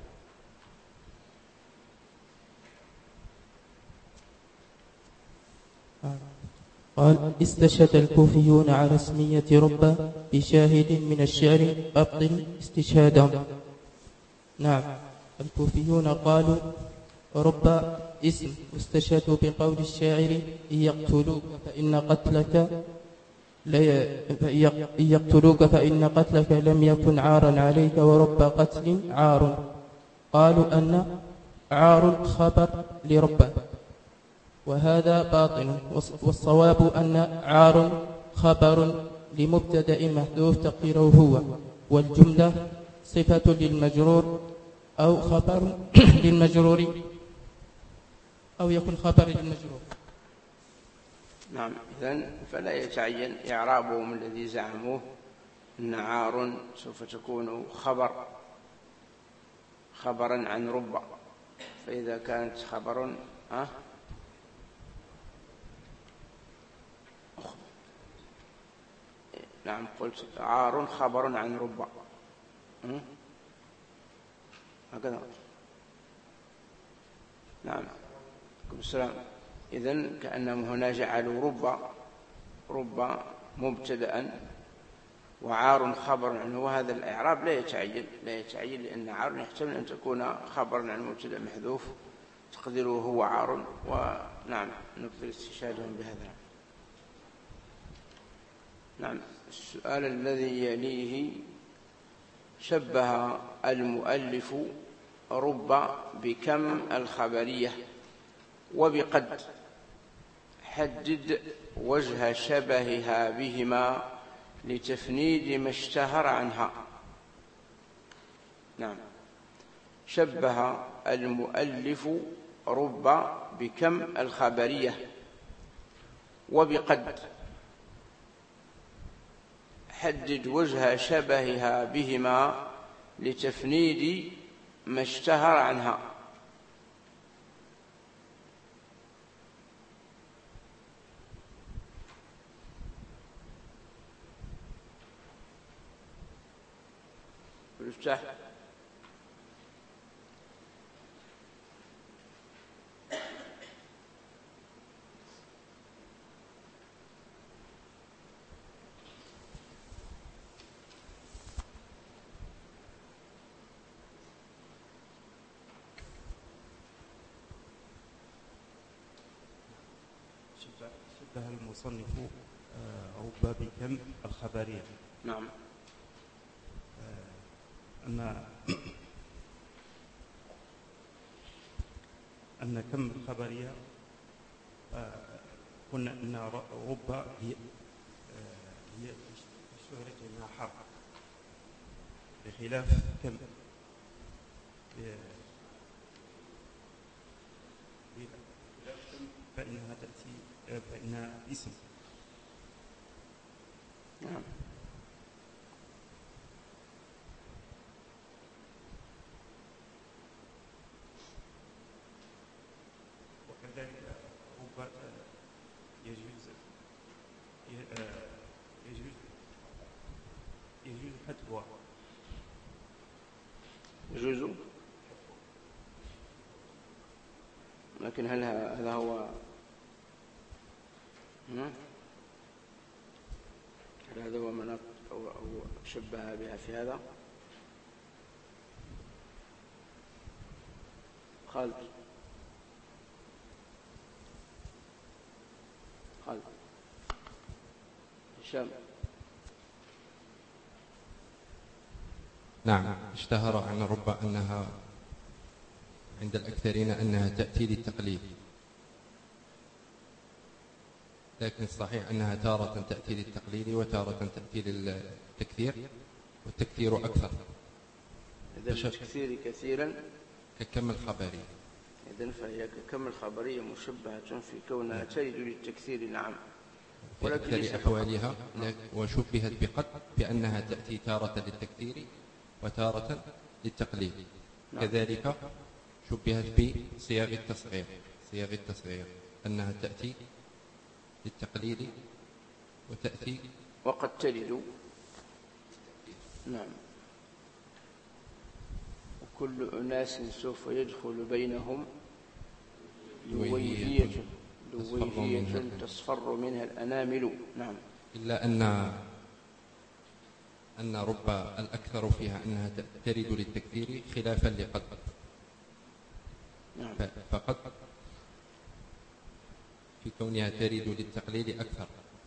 قال استشهد الكوفيون على اسمية رب بشاهد من الشعر أبطل استشهادا. نعم الكوفيون قالوا رب اسم واستشهدوا بقول الشاعر إن يقتلوك فإن قتلك لم يكن عارا عليك ورب قتل عار. قالوا أن عار خبر لرب وهذا باطل والصواب أن عار خبر لمبتدأ محذوف تقديره هو والجملة صفة للمجرور أو خبر للمجرور أو يكون خبر للمجرور. نعم إذن فلا يتعين إعرابهم الذي زعموه أن عار سوف تكون خبر خبرا عن رب، فإذا كانت خبر نعم قلت عار خبر عن رب هكذا. نعم السلام. إذن كأنهم هنا جعلوا رب مبتدأ وعار خبر عنه، وهذا الإعراب لا يتعين لأن عار يحتمل أن تكون خبرا عن مبتدأ محذوف تقديره هو عار، ونعم نبذل استشهادهم بهذا. نعم السؤال الذي يليه: شبه المؤلف رب بكم الخبرية وبقد، حدد وجه شبهها بهما لتفنيد ما اشتهر عنها. نعم شبه المؤلف رب بكم الخبرية وبقد، حدد وجه شبهها بهما لتفنيد ما اشتهر عنها. افتح. شبه المصنف رب بكم الخبرية. نعم أن كم الخبرية قلنا أن رب هي شهرة أنها حرف، بخلاف كم فإنها تأتي فإنها اسم. نعم وكذلك رب يجوز حذفها. يجوز، لكن هل هذا هو مناط أو شبه بها في هذا؟ خالد هشام. نعم اشتهر عن رب أنها عند الأكثرين أنها تأتي للتقليد، لكن الصحيح أنها تارة تأتي للتقليد وتارة تأتي للتكثير، والتكثير أكثر. إذن التكثير كثيرا ككم الخبري. إذن فهي ككم الخبرية مشبهة في كونها ترد للتكثير. نعم في أكثر أحوالها، وشبهت بقد بأنها تأتي تارة للتكثير وتارة للتقليد. كذلك شبهت بصياغ التصغير أنها تأتي للتقليد وتأتي وقد تلد. نعم وكل أناس سوف يدخل بينهم لويهية تصفر منها الأنامل. نعم إلا أن رب الأكثر فيها أنها ترد للتكثير خلافا لقد. نعم. فقد في كونها ترد للتقليد أكثر.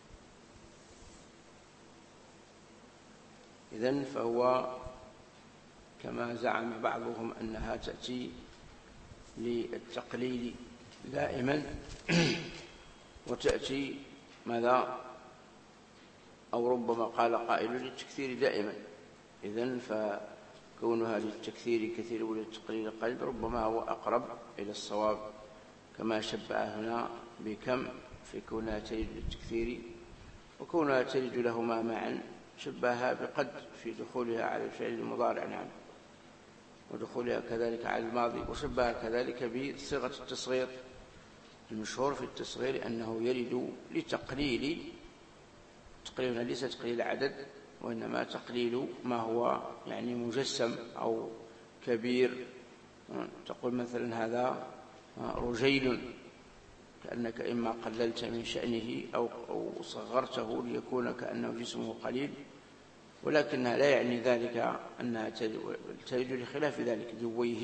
إذن فهو كما زعم بعضهم أنها تأتي للتقليد دائما وتأتي ماذا، أو ربما قال قائل للتكثير دائما. إذن فكونها للتكثير كثير وللتقليد قليل ربما هو أقرب إلى الصواب، كما شبه هنا بكم في كونها تلد للتكثير وكونها تلد لهما معا، شبهها بقد في دخولها على الفعل المضارع. نعم ودخولها كذلك على الماضي، وشبه كذلك بصيغة التصغير. المشهور في التصغير أنه يرد لتقليل، تقليل ليس تقليل عدد، وإنما تقليل ما هو يعني مجسم أو كبير. تقول مثلا هذا رجيل، كأنك إما قللت من شأنه أو صغرته ليكون كأنه جسمه قليل، ولكنها لا يعني ذلك أنها ترد لخلاف ذلك.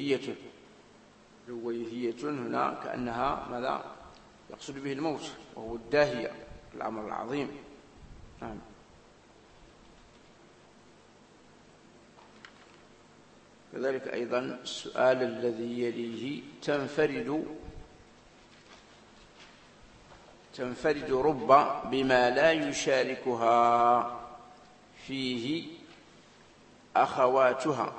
دويهية هنا كأنها ماذا يقصد به الموت، وهو الداهية، الأمر العظيم. نعم. كذلك أيضا السؤال الذي يليه: تنفرد رب بما لا يشاركها فيه أخواتها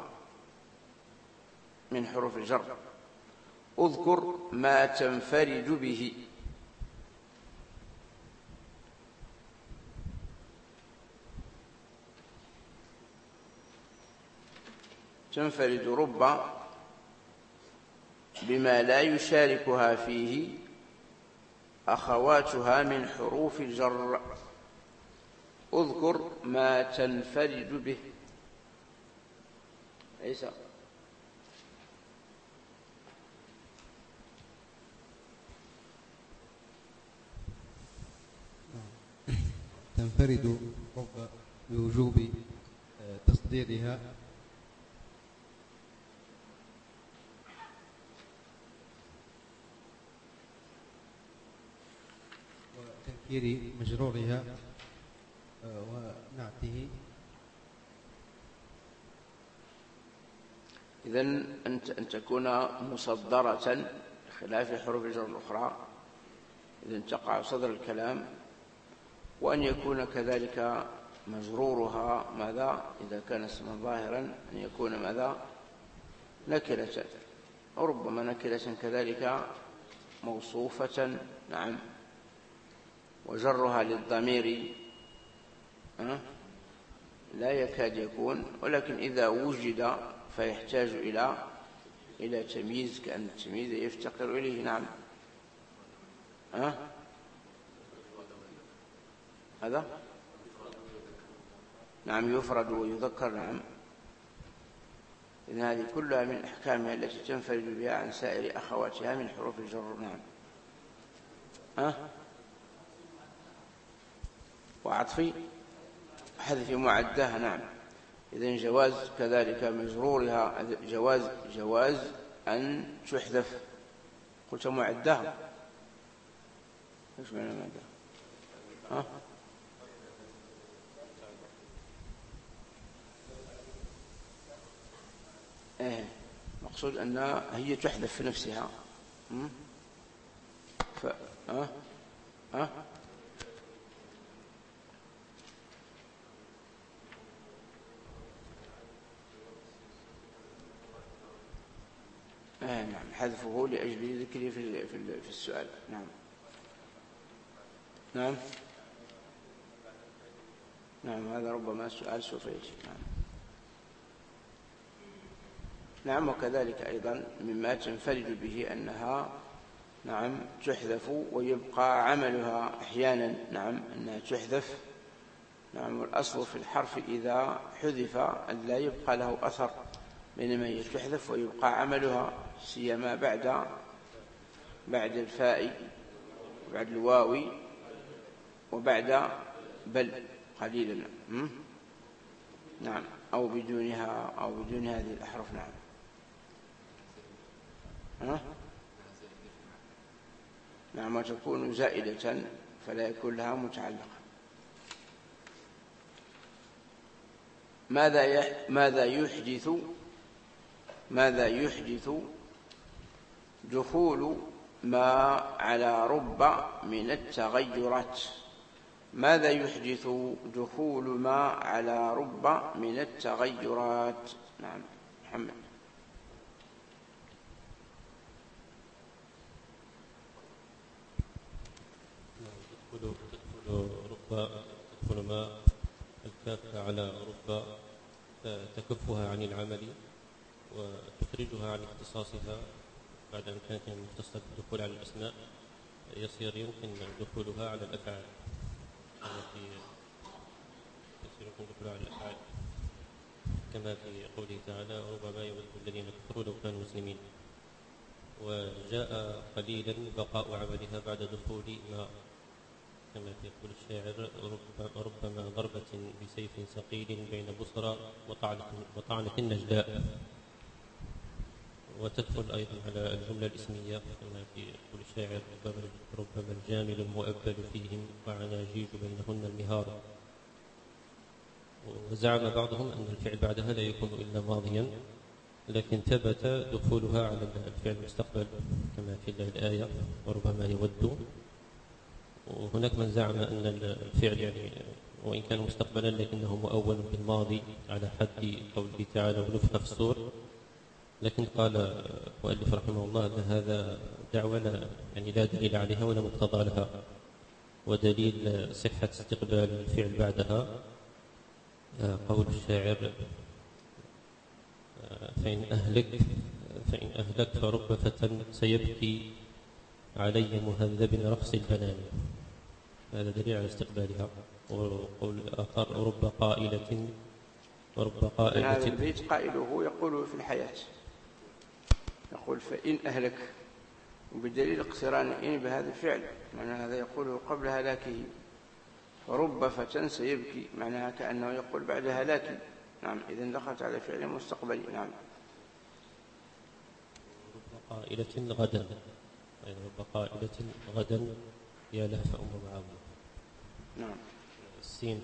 من حروف الجر، اذكر ما تنفرد به. تنفرد رب بما لا يشاركها فيه أخواتها من حروف الجر، اذكر ما تنفرد به. عيسى. تنفرد رب بوجوب تصديرها وتنكير مجرورها ونعته. إذن أن تكون مصدرة خلاف حروف الجر الأخرى، إذن تقع صدر الكلام، وأن يكون كذلك مجرورها ماذا إذا كان اسما ظاهرا، أن يكون ماذا نكرة، أو ربما نكرة كذلك موصوفة. نعم. وجرها للضمير لا يكاد يكون، ولكن إذا وجد فيحتاج إلى تمييز، كأن التمييز يفتقر إليه. نعم. هذا نعم يفرد ويذكر. نعم. إن هذه كلها من أحكامها التي تنفرد بها عن سائر أخواتها من حروف الجر. نعم. وعطفي حذف معدها. نعم. إذن جواز كذلك مجرورها، جواز أن تحذف. قلت معدها، ايش معنى معدها؟ مقصود أنها هي تحذف في نفسها. نعم، حذفه لأجل ذكره في السؤال. نعم. نعم. نعم، هذا ربما السؤال سوف يجي. نعم. نعم. وكذلك أيضا مما تنفرد به أنها نعم تحذف ويبقى عملها أحيانا. نعم، أنها تحذف. نعم. والأصل في الحرف إذا حذف أن لا يبقى له أثر، بينما هي تحذف ويبقى عملها، سيما بعد الفاء وبعد الواو وبعد بل قليلا. نعم. أو بدونها أو بدون هذه الأحرف. نعم. نعم. وتكون زائدة فلا يكون لها متعلقة. ماذا يحدث دخول ما على رب من التغيرات؟ ماذا يحدث دخول ما على رب من التغيرات؟ نعم. محمد. تدخل ما الكافة على رب تكفها عن العمل وتخرجها عن اختصاصها بعد أن كانت مختصة بالدخول على الأسماء، يصير يمكن دخولها على الأفعال كما في قوله تعالى ربما يود الذين كفروا لو كانوا مسلمين. وجاء قليلا بقاء عملها بعد دخول ما، كما يقول الشاعر ربما ضربة بسيف ثقيل بين بصرى وطعنة النجداء. وتدخل أيضا على الجملة الإسمية كما يقول الشاعر ربما الجامل المؤبل فيهم وعناجيج بينهن المهار. وزعم بعضهم أن الفعل بعدها لا يكون إلا ماضيا، لكن ثبت دخولها على الفعل المستقبل كما في الآية وربما يود. وهناك من زعم أن الفعل يعني وإن كان مستقبلا لكنه مؤول بالماضي على حد قوله تعالى ونفخ في الصور، لكن قال مؤلف رحمه الله أن هذا دعوة لا دليل عليها ولا مقتضى لها، ودليل صحة استقبال الفعل بعدها قول الشاعر فإن أهلك فرب فتى سيبكي علي مهذب رخص البنان، هذا دليل على استقبالها. وقول آخر رب قائلة هذا البيت قائله يقول في الحياة، يقول فإن أهلك، وبدليل اقتران إن بهذا الفعل معنى هذا يقوله قبل هلاكه، ورب فتى سيبكي معناها كأنه يقول بعد هلاكي. نعم، إذن دخلت على فعل مستقبلي. نعم. رب قائلة غدا، رب قائلة غدا يا لهف أم معاوية. نعم. السين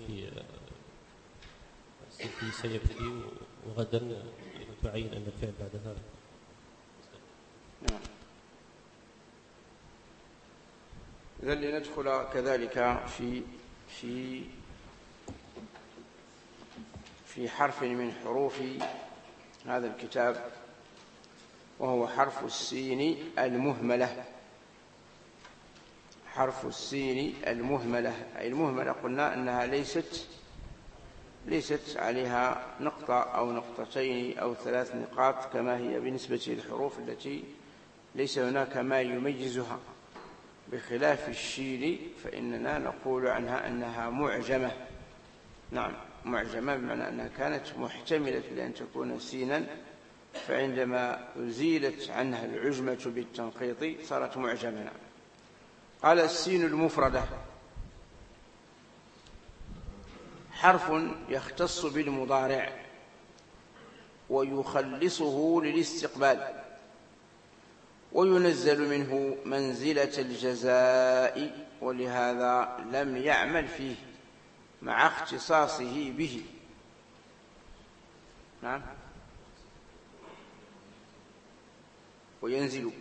في سيبكي وغدا تعين أن الفعل بعدها. نعم. إذن لندخل كذلك في حرف من حروف هذا الكتاب، وهو حرف السين المهملة. حرف السين المهملة، أي المهملة قلنا أنها ليست عليها نقطة أو نقطتين أو 3 نقاط كما هي بالنسبة للحروف التي ليس هناك ما يميزها، بخلاف الشين فإننا نقول عنها أنها معجمة. نعم، معجمة بمعنى أنها كانت محتملة لأن تكون سينا، فعندما أزيلت عنها العجمة بالتنقيط صارت معجمة. قال السين المفردة حرف يختص بالمضارع ويخلصه للاستقبال، وينزل منه منزلة الجزاء، ولهذا لم يعمل فيه مع اختصاصه به. نعم. وينزل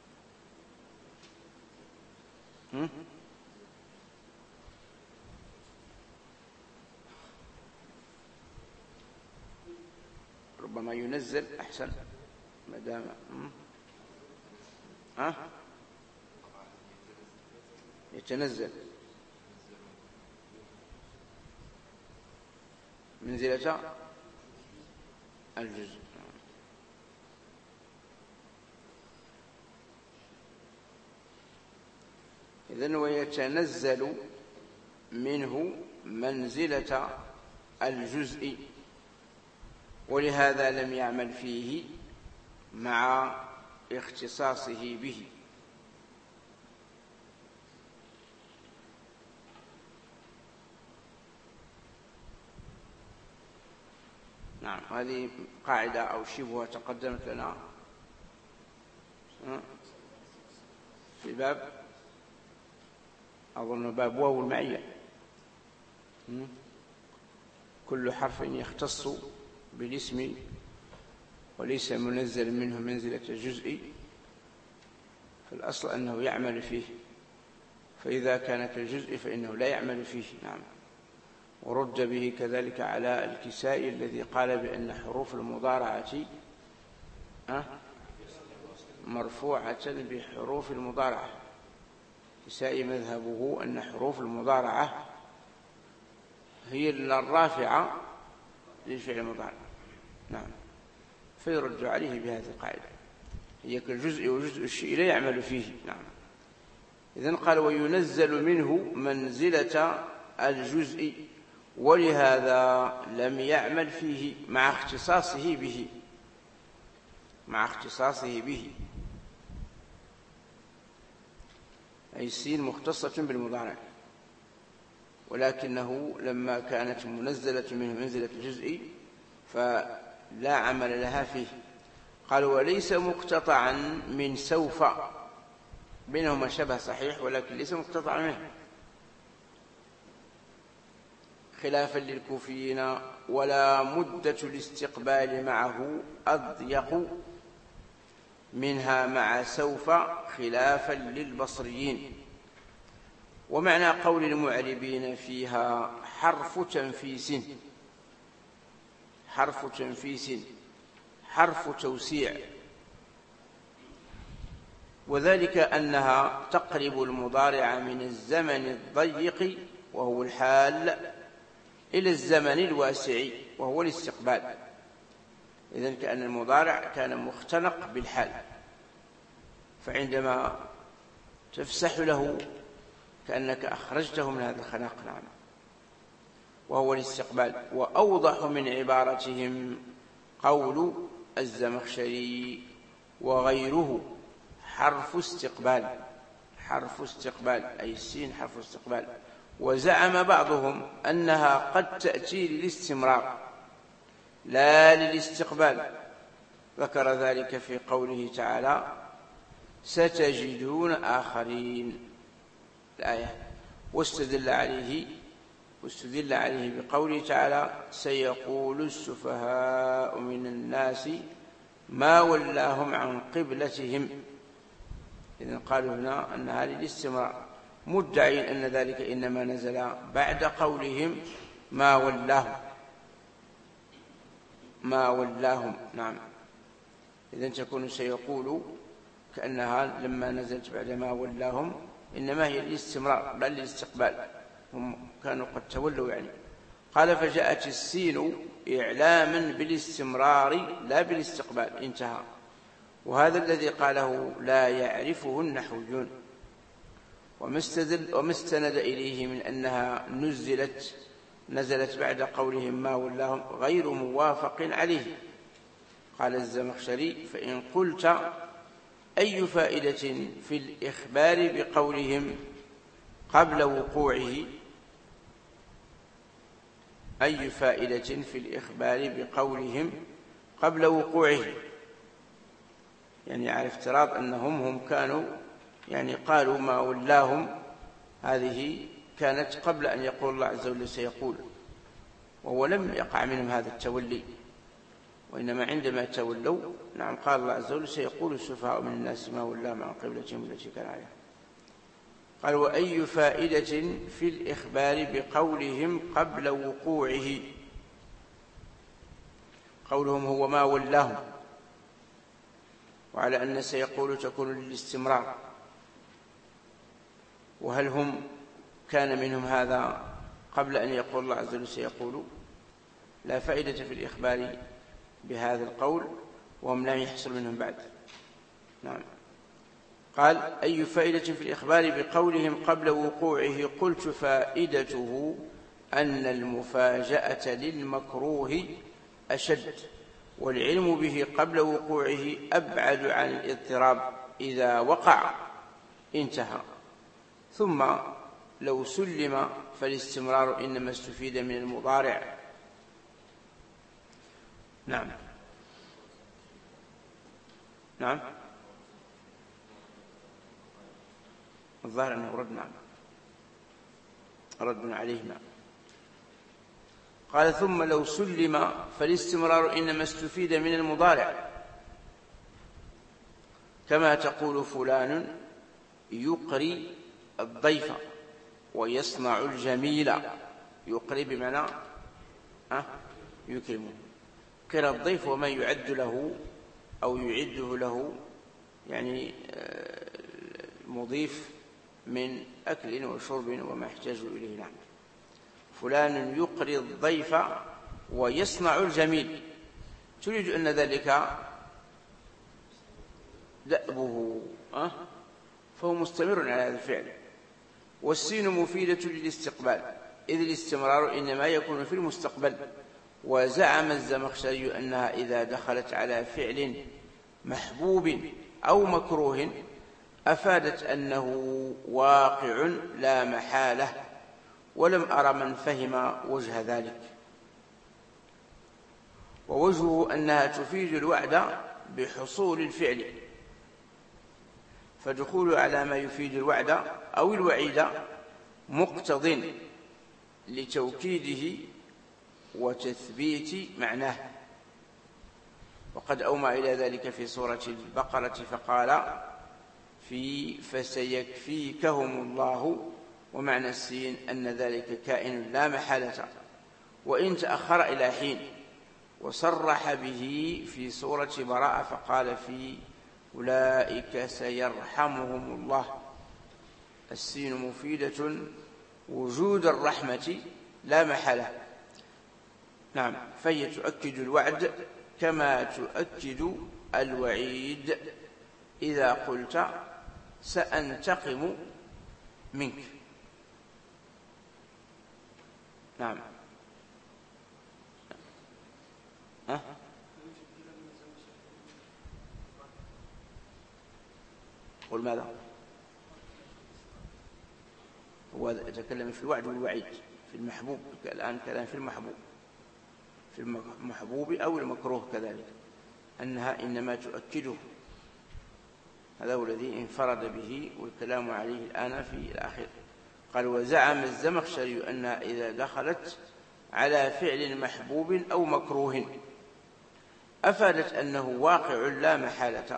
ربما ينزل أحسن ما دام يتنزل منزلة الجزء. إذن ويتنزل منه منزلة الجزء، ولهذا لم يعمل فيه مع اختصاصه به. نعم، هذه قاعدة أو شبهة تقدمت لنا في باب، أظن باب واو المعية. كل حرف يختص بالاسم وليس منزل منه منزلة الجزء، فالأصل أنه يعمل فيه، فإذا كان كالجزء فإنه لا يعمل فيه. نعم. ورد به كذلك على الكسائي الذي قال بأن حروف المضارعة مرفوعة بحروف المضارعة. الكسائي مذهبه أن حروف المضارعة هي الرافعة للفعل المضارع. نعم. فيرد عليه بهذه القاعدة، هي كالجزء وجزء الشيء لا يعمل فيه. نعم. إذن قال وينزل منه منزلة الجزء، ولهذا لم يعمل فيه مع اختصاصه به، أي السين مختصة بالمضارع، ولكنه لما كانت منزلة منه منزلة الجزء فلا عمل لها فيه. قال وليس مقتطعا من سوف، بينهما شبه صحيح ولكن ليس مقتطعا منه، خلافا للكوفيين. ولا مدة الاستقبال معه أضيق منها مع سوف، خلافا للبصريين. ومعنى قول المعربين فيها حرف تنفيس، حرف توسيع، وذلك أنها تقرب المضارع من الزمن الضيق وهو الحال إلى الزمن الواسع وهو الاستقبال. إذن كأن المضارع كان مختنق بالحال، فعندما تفسح له كأنك أخرجته من هذا الخناق. نعم. وهو الاستقبال. وأوضح من عبارتهم قول الزمخشري وغيره حرف استقبال، أي السين حرف استقبال. وزعم بعضهم أنها قد تأتي للاستمرار لا للاستقبال، ذكر ذلك في قوله تعالى ستجدون آخرين الآية، واستدل عليه بقوله تعالى سيقول السفهاء من الناس ما ولاهم عن قبلتهم. إذن قالوا هنا أنها للاستمرار، مدعين أن ذلك إنما نزل بعد قولهم ما ولاهم. نعم. إذن تكون سيقول كأنها لما نزلت بعد ما ولاهم إنما هي للاستمرار لا للاستقبال، هم كانوا قد تولوا يعني. قال فجاءت السين إعلاما بالاستمرار لا بالاستقبال، انتهى. وهذا الذي قاله لا يعرفه النحويون، وما استند إليه من أنها نزلت بعد قولهم ما ولاهم غير موافق عليه. قال الزمخشري فإن قلت أي فائدة في الإخبار بقولهم قبل وقوعه، أي فائدة في الإخبار بقولهم قبل وقوعه، يعني على افتراض أنهم هم كانوا يعني قالوا ما ولاهم، هذه كانت قبل أن يقول الله عز وجل سيقول، وهو لم يقع منهم هذا التولي، وإنما عندما تولوا نعم قال الله عز وجل سيقول السفهاء من الناس ما ولاهم عن قبلتهم التي كان عليها. قال وأي فائدة في الإخبار بقولهم قبل وقوعه، قولهم هو ما ولاهم، وعلى أن سيقول تكون للاستمرار، وهل هم كان منهم هذا قبل أن يقول الله عز وجل سيقول؟ لا فائدة في الإخبار بهذا القول وهم لم يحصل منهم بعد. نعم. قال أي فائدة في الإخبار بقولهم قبل وقوعه، قلت فائدته أن المفاجأة للمكروه أشد، والعلم به قبل وقوعه أبعد عن الاضطراب، إذا وقع انتهى. ثم لو سلم فالاستمرار إنما استفيد من المضارع. نعم. نعم. الظاهر أنه رد عليه. نعم. قال ثم لو سلم فالاستمرار إنما استفيد من المضارع، كما تقول فلان يقري الضيف ويصنع الجميل. يقري بمعنى يكرمه، قرى الضيف وما يعد له أو يعده له يعني مضيف من أكل وشرب وما يحتاج إليه. نعم. فلان يقري الضيف ويصنع الجميل، تريد أن ذلك دأبه فهو مستمر على هذا الفعل. والسين مفيدة للاستقبال، إذ الاستمرار إنما يكون في المستقبل. وزعم الزمخشري أنها إذا دخلت على فعل محبوب أو مكروه أفادت أنه واقع لا محالة، ولم أر من فهم وجه ذلك. ووجهه أنها تفيد الوعد بحصول الفعل، فدخول على ما يفيد الوعد أو الوعيد مقتض لتوكيده وتثبيت معناه. وقد أومى إلى ذلك في سورة البقرة فقال فسيكفيكهم الله، ومعنى السين أن ذلك كائن لا محالة وإن تأخر إلى حين. وصرح به في سورة براءة فقال في أولئك سيرحمهم الله. السين مفيدة وجود الرحمة لا محالة. نعم، فهي تؤكد الوعد كما تؤكد الوعيد إذا قلت سأنتقم منك. نعم. قل ماذا؟ هو يتكلم في الوعد والوعيد في المحبوب، الآن كلام في المحبوب، في المحبوب أو المكروه كذلك، أنها إنما تؤكده. هذا هو الذي انفرد به والكلام عليه الآن في الآخر. قال وزعم الزمخشري أنها إذا دخلت على فعل محبوب أو مكروه أفادت أنه واقع لا محالة.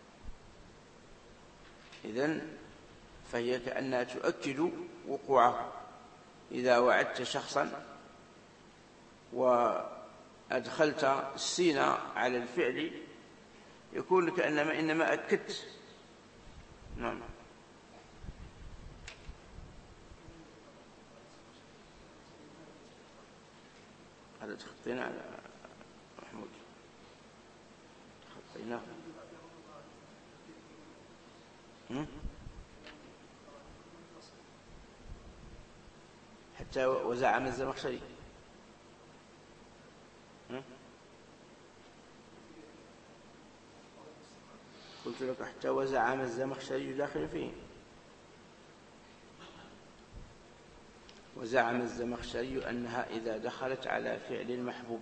إذن فهي كأنها تؤكد وقوعه. إذا وعدت شخصا وأدخلت السين على الفعل يكون كأنما إنما أكدت. نعم. هذا تخطينا على محمود، خطيناه. حتى وزعم الزمخشري. قلت لك حتى وزعم الزمخشري داخل فيه. وزعم الزمخشري أنها إذا دخلت على فعل محبوب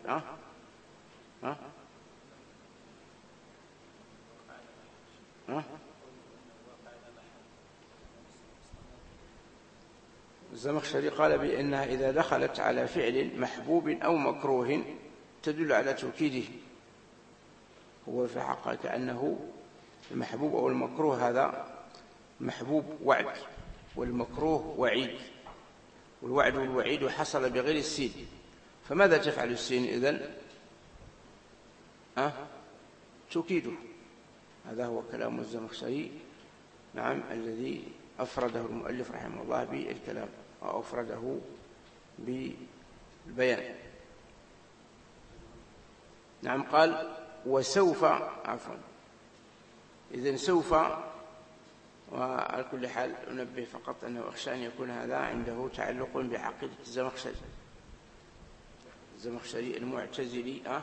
الزمخشري قال بأنها إذا دخلت على فعل محبوب أو مكروه تدل على توكيده. هو في حقه كأنه المحبوب أو المكروه، هذا محبوب وعد والمكروه وعيد، والوعد والوعيد حصل بغير السين. فماذا تفعل السين إذن؟ توكيده. هذا هو كلام الزمخشري، نعم، الذي أفرده المؤلف رحمه الله بالكلام أو أفرده بالبيان. نعم. قال وسوف، عفوا، إذن سوف. وعلى كل حال أنبه فقط أنه أخشى أن يكون هذا عنده تعلق بعقيدة الزمخشري. الزمخشري المعتزلي.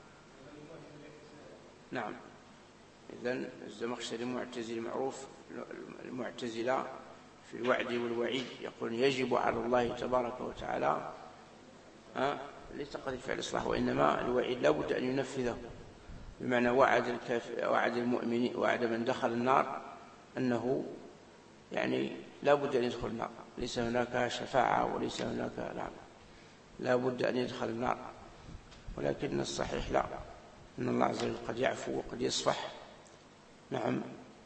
نعم. إذن الزمخشري المعتزلي معروف، المعتزلة في الوعد والوعيد يقول يجب على الله تبارك وتعالى ليس قد فعل الإصلاح، وإنما الوعيد لا بد أن ينفذه، بمعنى وعد المؤمنين، وعد من دخل النار أنه يعني لا بد أن يدخل النار، ليس هناك شفاعة وليس هناك، لا بد أن يدخل النار. ولكن الصحيح لا، إن الله عز وجل قد يعفو وقد يصفح. نعم.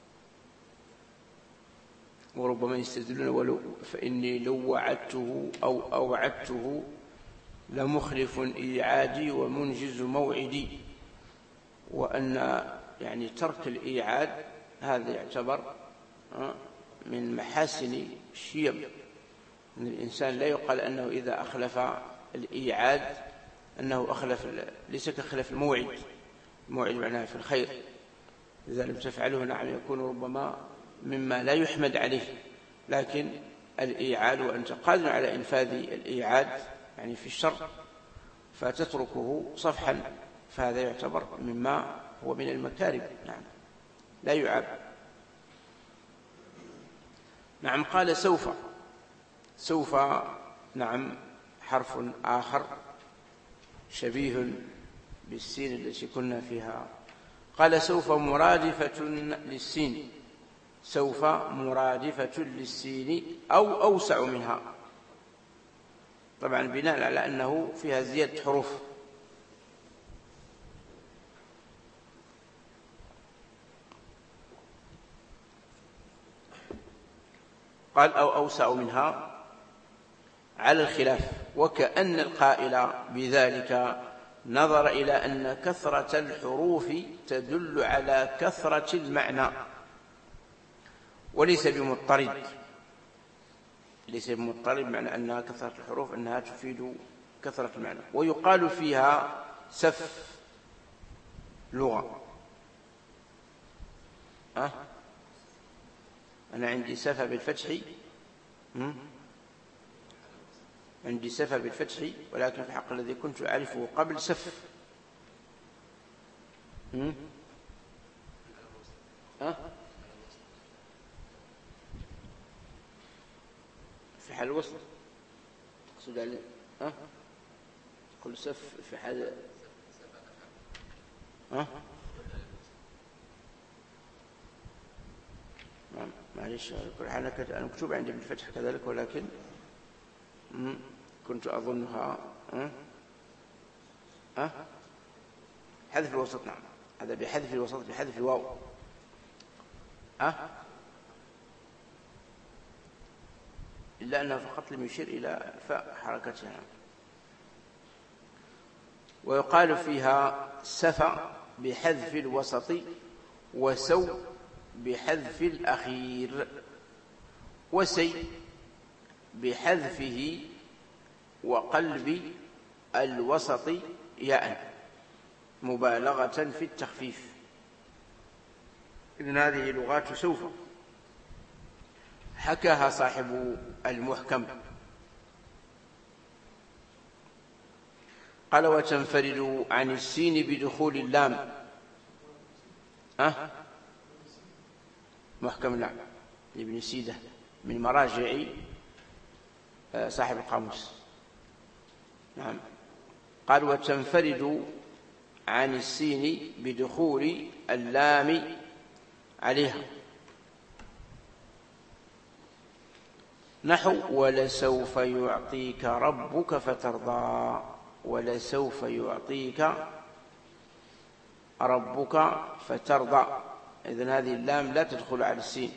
وربما يستدلون ولو فإني لو وعدته أو أوعدته لمخلف إيعادي ومنجز موعدي. وأن يعني ترك الإيعاد هذا يعتبر من محاسن الشيم، أن الإنسان لا يقال أنه إذا أخلف الإيعاد أنه أخلف، ليس كخلف الموعد، موعد معناه في الخير، إذا لم تفعله نعم يكون ربما مما لا يحمد عليه، لكن الإيعاد وأنت قادر على إنفاذ الإيعاد يعني في الشر فتتركه صفحا، فهذا يعتبر مما هو من المكارم، نعم لا يعاب. نعم قال سوف نعم حرف آخر شبيه بالسين التي كنا فيها. قال سوف مرادفة للسين، سوف مرادفة للسين أو أوسع منها، طبعا بناء على أنه فيها زيادة حروف. قال أو أوسع منها على الخلاف، وكأن القائل بذلك نظر إلى أن كثرة الحروف تدل على كثرة المعنى وليس بمضطرد، ليس بمضطرد معنى أن كثرة الحروف أنها تفيد كثرة المعنى. ويقال فيها سف لغة. أنا عندي سفة بالفتح، عندي سفة بالفتح، ولكن في الحق الذي كنت أعرفه قبل سف. في حال الوصل تقصد عليه؟ تقول سف في حال معلش كل حال أنا مكتوب عندي بالفتح كذلك، ولكن كنت أظنها حذف الوسط. نعم هذا بحذف الوسط بحذف الواو. إلا أنه فقط لم يشير إلى فاء حركتها. ويقال فيها سفى بحذف الوسط، وسو بحذف الأخير، وسي بحذفه وقلب الوسط ياء مبالغة في التخفيف. إذن هذه لغات سوف حكاها صاحب المحكم. قال وتنفرد عن السين بدخول اللام. محكم اللام لابن سيدة من مراجع صاحب القاموس. نعم قال وتنفرد عن السين بدخول اللام عليها، نحو ولسوف يعطيك ربك فترضى، ولسوف يعطيك ربك فترضى. إذن هذه اللام لا تدخل على السين.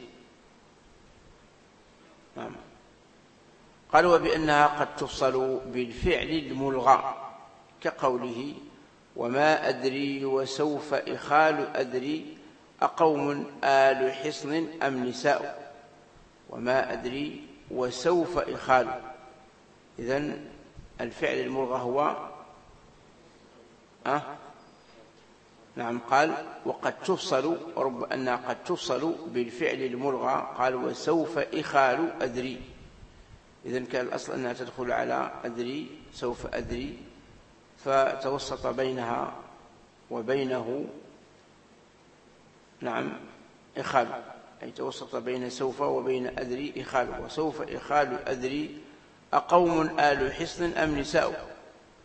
نعم قال وبأنها قد تفصل بالفعل الملغى، كقوله وما أدري وسوف إخال أدري أقوم آل حصن أم نساء. وما أدري وسوف إخال، إذن الفعل الملغى هو نعم قال وقد تفصل، ورب أنها قد تفصل بالفعل الملغى. قال وسوف إخال أدري، إذن كان الأصل أنها تدخل على أدري سوف أدري، فتوسط بينها وبينه نعم إخال، أي توسط بين سوف وبين أدري إخال. وسوف إخال أدري أقوم آل حصن أم نساء.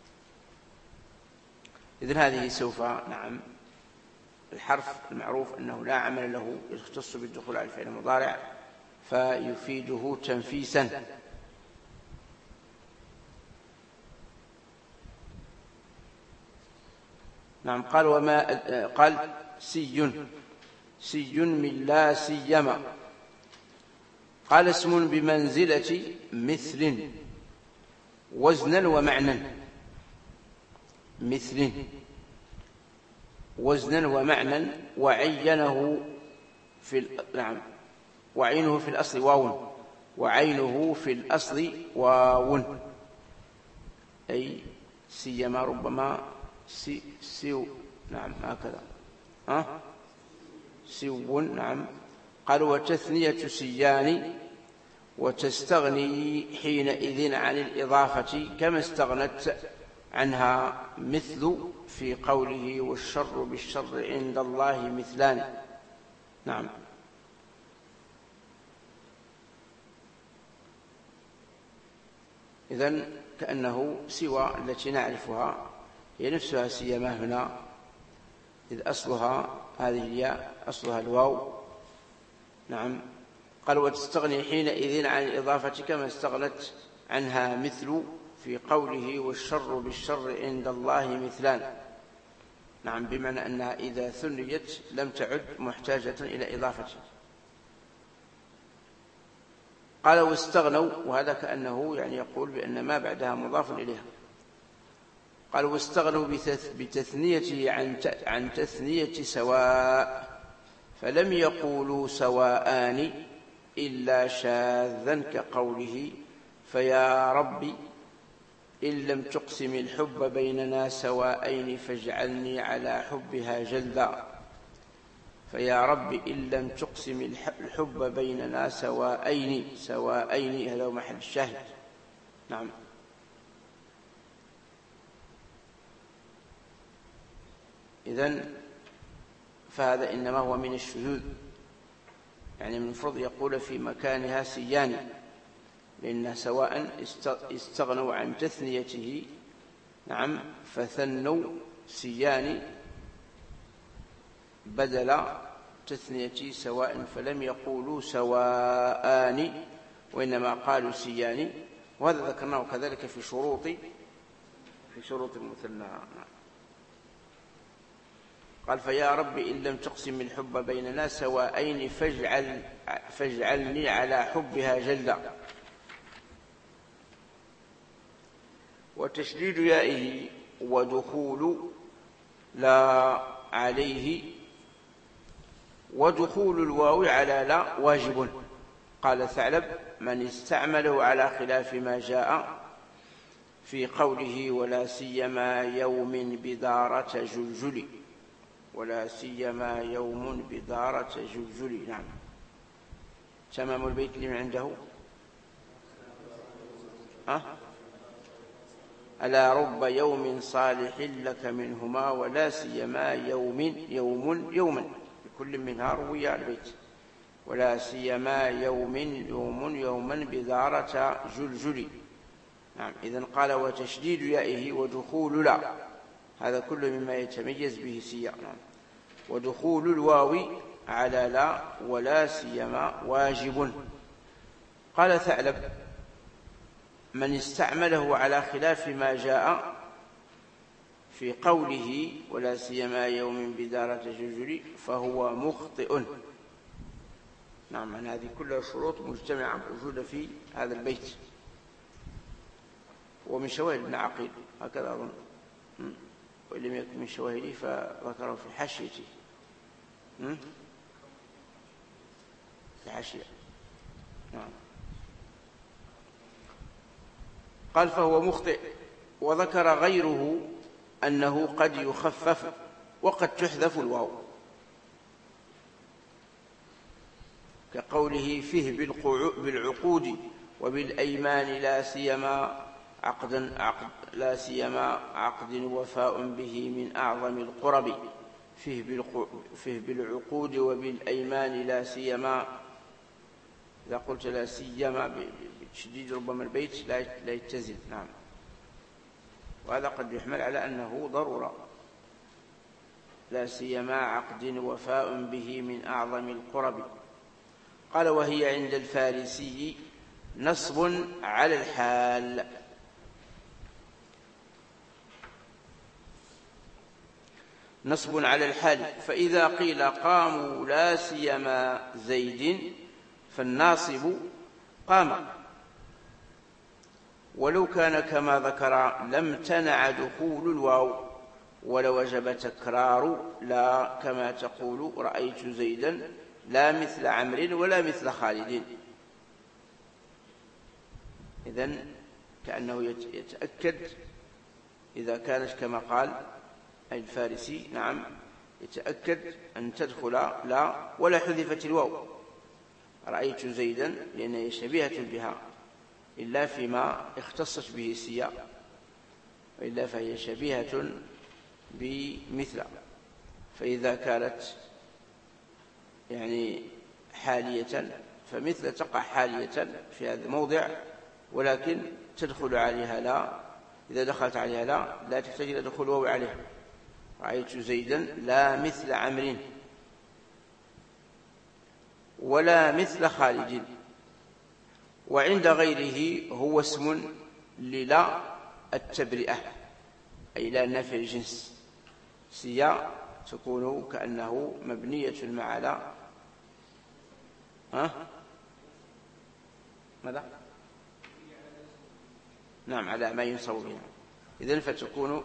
إذن هذه سوف نعم الحرف المعروف أنه لا عمل له، يختص بالدخول على الفعل المضارع فيفيده تنفيسا. نعم قال وما قال سي من لا سيما. قال اسم بمنزلة مثل وزنا ومعنى، مثل وزنا ومعنى، وعينه في نعم وعينه في الأصل واو، وعينه في الأصل واو، أي سيما ربما نعم هكذا. سو، نعم. قال وتثنية سيان وتستغني حينئذ عن الإضافة كما استغنت عنها مثل في قوله والشر بالشر عند الله مثلان. نعم. إذن كأنه سوى التي نعرفها هي نفسها سيما هنا، إذ أصلها هذه الياء أصلها الواو. نعم. قال وتستغني حينئذ عن الإضافة كما استغنت عنها مثل في قوله والشر بالشر عند الله مثلان. نعم، بمعنى أنها إذا ثنيت لم تعد محتاجة إلى إضافة. قال واستغنوا، وهذا كأنه يعني يقول بأن ما بعدها مضاف إليها. قال واستغنوا بتثنيته عن تثنية سواء، فلم يقولوا سواءان إلا شاذا كقوله فيا رب إن لم تقسم الحب بيننا سواءين فاجعلني على حبها جلدا. فيا رب إن لم تقسم الحب بيننا سواءين هذا هو محل الشاهد. نعم. إذن فهذا إنما هو من الشذوذ، يعني من المفروض يقول في مكانها سيان، لأن سواء استغنوا عن تثنيته. نعم. فثنوا سيان بدل تثنية سواء، فلم يقولوا سواءان وإنما قالوا سيان. وهذا ذكرناه كذلك في شروط المثنى. قال فيا رب إن لم تقسم الحب بيننا سواءين فاجعلني على حبها جلدا. وتشديد يائه ودخول لا عليه، ودخول الواو على لا واجب. قال ثعلب من استعمله على خلاف ما جاء في قوله ولا سيما يوم بدارة جلجل، ولا سيما يوم بدارة جلجل. نعم. تمام البيت لمن عنده. ألا رب يوم صالح لك منهما ولا سيما يوما بكل منها روي البيت. ولا سيما يوما بدارة جلجل. نعم. إذن قال وتشديد يائه ودخول لا، هذا كل مما يتميز به سياق. نعم. ودخول الواو على لا ولا سيما واجب. قال ثعلب من استعمله على خلاف ما جاء في قوله ولا سيما يوم بدارة جلجل فهو مخطئ. نعم. أن هذه كلها شروط مجتمعة موجودة في هذا البيت، ومن شواهد ابن عقيل هكذا أظن، وإن لم يكن من شواهده فذكره في حاشيته. في حاشية. نعم. قال فهو مخطئ. وذكر غيره أنه قد يخفف وقد تحذف الواو، كقوله فيه بالعقود وبالأيمان لا سيما عقد وفاء به من أعظم القرب. فيه بالعقود وبالأيمان لا سيما، إذا قلت لا سيما بتشديد ربما البيت لا يتزن. نعم. وهذا قد يحمل على أنه ضرورة. لا سيما عقد وفاء به من أعظم القرب. قال وهي عند الفارسي نصب على الحال. نصب على الحال. فإذا قيل قاموا لا سيما زيد فالناصب قام، ولو كان كما ذكر لم تنع دخول الواو ولوجب تكرار لا، كما تقول رأيت زيدا لا مثل عمرو ولا مثل خالد. إذن كأنه يتأكد إذا كانت كما قال أي الفارسي نعم يتأكد أن تدخل لا ولا حذفت الواو. رأيت زيدا لأنها شبيهة بها إلا فيما اختصت به السياق، وإلا فهي شبيهة بمثل. فإذا كانت يعني حالية فمثل تقع حالية في هذا الموضع، ولكن تدخل عليها لا. إذا دخلت عليها لا تحتاج إلى دخول واو عليها. رأيت زيدا لا مثل عمرو ولا مثل خالد. وعند غيره هو اسم للا التبرئة، أي لا نفي الجنس. سيا تكون كأنه مبنية مع لا ماذا؟ نعم على ما ينصب بها. إذن فتكون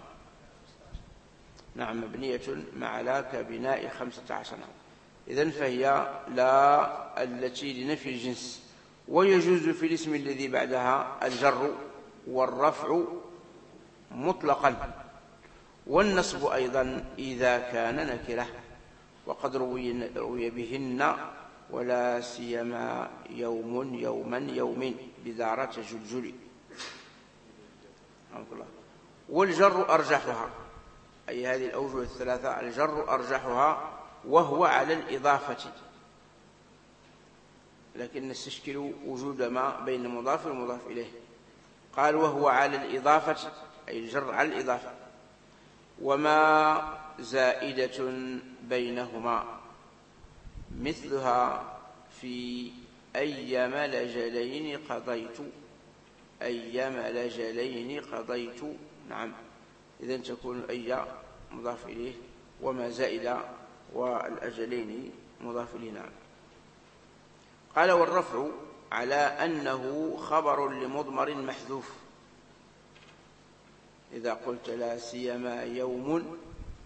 نعم مبنية مع لا كبناء 15. إذن فهي لا التي لنفي الجنس. ويجوز في الاسم الذي بعدها الجر والرفع مطلقا، والنصب أيضا إذا كان نكرة. وقد روي بهن ولا سيما يوم يوما يومين بدارة جلجل. والجر أرجحها، أي هذه الأوجه الثلاثة الجر أرجحها وهو على الإضافة، لكن نستشكل وجود ما بين مضاف ومضاف إليه. قال وهو على الإضافة أي الجر على الإضافة. وما زائدة بينهما مثلها في أيما لجلين قضيت، أيما لجلين قضيت. نعم إذن تكون أي مضاف إليه وما زائدة والأجلين مضاف إليه. نعم. قال والرفع على أنه خبر لمضمر محذوف. إذا قلت لا سيما يوم،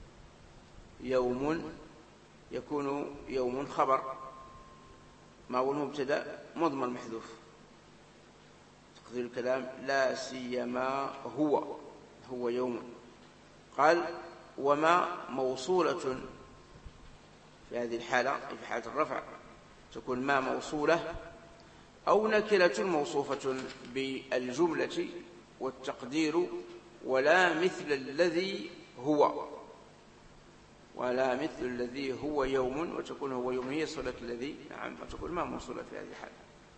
يوم يكون يوم خبر، ما هو المبتدأ مضمر محذوف. تقدير الكلام لا سيما هو يوم. قال وما موصولة في هذه الحالة، في حالة الرفع تكون ما موصولة أو نكرة موصوفة بالجملة والتقدير ولا مثل الذي هو، ولا مثل الذي هو يوم، وتكون هو يوم هي صلة الذي. نعم وتكون ما موصولة في هذه الحالة.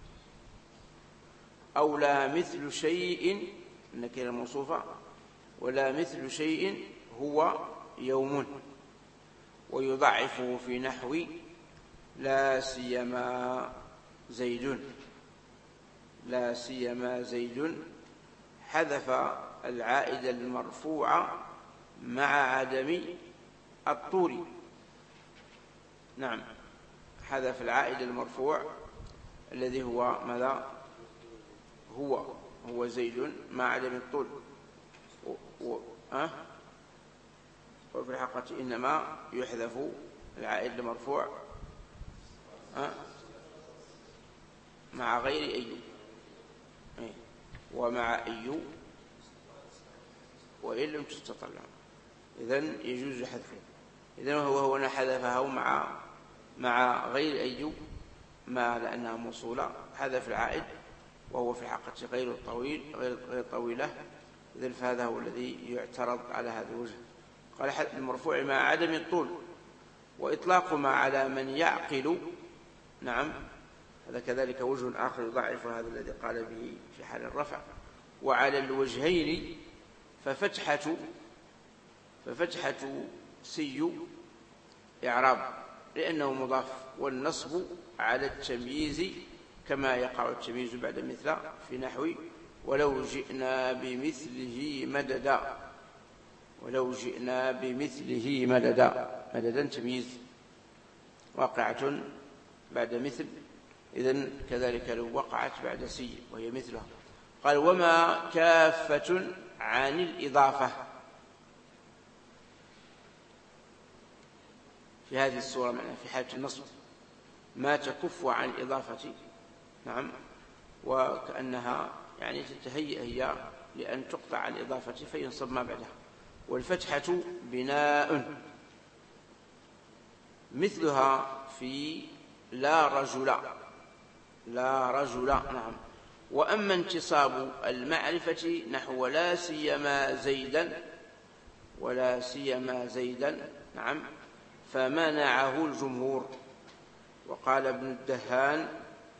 أو لا مثل شيء النكرة الموصوفة ولا مثل شيء هو يوم. ويضعفه في نحو لا سيما زيد، لا سيما زيد حذف العائد المرفوع مع عدم الطول. نعم حذف العائد المرفوع الذي هو ماذا؟ هو زيد مع عدم الطول. وفي الحقيقة إنما يحذف العائد المرفوع مع غير أي، ومع أي وإن لم تستطلع، إذن يجوز حذفه. إذن هو هنا حذفها مع غير أي ما لأنها موصولة، حذف العائد وهو في الحقيقة غير طويلة. إذن فهذا هو الذي يعترض على هذا الوجه. قال المرفوع مع عدم الطول، وإطلاق ما على من يعقل. نعم هذا كذلك وجه آخر يضعف هذا الذي قال به في حال الرفع. وعلى الوجهين ففتحة سي إعراب لأنه مضاف، والنصب على التمييز كما يقع التمييز بعد مثل في نحو ولو جئنا بمثله مددا. ولو جئنا بمثله مددا تمييز واقعة بعد مثل، إذن كذلك لو وقعت بعد سي وهي مثلها. قال وما كافة عن الإضافة في هذه الصورة، معنى في حالة النصب ما تكف عن الإضافة. نعم وكأنها يعني تتهيأ هي لأن تقطع الإضافة فينصب ما بعدها. والفتحة بناء مثلها في لا رجل. لا رجل. نعم. وأما انتصاب المعرفة نحو لا سيما زيدا ولا سيما زيدا، نعم، فمنعه الجمهور. وقال ابن الدهان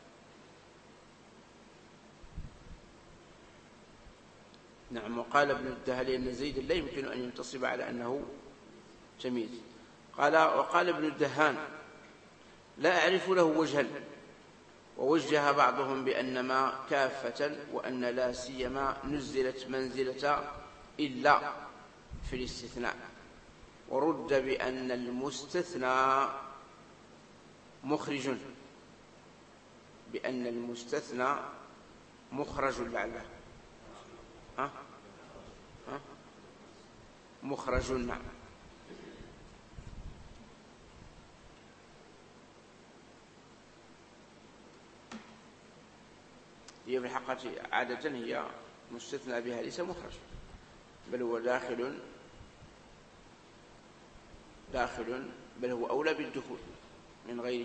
نعم، وقال ابن الدهان لأن زيد لا يمكن أن ينتصب على أنه تمييز. وقال ابن الدهان لا أعرف له وجها، ووجه بعضهم بأنما كافة، وأن لا سيما نزلت منزلة إلا في الاستثناء، ورد بأن المستثنى مخرج، بأن المستثنى مخرج لعله مخرج. نعم. هي في الحقيقة عادة هي مستثنى بها ليس مخرج، بل هو داخل بل هو أولى بالدخول من غيره.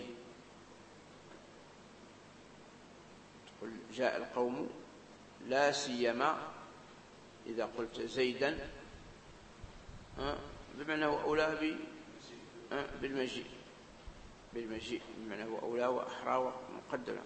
تقول جاء القوم لا سيما إذا قلت زيدا بمعنى هو أولى بالمجيء بمعنى هو أولى وأحرى ومقدم.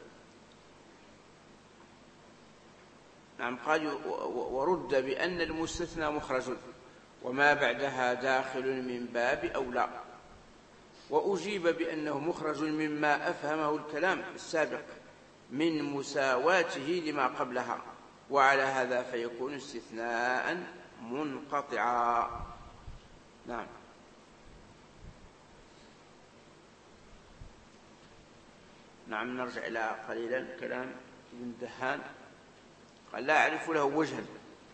نعم. قال ورد بأن المستثنى مخرج وما بعدها داخل من باب أولى، وأجيب بأنه مخرج مما أفهمه الكلام السابق من مساواته لما قبلها، وعلى هذا فيكون استثناء منقطعا. نعم. نعم. نرجع إلى قليلا كلام ابن دهان. قال لا أعرف له وجها،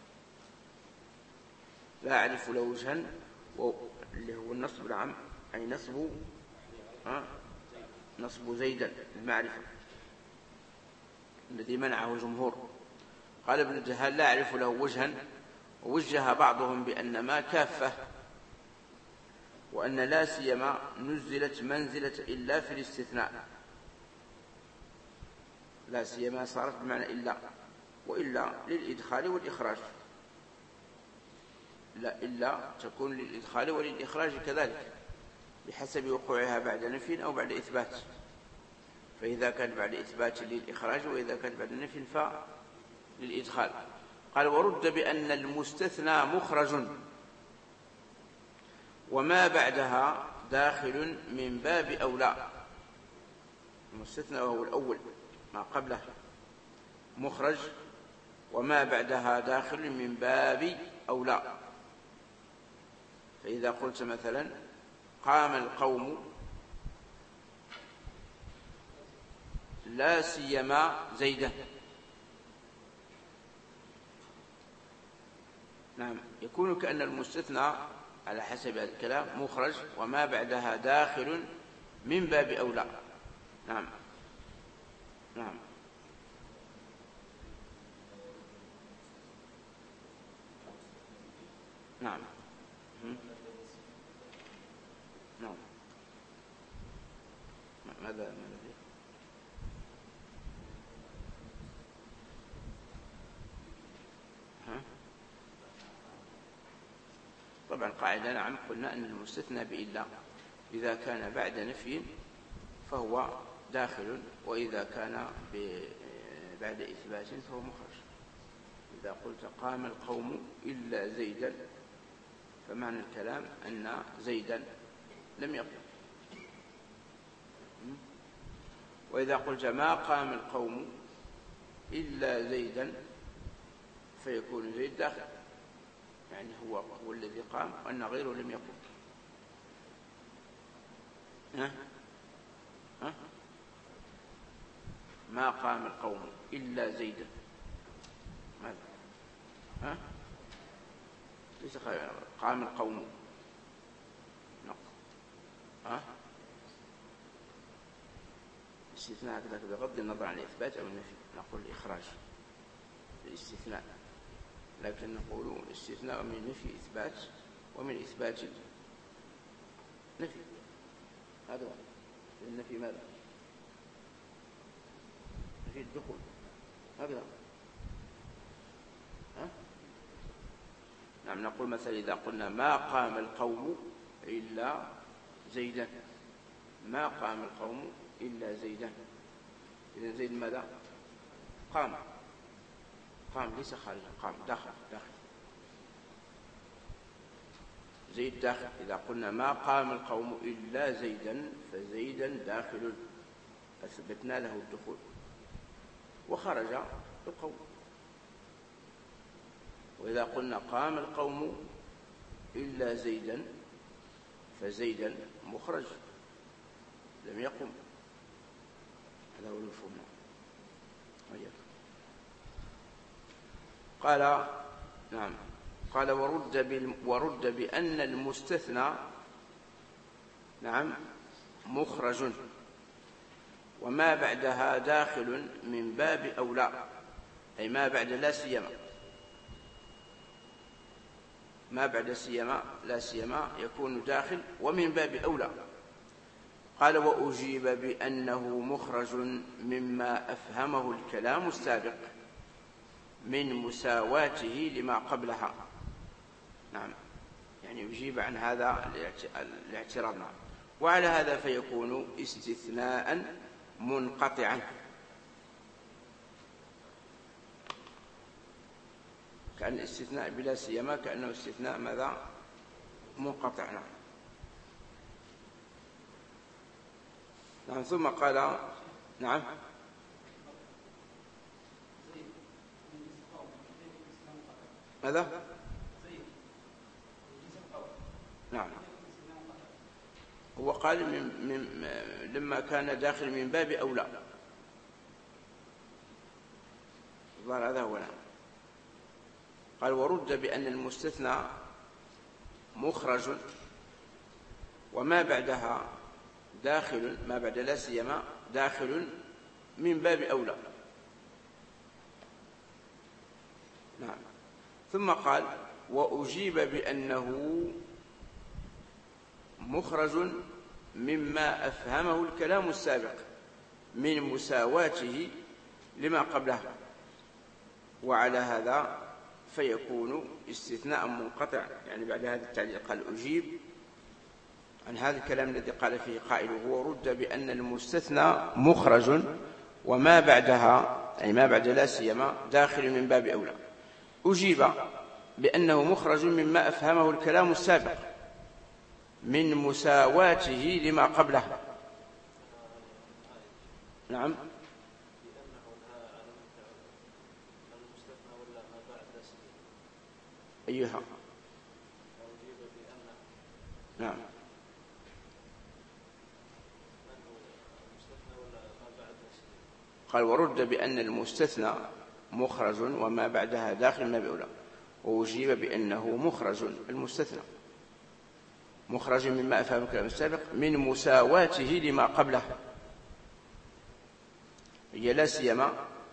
لا أعرف له وجها، اللي هو النصب العام، أي نصب زيدا المعرفة الذي منعه الجمهور. قال ابن الدهان لا أعرف له وجها، ووجه بعضهم بأن ما كافة، وأن لا سيما نزلت منزلة إلا في الاستثناء. لا سيما صارت بمعنى إلا، وإلا للإدخال والإخراج. لا إلا تكون للإدخال وللإخراج كذلك بحسب وقوعها بعد نفي أو بعد إثبات، فإذا كان بعد إثبات للإخراج، وإذا كان بعد نفي فللإدخال. قال ورد بأن المستثنى مخرج وما بعدها داخل من باب أولى. المستثنى وهو الأول ما قبله مخرج، وما بعدها داخل من باب أولى. فإذا قلت مثلا قام القوم لا سيما زيدا، نعم، يكون كأن المستثنى على حسب هذا الكلام مخرج وما بعدها داخل من باب أولى. نعم. نعم. نعم. نعم. ماذا طبعا قاعدة. نعم. قلنا أن المستثنى بإلا إذا كان بعد نفي فهو داخل، وإذا كان بعد إثبات فهو مخرج. إذا قلت قام القوم إلا زيدا فمعنى الكلام أن زيدا لم يقم. وإذا قلت ما قام القوم إلا زيدا فيكون زيد داخل، يعني هو الذي قام وأن غيره لم يقم. ما قام القوم إلا زيدا، ماذا؟ ليس قام القوم، الاستثناء كذلك بغض النظر عن الإثبات أو النفي نقول الإخراج الاستثناء، لكن نقول الاستثناء من نفي إثبات ومن إثبات نفي. هذا هو النفي. ماذا؟ نفي الدخول. هكذا. نعم، نقول مثلا إذا قلنا ما قام القوم إلا زيدا، ما قام القوم إلا زيدا، إذن زيد ماذا؟ قام ليس خارجا، قام داخل زيد داخل. إذا قلنا ما قام القوم إلا زيدا فزيدا داخل، أثبتنا له الدخول وخرج القوم. وإذا قلنا قام القوم إلا زيدا فزيدا مخرج لم يقم. هذا هو المفهوم. قال نعم، قال ورد بأن المستثنى نعم مخرج وما بعدها داخل من باب أولى، أي ما بعد لا سيما، ما بعد سيما لا سيما يكون داخل ومن باب أولى. قال وأجيب بأنه مخرج مما أفهمه الكلام السابق من مساواته لما قبلها. نعم، يعني يجيب عن هذا الاعتراض. نعم. وعلى هذا فيكون استثناء منقطعا، كأن الاستثناء بلا سيما كأنه استثناء ماذا؟ منقطع. نعم. ثم قال نعم ماذا؟ نعم، هو قال لما كان داخل من باب أولى، الظاهر هذا هو. نعم. قال ورد بأن المستثنى مخرج وما بعدها داخل، ما بعد لا سيما داخل من باب أولى. نعم. ثم قال وأجيب بأنه مخرج مما أفهمه الكلام السابق من مساواته لما قبله، وعلى هذا فيكون استثناء منقطع. يعني بعد هذا التعليق قال أجيب عن هذا الكلام الذي قال فيه قائله ورد بأن المستثنى مخرج وما بعدها أي ما بعد لا سيما داخل من باب أولى. أجيب بأنه مخرج مما أفهمه الكلام السابق من مساواته لما قبله. نعم. أيها نعم. قال ورد بأن المستثنى مخرج وما بعدها داخل ما بأولى، وأجيب بأنه مخرج المستثنى مخرج مما أفهم الكلام السابق من مساواته لما قبله. هي لا سيما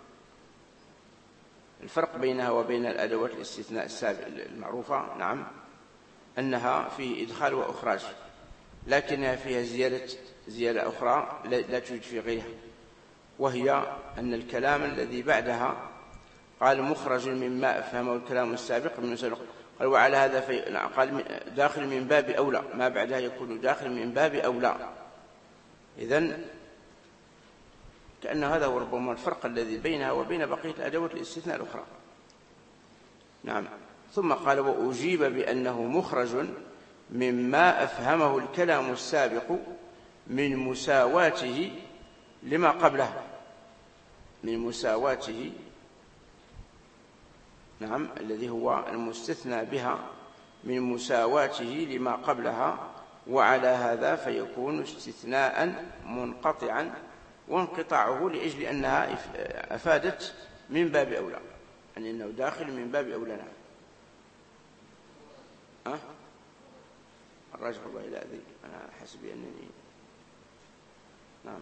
الفرق بينها وبين الأدوات الاستثناء السابقة المعروفة نعم أنها فيه إدخال وإخراج، لكنها فيها زيادة أخرى لا توجد في غيرها، وهي أن الكلام الذي بعدها قال مخرج مما أفهمه الكلام السابق من سابق، قال وعلى هذا قال داخل من باب أولى، ما بعدها يكون داخل من باب أولى. إذن كأن هذا هو ربما الفرق الذي بينها وبين بقية الأدوات الاستثناء الأخرى. نعم. ثم قال وأجيب بأنه مخرج مما أفهمه الكلام السابق من مساواته لما قبله، من مساواته نعم الذي هو المستثنى بها من مساواته لما قبلها، وعلى هذا فيكون استثناء منقطعا، وانقطاعه لأجل أنها أفادت من باب أولى، يعني أنه داخل من باب أولى. نعم. الراجح الله إلى ذي أنا حسبي أنني نعم.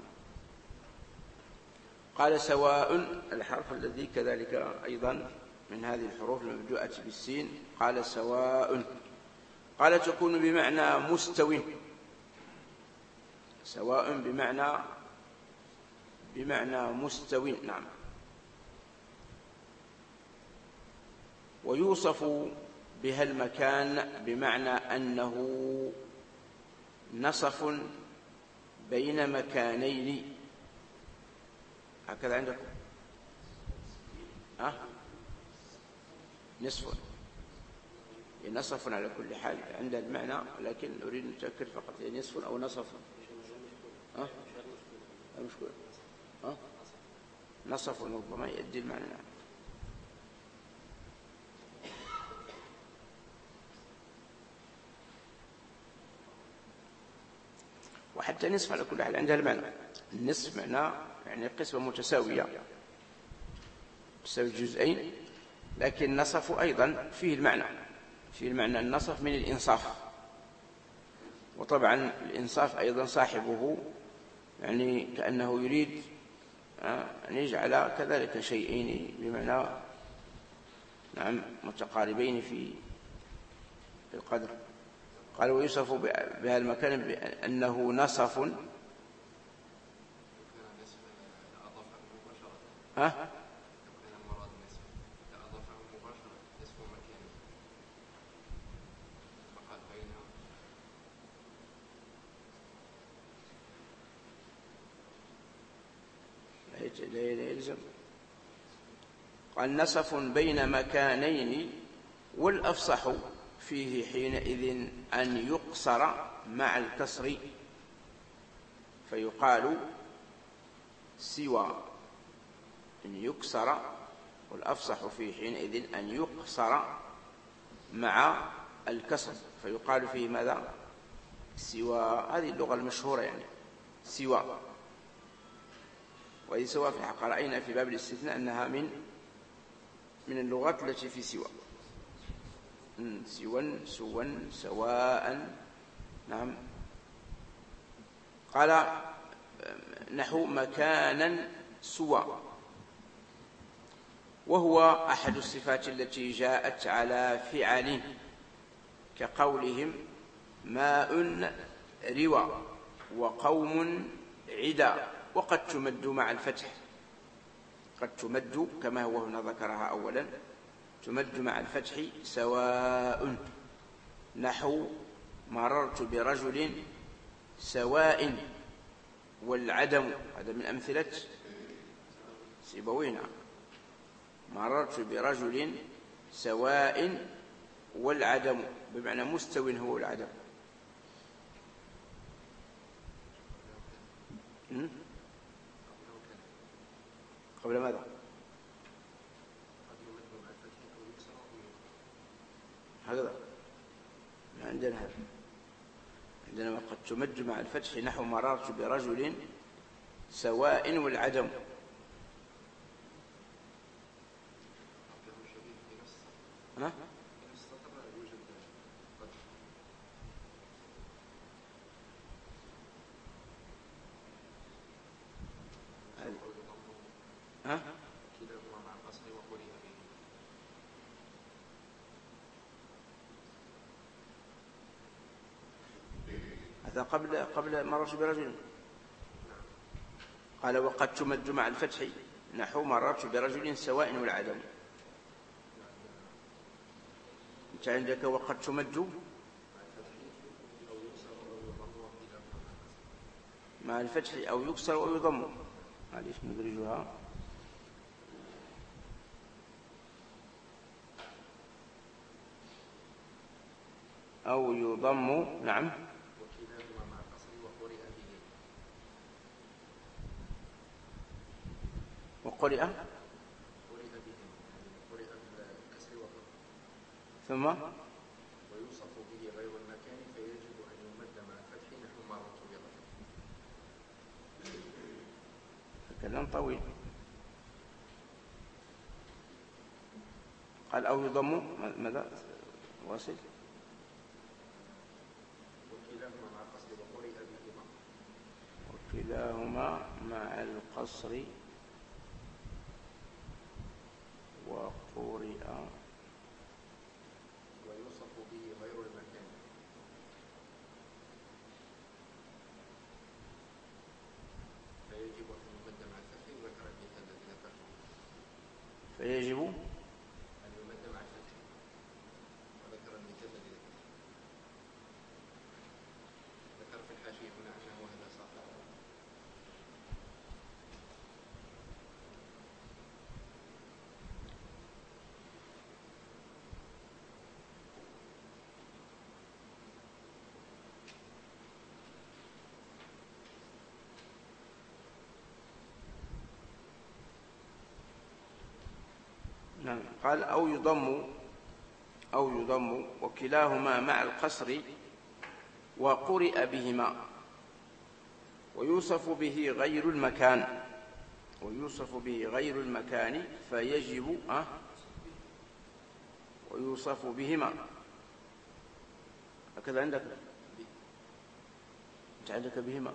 قال سواء الحرف الذي كذلك أيضا من هذه الحروف المبدوءة بالسين، قال سواء قال تكون بمعنى مستو، سواء بمعنى مستو. نعم. ويوصف بها المكان بمعنى أنه نصف بين مكانين. هكذا عندكم نصف، نصف على كل حال عند المعنى، لكن أريد أن أتأكد فقط نصف أو نصف. مشكلة نصف ربما يؤدي المعنى. وحتى نصف على كل حال عندها المعنى. النصف معنى يعني قسمة متساوية تساوي الجزئين، لكن نصف أيضا فيه المعنى النصف من الإنصاف. وطبعا الإنصاف أيضا صاحبه يعني كأنه يريد أن يجعل كذلك شيئين بمعنى نعم متقاربين في القدر. قال ويوصف بهذا المكان بأنه نصف لا يلزم. قال نصف بين مكانين، والأفصح فيه حينئذ أن يقصر مع الكسر فيقال سوى، أن يكسر، والأفصح فيه حينئذ أن يقصر مع الكسر فيقال فيه ماذا؟ سوى. هذه اللغة المشهورة يعني سوى. وهي سوى في الحق رأينا في باب الاستثناء أنها من اللغات التي في سوى. سوى سواء. نعم. قال نحو مكانا سوى، وهو أحد الصفات التي جاءت على فعل كقولهم ماء روى وقوم عدا، وقد تمد مع الفتح، قد تمد كما هو هنا ذكرها أولا، تمد مع الفتح سواء. نحو مررت برجل سواء والعدم، هذا من أمثلة سيبوينا. مررت برجل سواء والعدم بمعنى مستو هو العدم. قبل ماذا؟ هكذا عندنا قد تمد مع الفتح نحو مررت برجل سواء والعدم. هذا قبل مررت برجل. قال وقد تمد مع الفتح نحو مررت برجل سواء والعدم. انت عندك وقد تمد مع الفتح أو يكسر أو يضم. معليش ندرجها. أو يضم. نعم. وقرئ ثم ويوصف به غير المكان فيجب أن يمد مع الفتح نحو مررت برجل. كلام طويل. قال أو يضم ماذا واصل؟ وكلاهما مع القصر وقرئ بهما. وكلاهما مع القصر وقرئ. ويوصف به غير المكان. نعم. قال أو يضم وكلاهما مع القصر وقرئ بهما ويوصف به غير المكان فيجب ويوصف بهما. هكذا عندك؟ أنت عندك بهما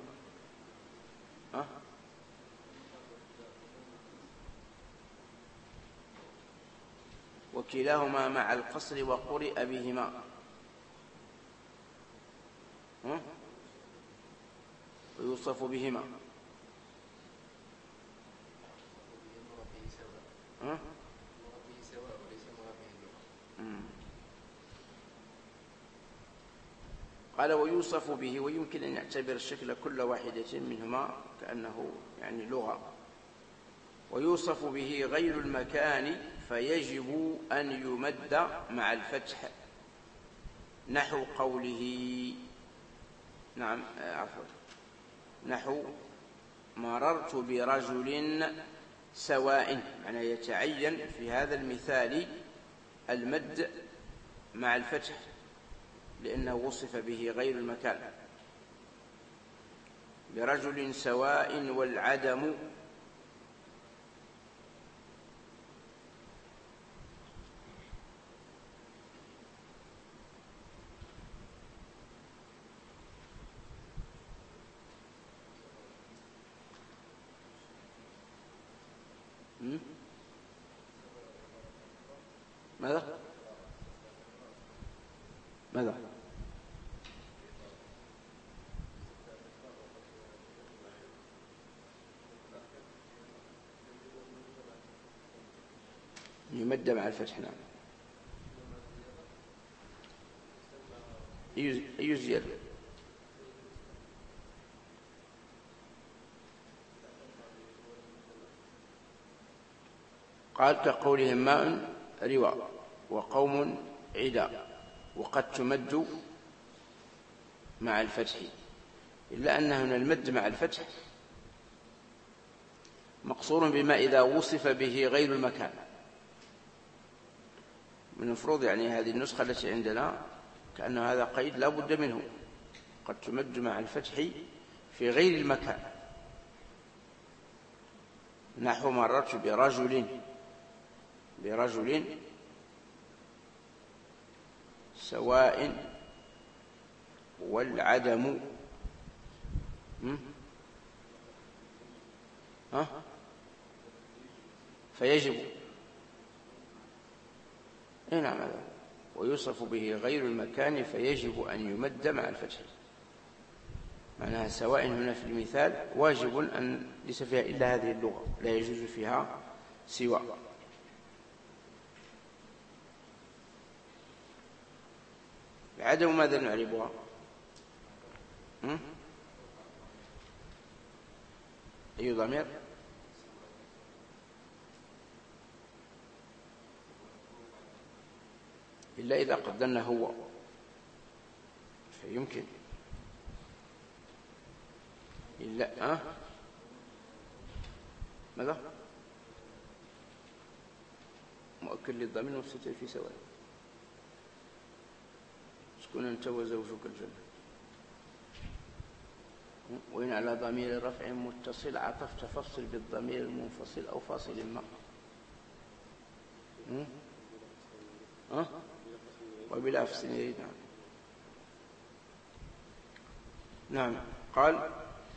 وكلاهما مع القصر وقرئ بهما ويوصف بهما قال ويوصف به، ويمكن أن يعتبر الشكل كل واحدة منهما كأنه يعني لغة. ويوصف به غير المكان فيجب أن يمد مع الفتح نحو قوله نحو مررت برجل سواء، معناه يتعين في هذا المثال المد مع الفتح لأنه وصف به غير المكان. برجل سواء والعدم ماذا؟ يمد مع الفتح. نعم. يزيل. قال كقولهم ماء رواء وقوم عدا، وقد تمد مع الفتح، إلا أن هنا المد مع الفتح مقصور بما إذا وصف به غير المكان. من المفروض يعني هذه النسخة التي عندنا كأن هذا قيد لا بد منه، قد تمد مع الفتح في غير المكان. نحو مررت برجل سواء والعدم فيجب. نعم. ويوصف به غير المكان فيجب أن يمد مع الفتح. معناها سواء هنا في المثال واجب أن ليس فيها إلا هذه اللغة، لا يجوز فيها سوى. العدم ماذا نعربها؟ أي ضمير؟ إلا إذا قدرنا هو فيمكن. إلا ماذا؟ مؤكد للضمير والستر في سواء. اسكن أنت وزوجك الجنة. وإن على ضمير رفع متصل عطفت فصل بالضمير المنفصل أو فاصل ما. وبلا فصل يريد. نعم. قال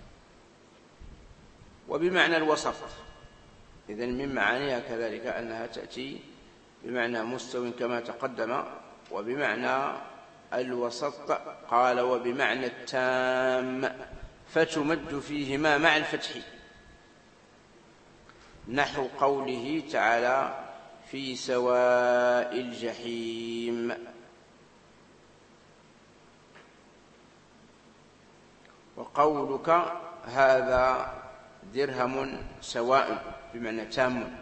وبمعنى الوسط. إذن من معانيها كذلك أنها تأتي بمعنى مستوٍ كما تقدم، وبمعنى الوسط. قال وبمعنى التام فتمد فيهما مع الفتح نحو قوله تعالى في سواء الجحيم. وقولك هذا درهم سواء بمعنى تام.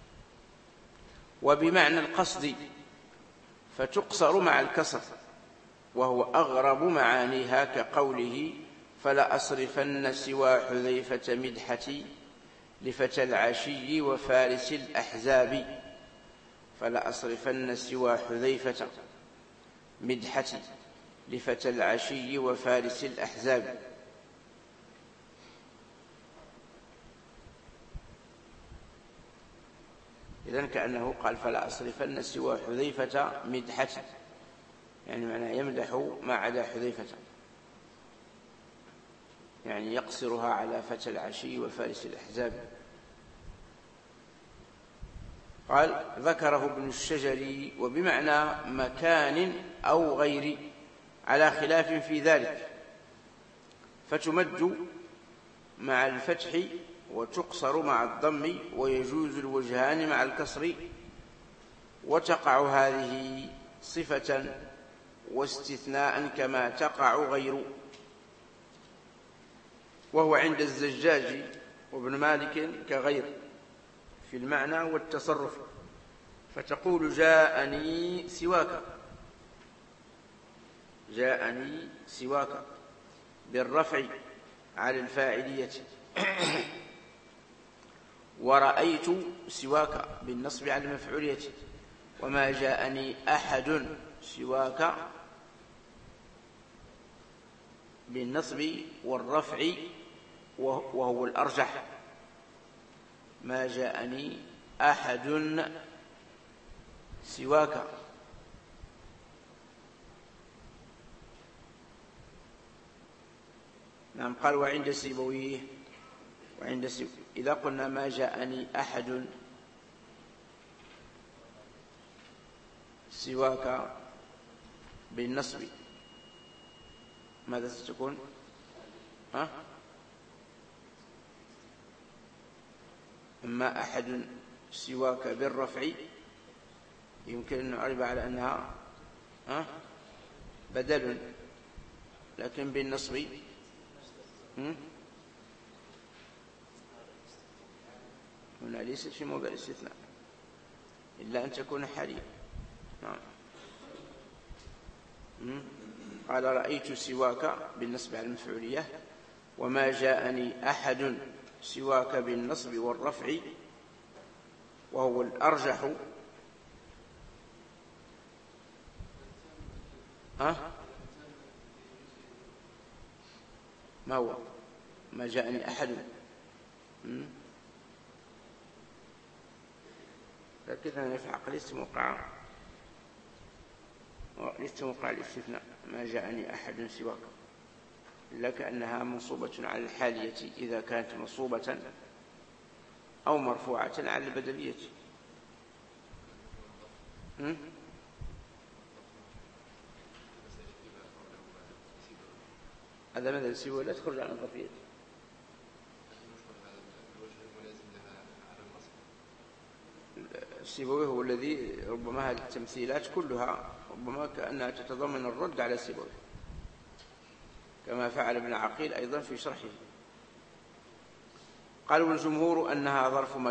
وبمعنى القصد فتقصر مع الكسر، وهو أغرب معانيها كقوله فلا أصرفن سوى حذيفة مدحتي لفتى العشي وفارس الأحزاب. فلأصرفن سوى حذيفة مدحتي لفتى العشي وفارس الأحزاب. إذن كأنه قال فلأصرفن سوى حذيفة مدحتي، يعني معناه يمدح ما عدا حذيفة، يعني يقصرها على فتى العشي وفارس الأحزاب. قال ذكره ابن الشجري وبمعنى مكان أو غير على خلاف في ذلك، فتمد مع الفتح وتقصر مع الضم، ويجوز الوجهان مع الكسر، وتقع هذه صفة واستثناء كما تقع غير. وهو عند الزجاج وابن مالك كغير في المعنى والتصرف، فتقول جاءني سواك، جاءني سواك بالرفع على الفاعلية، ورأيت سواك بالنصب على المفعولية، وما جاءني أحد سواك بالنصب والرفع وهو الأرجح، ما جاءني أحد سواك. نعم. قال وعند سيبويه إذا قلنا ما جاءني أحد سواك بالنصب ماذا ستكون؟ أما أحد سواك بالرفع يمكن أن نعرب على أنها بدل، لكن بالنصب هنا ليست في موضع الاستثناء إلا أن تكون حالية. قال رأيت سواك بالنصب على المفعولية، وما جاءني أحد سواك بالنصب والرفع وهو الأرجح. ما هو ما جاءني أحد؟ لكننا في العقل ليس موقع الاستثناء، ما جاءني أحد سواك، إلا كأنها منصوبة على الحالية إذا كانت منصوبة أو مرفوعة على البدلية. هذا مثل سوى لا تخرج عن الظرفية. سيبويه هو الذي ربما هذه التمثيلات كلها ربما كأنها تتضمن الرد على سيبويه، كما فعل ابن عقيل أيضا في شرحه. قالوا الجمهور أنها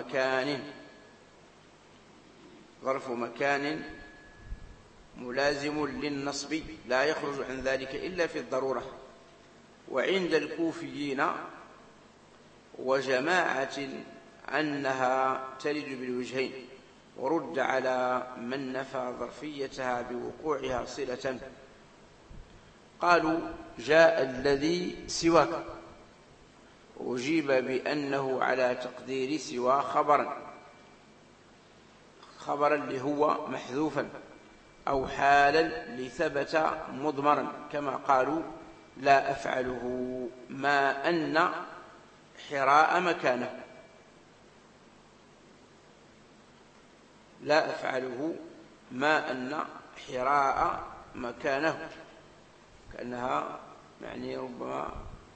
ظرف مكان ملازم للنصب لا يخرج عن ذلك إلا في الضرورة. وعند الكوفيين وجماعة أنها تلد بالوجهين، ورد على من نفى ظرفيتها بوقوعها صلة. قالوا جاء الذي سواك، أجيب بأنه على تقدير سوى خبرا لهو محذوفا، أو حالا لثبت مضمرا، كما قالوا لا أفعله ما أن حراء مكانه، لا أفعله ما أن حراء مكانه، كأنها يعني ربما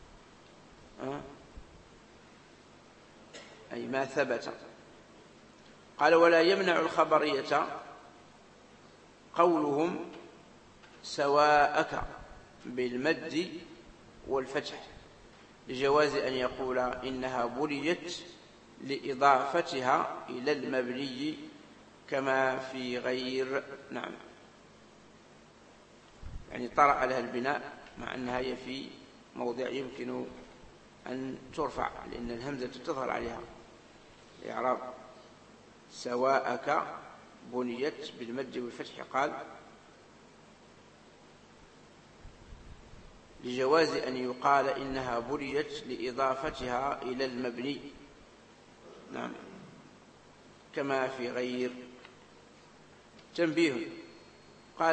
أي ما ثبت. قال ولا يمنع الخبرية قولهم سواءك بالمد والفتح، لجواز أن يقول إنها بنيت لإضافتها إلى المبني كما في غير. نعم، يعني طرأ لها البناء مع أنها هي في موضع يمكن أن ترفع لأن الهمزة تظهر عليها الإعراب. سواءك بنيت بالمد والفتح قال لجواز أن يقال إنها بنيت لإضافتها إلى المبني، نعم، كما في غير. تنبيه، قال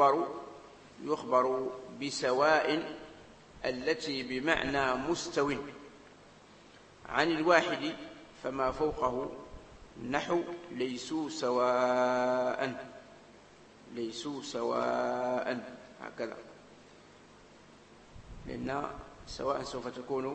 يخبر بسواء التي بمعنى مستو عن الواحد فما فوقه، نحو ليسوا سواء هكذا، لأن سواء سوف تكون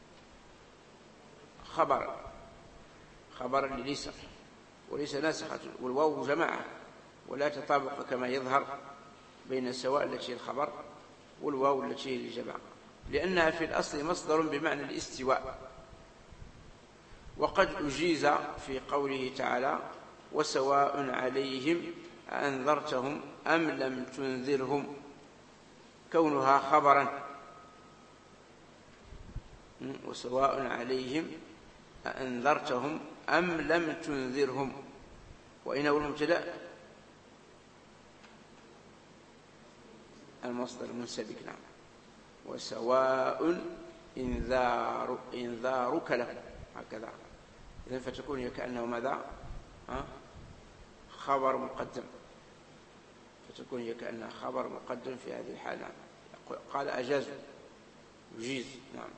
خبرا لليس، وليس ناسخة، والواو جماعة ولا تطابق كما يظهر بين سواء التي الخبر والواو التي الجماعة، لأنها في الأصل مصدر بمعنى الاستواء. وقد أجيز في قوله تعالى وسواء عليهم أأنذرتهم أم لم تنذرهم، كونها خبرا، وسواء عليهم أأنذرتهم أم لم تنذرهم، وإنه المبتدأ المصدر المنسبك، نعم، وسواء إنذارك لهم هكذا، إذن فتكون هي كأنه ماذا؟ خبر مقدم، فتكون هي كأنها خبر مقدم في هذه الحالة. قال أجاز يجيز، نعم.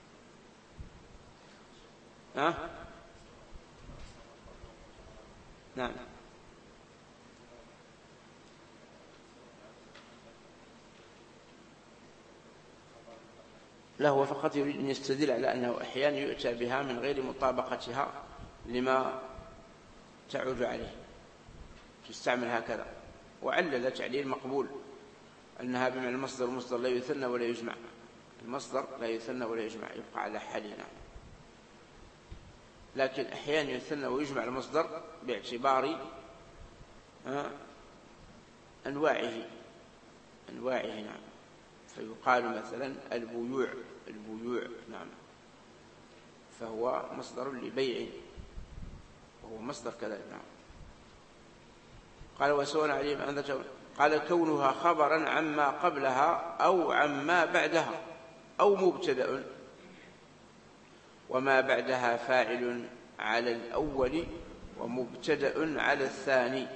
نعم، لا، هو فقط يريد أن يستدل على أنه أحيانا يؤتى بها من غير مطابقتها لما تعود عليه، تستعمل هكذا، وعلل تعليل مقبول أنها بمعنى المصدر، المصدر لا يثنى ولا يجمع، المصدر لا يثنى ولا يجمع، يبقى على حالنا. لكن أحيانا يثنى ويجمع المصدر باعتبار أنواعه، نعم، فيقال مثلا البيوع، نعم، فهو مصدر لبيع، وهو مصدر كذلك، نعم. قال وسواء عليهم أنذرتهم، قال كونها خبرا عما قبلها أو عما بعدها، أو مبتدأ وما بعدها فاعل على الأول ومبتدأ على الثاني.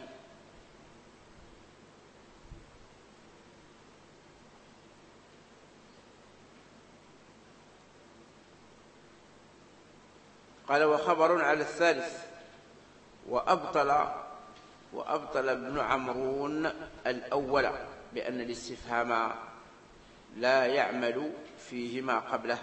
قال وخبر على الثالث، وأبطل ابن عمرون الأول بأن الاستفهام لا يعمل فيه ما قبله،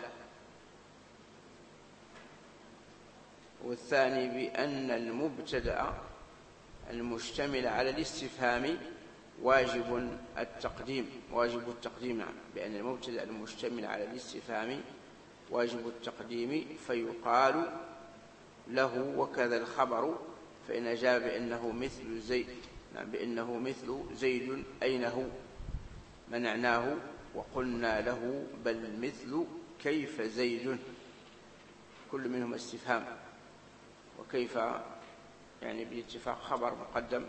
والثاني بأن المبتدأ المشتمل على الاستفهام واجب التقديم، نعم، بأن المبتدأ المشتمل على الاستفهام واجب التقديم، فيقال له وكذا الخبر، فإن أجاب بأنه مثل زيد، نعم، بأنه مثل زيد أين هو منعناه وقلنا له بل مثل كيف زيد، كل منهم استفهام، وكيف يعني باتفاق خبر مقدم،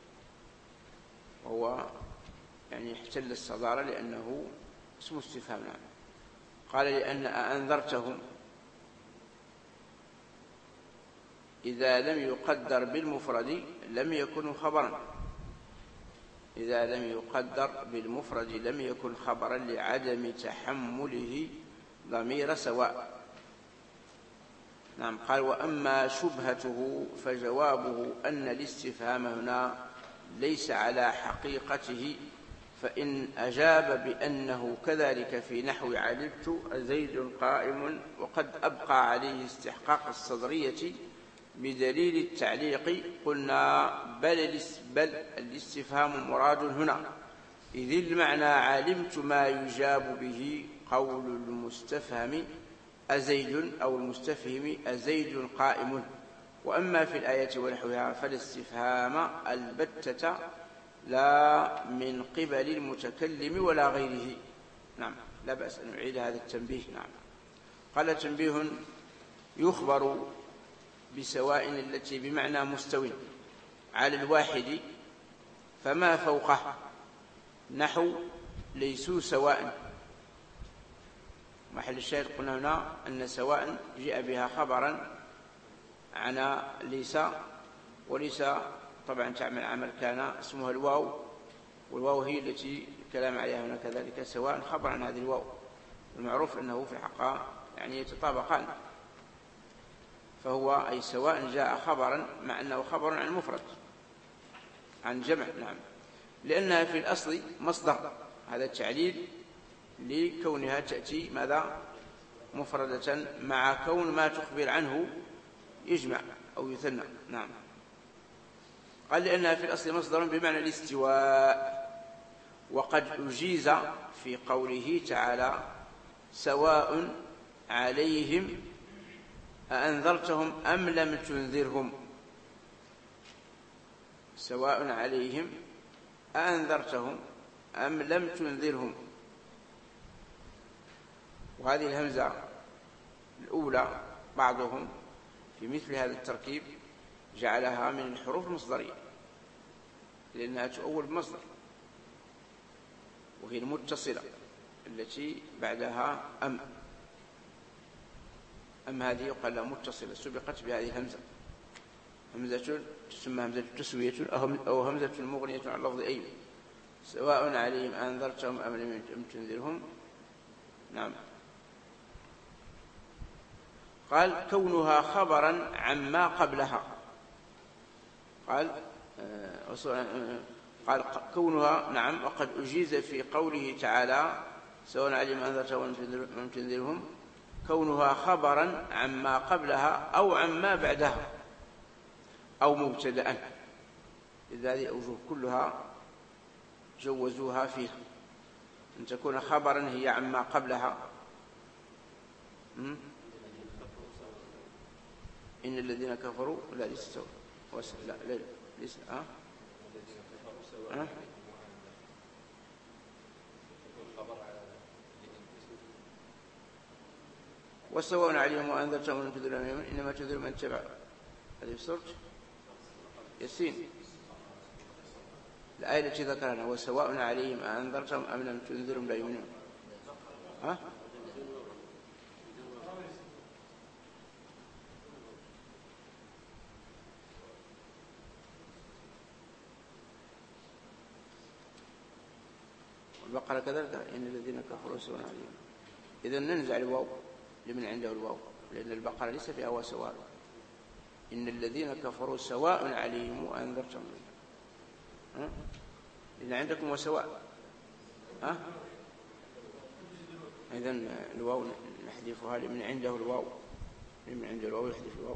وهو يعني يحتل الصدارة لأنه اسم استفهام، نعم. قال لأن أأنذرتهم إذا لم يقدر بالمفرد لم يكن خبرا، إذا لم يقدر بالمفرد لم يكن خبرا لعدم تحمله ضمير سواء، نعم. قال وأما شبهته فجوابه أن الاستفهام هنا ليس على حقيقته، فإن أجاب بأنه كذلك في نحو علمت زيد قائم وقد أبقى عليه استحقاق الصدرية بدليل التعليق، قلنا بل الاستفهام مراد هنا، إذ المعنى علمت ما يجاب به قول المستفهم أزيد أو المستفهم أزيد قائم. وأما في الآية ونحوها فالاستفهام البتة لا من قبل المتكلم ولا غيره، نعم، لا بأس أن نعيد هذا التنبيه، نعم. قال تنبيه يخبر بسواء التي بمعنى مستوٍ على الواحد فما فوقه، نحو ليسوا سواء. محل الشاهد قلنا هنا أن سواء جاء بها خبرا عن ليس، وليس طبعا تعمل عمل كان اسمها الواو، والواو هي التي الكلام عليها هنا كذلك سواء خبر عن هذه الواو. المعروف أنه في الحقيقة يعني يتطابقان، فهو أي سواء جاء خبرا مع أنه خبر عن مفرد عن جمع، نعم، لأنها في الأصل مصدر. هذا التعليل لكونها تأتي ماذا مفردة، مع كون ما تخبر عنه يجمع أو يثنى. نعم، قال لأنها في الأصل مصدر بمعنى الاستواء. وقد أجيز في قوله تعالى سواء عليهم أأنذرتهم أم لم تنذرهم. سواء عليهم أأنذرتهم أم لم تنذرهم. وهذه الهمزة الأولى بعضهم في مثل هذا التركيب جعلها من الحروف المصدرية، لأنها تؤول بمصدر، وهي المتصلة التي بعدها أم هذه يقال لها متصلة سبقت بهذه الهمزة، همزة تسمى همزة تسوية أو همزة مغنية عن لفظ أي. سواء عليهم أنذرتهم أم لم تنذرهم. نعم، قال كونها خبرا عما قبلها. قال كونها، نعم، وقد أجيز في قوله تعالى سواء عليهم أنذرتهم أم تنذرهم كونها خبرا عما قبلها أو عما بعدها أو مبتدأ. إذا هذه الأوجه كلها جوزوها فيها، أن تكون خبرا هي عما قبلها. إن الذين كفروا لا ليس لا ليس وسواء عليهم وأنذرتهم أم لم تنذرهم إنما تنذر من اتبع. هذه سورة ياسين الآية التي ذكرنا وسواء عليهم أنذرتهم أم لم تنذرهم لا يؤمنون. والبقرة كذلك إن الذين كفروا سواء عليهم. إذن ننزع الواو لمن عنده الواو، لأن البقرة ليس فيها وسواء. إن الذين كفروا سواء عليهم وأنذرتهم. إن عندكم وسواء. إذن الواو نحذفها لمن عنده الواو، لمن عنده الواو يحذف الواو.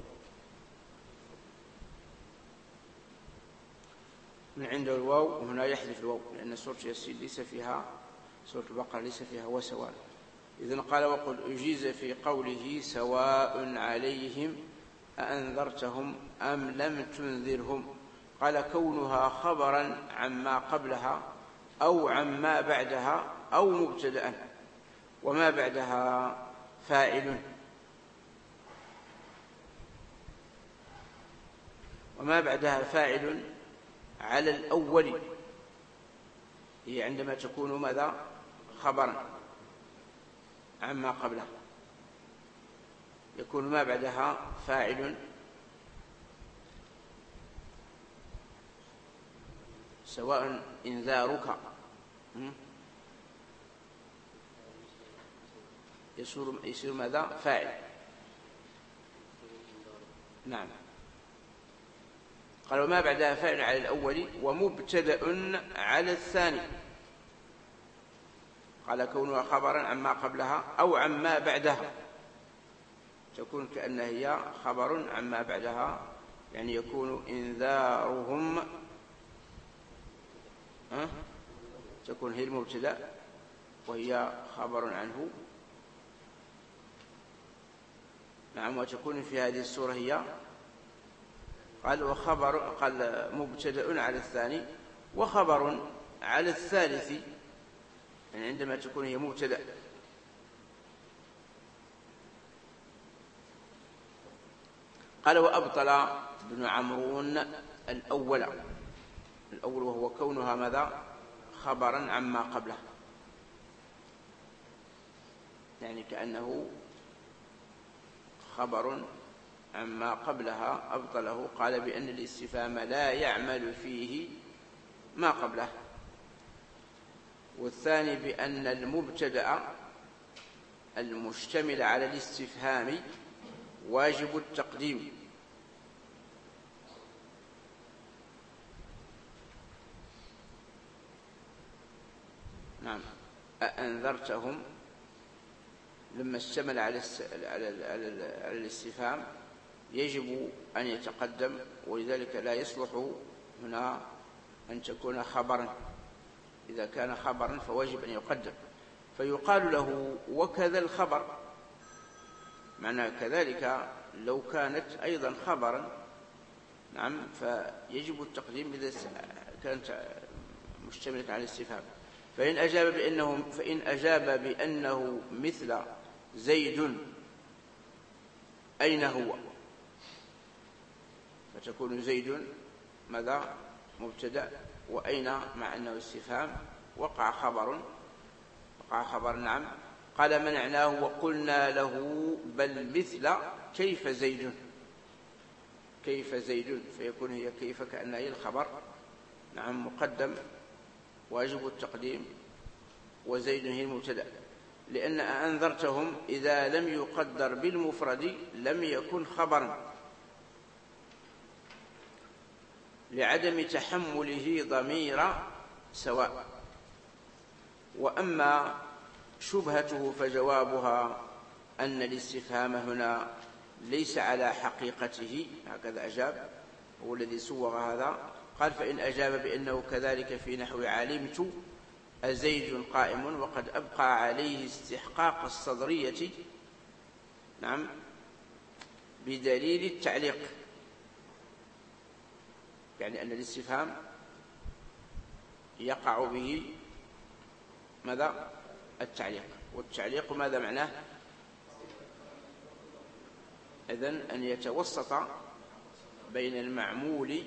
من عنده الواو وهنا يحذف الواو، لأن سورة ياسين ليس فيها، سورة البقرة ليس فيها وسواء. إذن قال وقل أجيز في قوله سواء عليهم أأنذرتهم أم لم تنذرهم. قال كونها خبرا عما قبلها أو عما بعدها أو مبتدأ، وما بعدها فاعل، وما بعدها فاعل على الأول، هي عندما تكون ماذا خبرا عما قبلها يكون ما بعدها فاعل سواء إنذارك يصير ماذا فاعل. نعم، قال وما بعدها فاعل على الأول ومبتدأ على الثاني. قال كونها خبرا عما قبلها أو عما بعدها، تكون كأنها هي خبر عما بعدها، يعني يكون إنذارهم تكون هي المبتدأ وهي خبر عنه. نعم، وتكون في هذه السورة هي قال مبتدأ على الثاني وخبر على الثالث، يعني عندما تكون هي مبتدأ. قال وأبطل بن عمرون الأول وهو كونها ماذا؟ خبرا عما قبله، يعني كأنه خبر عما قبلها أبطله. قال بأن الاستفهام لا يعمل فيه ما قبله. والثاني بأن المبتدأ المشتمل على الاستفهام واجب التقديم، نعم. أأنذرتهم لما اشتمل على الاستفهام يجب أن يتقدم، ولذلك لا يصلح هنا أن تكون خبرا. إذا كان خبرا فواجب أن يقدم، فيقال له وكذا الخبر، معنى كذلك لو كانت أيضا خبرا، نعم، فيجب التقديم إذا كانت مشتملة على الاستفهام. فإن أجاب بأنه مثل زيد أين هو، فتكون زيد ماذا؟ مبتدأ، وأين مع أنه استفهام وقع خبر، نعم. قال منعناه وقلنا له بل مثل كيف زيد، فيكون هي كيف كأنها هي الخبر، نعم، مقدم واجب التقديم، وزيد هي المبتدأ. لأن أنذرتهم إذا لم يقدر بالمفرد لم يكن خبرا لعدم تحمله ضمير سواء. وأما شبهته فجوابها أن الاستفهام هنا ليس على حقيقته، هكذا أجاب، هو الذي سوغ هذا. قال فإن أجاب بأنه كذلك في نحو علمت أزيد قائم وقد أبقى عليه استحقاق الصدرية، نعم، بدليل التعليق، يعني أن الاستفهام يقع به ماذا؟ التعليق. والتعليق ماذا معناه؟ إذن أن يتوسط بين المعمول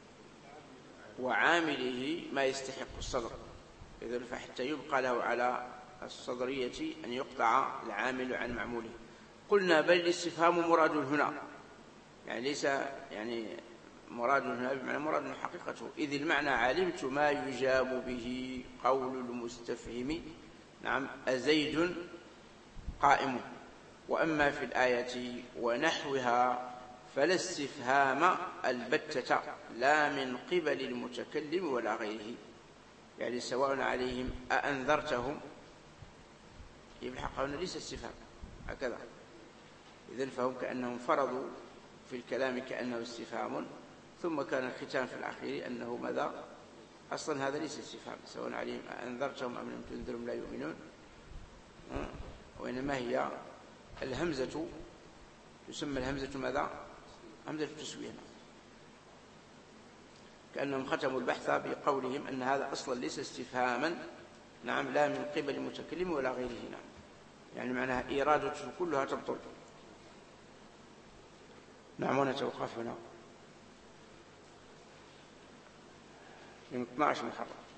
وعامله ما يستحق الصدر، إذن فحتى يبقى له على الصدرية أن يقطع العامل عن معموله. قلنا بل الاستفهام مراد هنا، يعني ليس يعني مراد هنا بمعنى مراد حقيقته، إذ المعنى علمت ما يجاب به قول المستفهم، نعم، أزيد قائم. وأما في الآية ونحوها فلا استفهام البتة لا من قبل المتكلم ولا غيره، يعني سواء عليهم أأنذرتهم، يلحق هنا ليس استفهام هكذا. إذن فهم كأنهم فرضوا في الكلام كأنه استفهام، ثم كان الختام في الأخير أنه ماذا؟ أصلا هذا ليس استفهام، سواء عليهم أأنذرتهم أم لم تنذرهم لا يؤمنون، وإنما هي الهمزة يسمى الهمزة ماذا؟ همزة التسوية، كأنهم ختموا البحث بقولهم أن هذا أصلا ليس استفهاما، نعم، لا من قبل المتكلم ولا غيره، نعم، يعني معناها إرادته كلها تبطل. نعم. ونتوقف هنا من 12 محرم.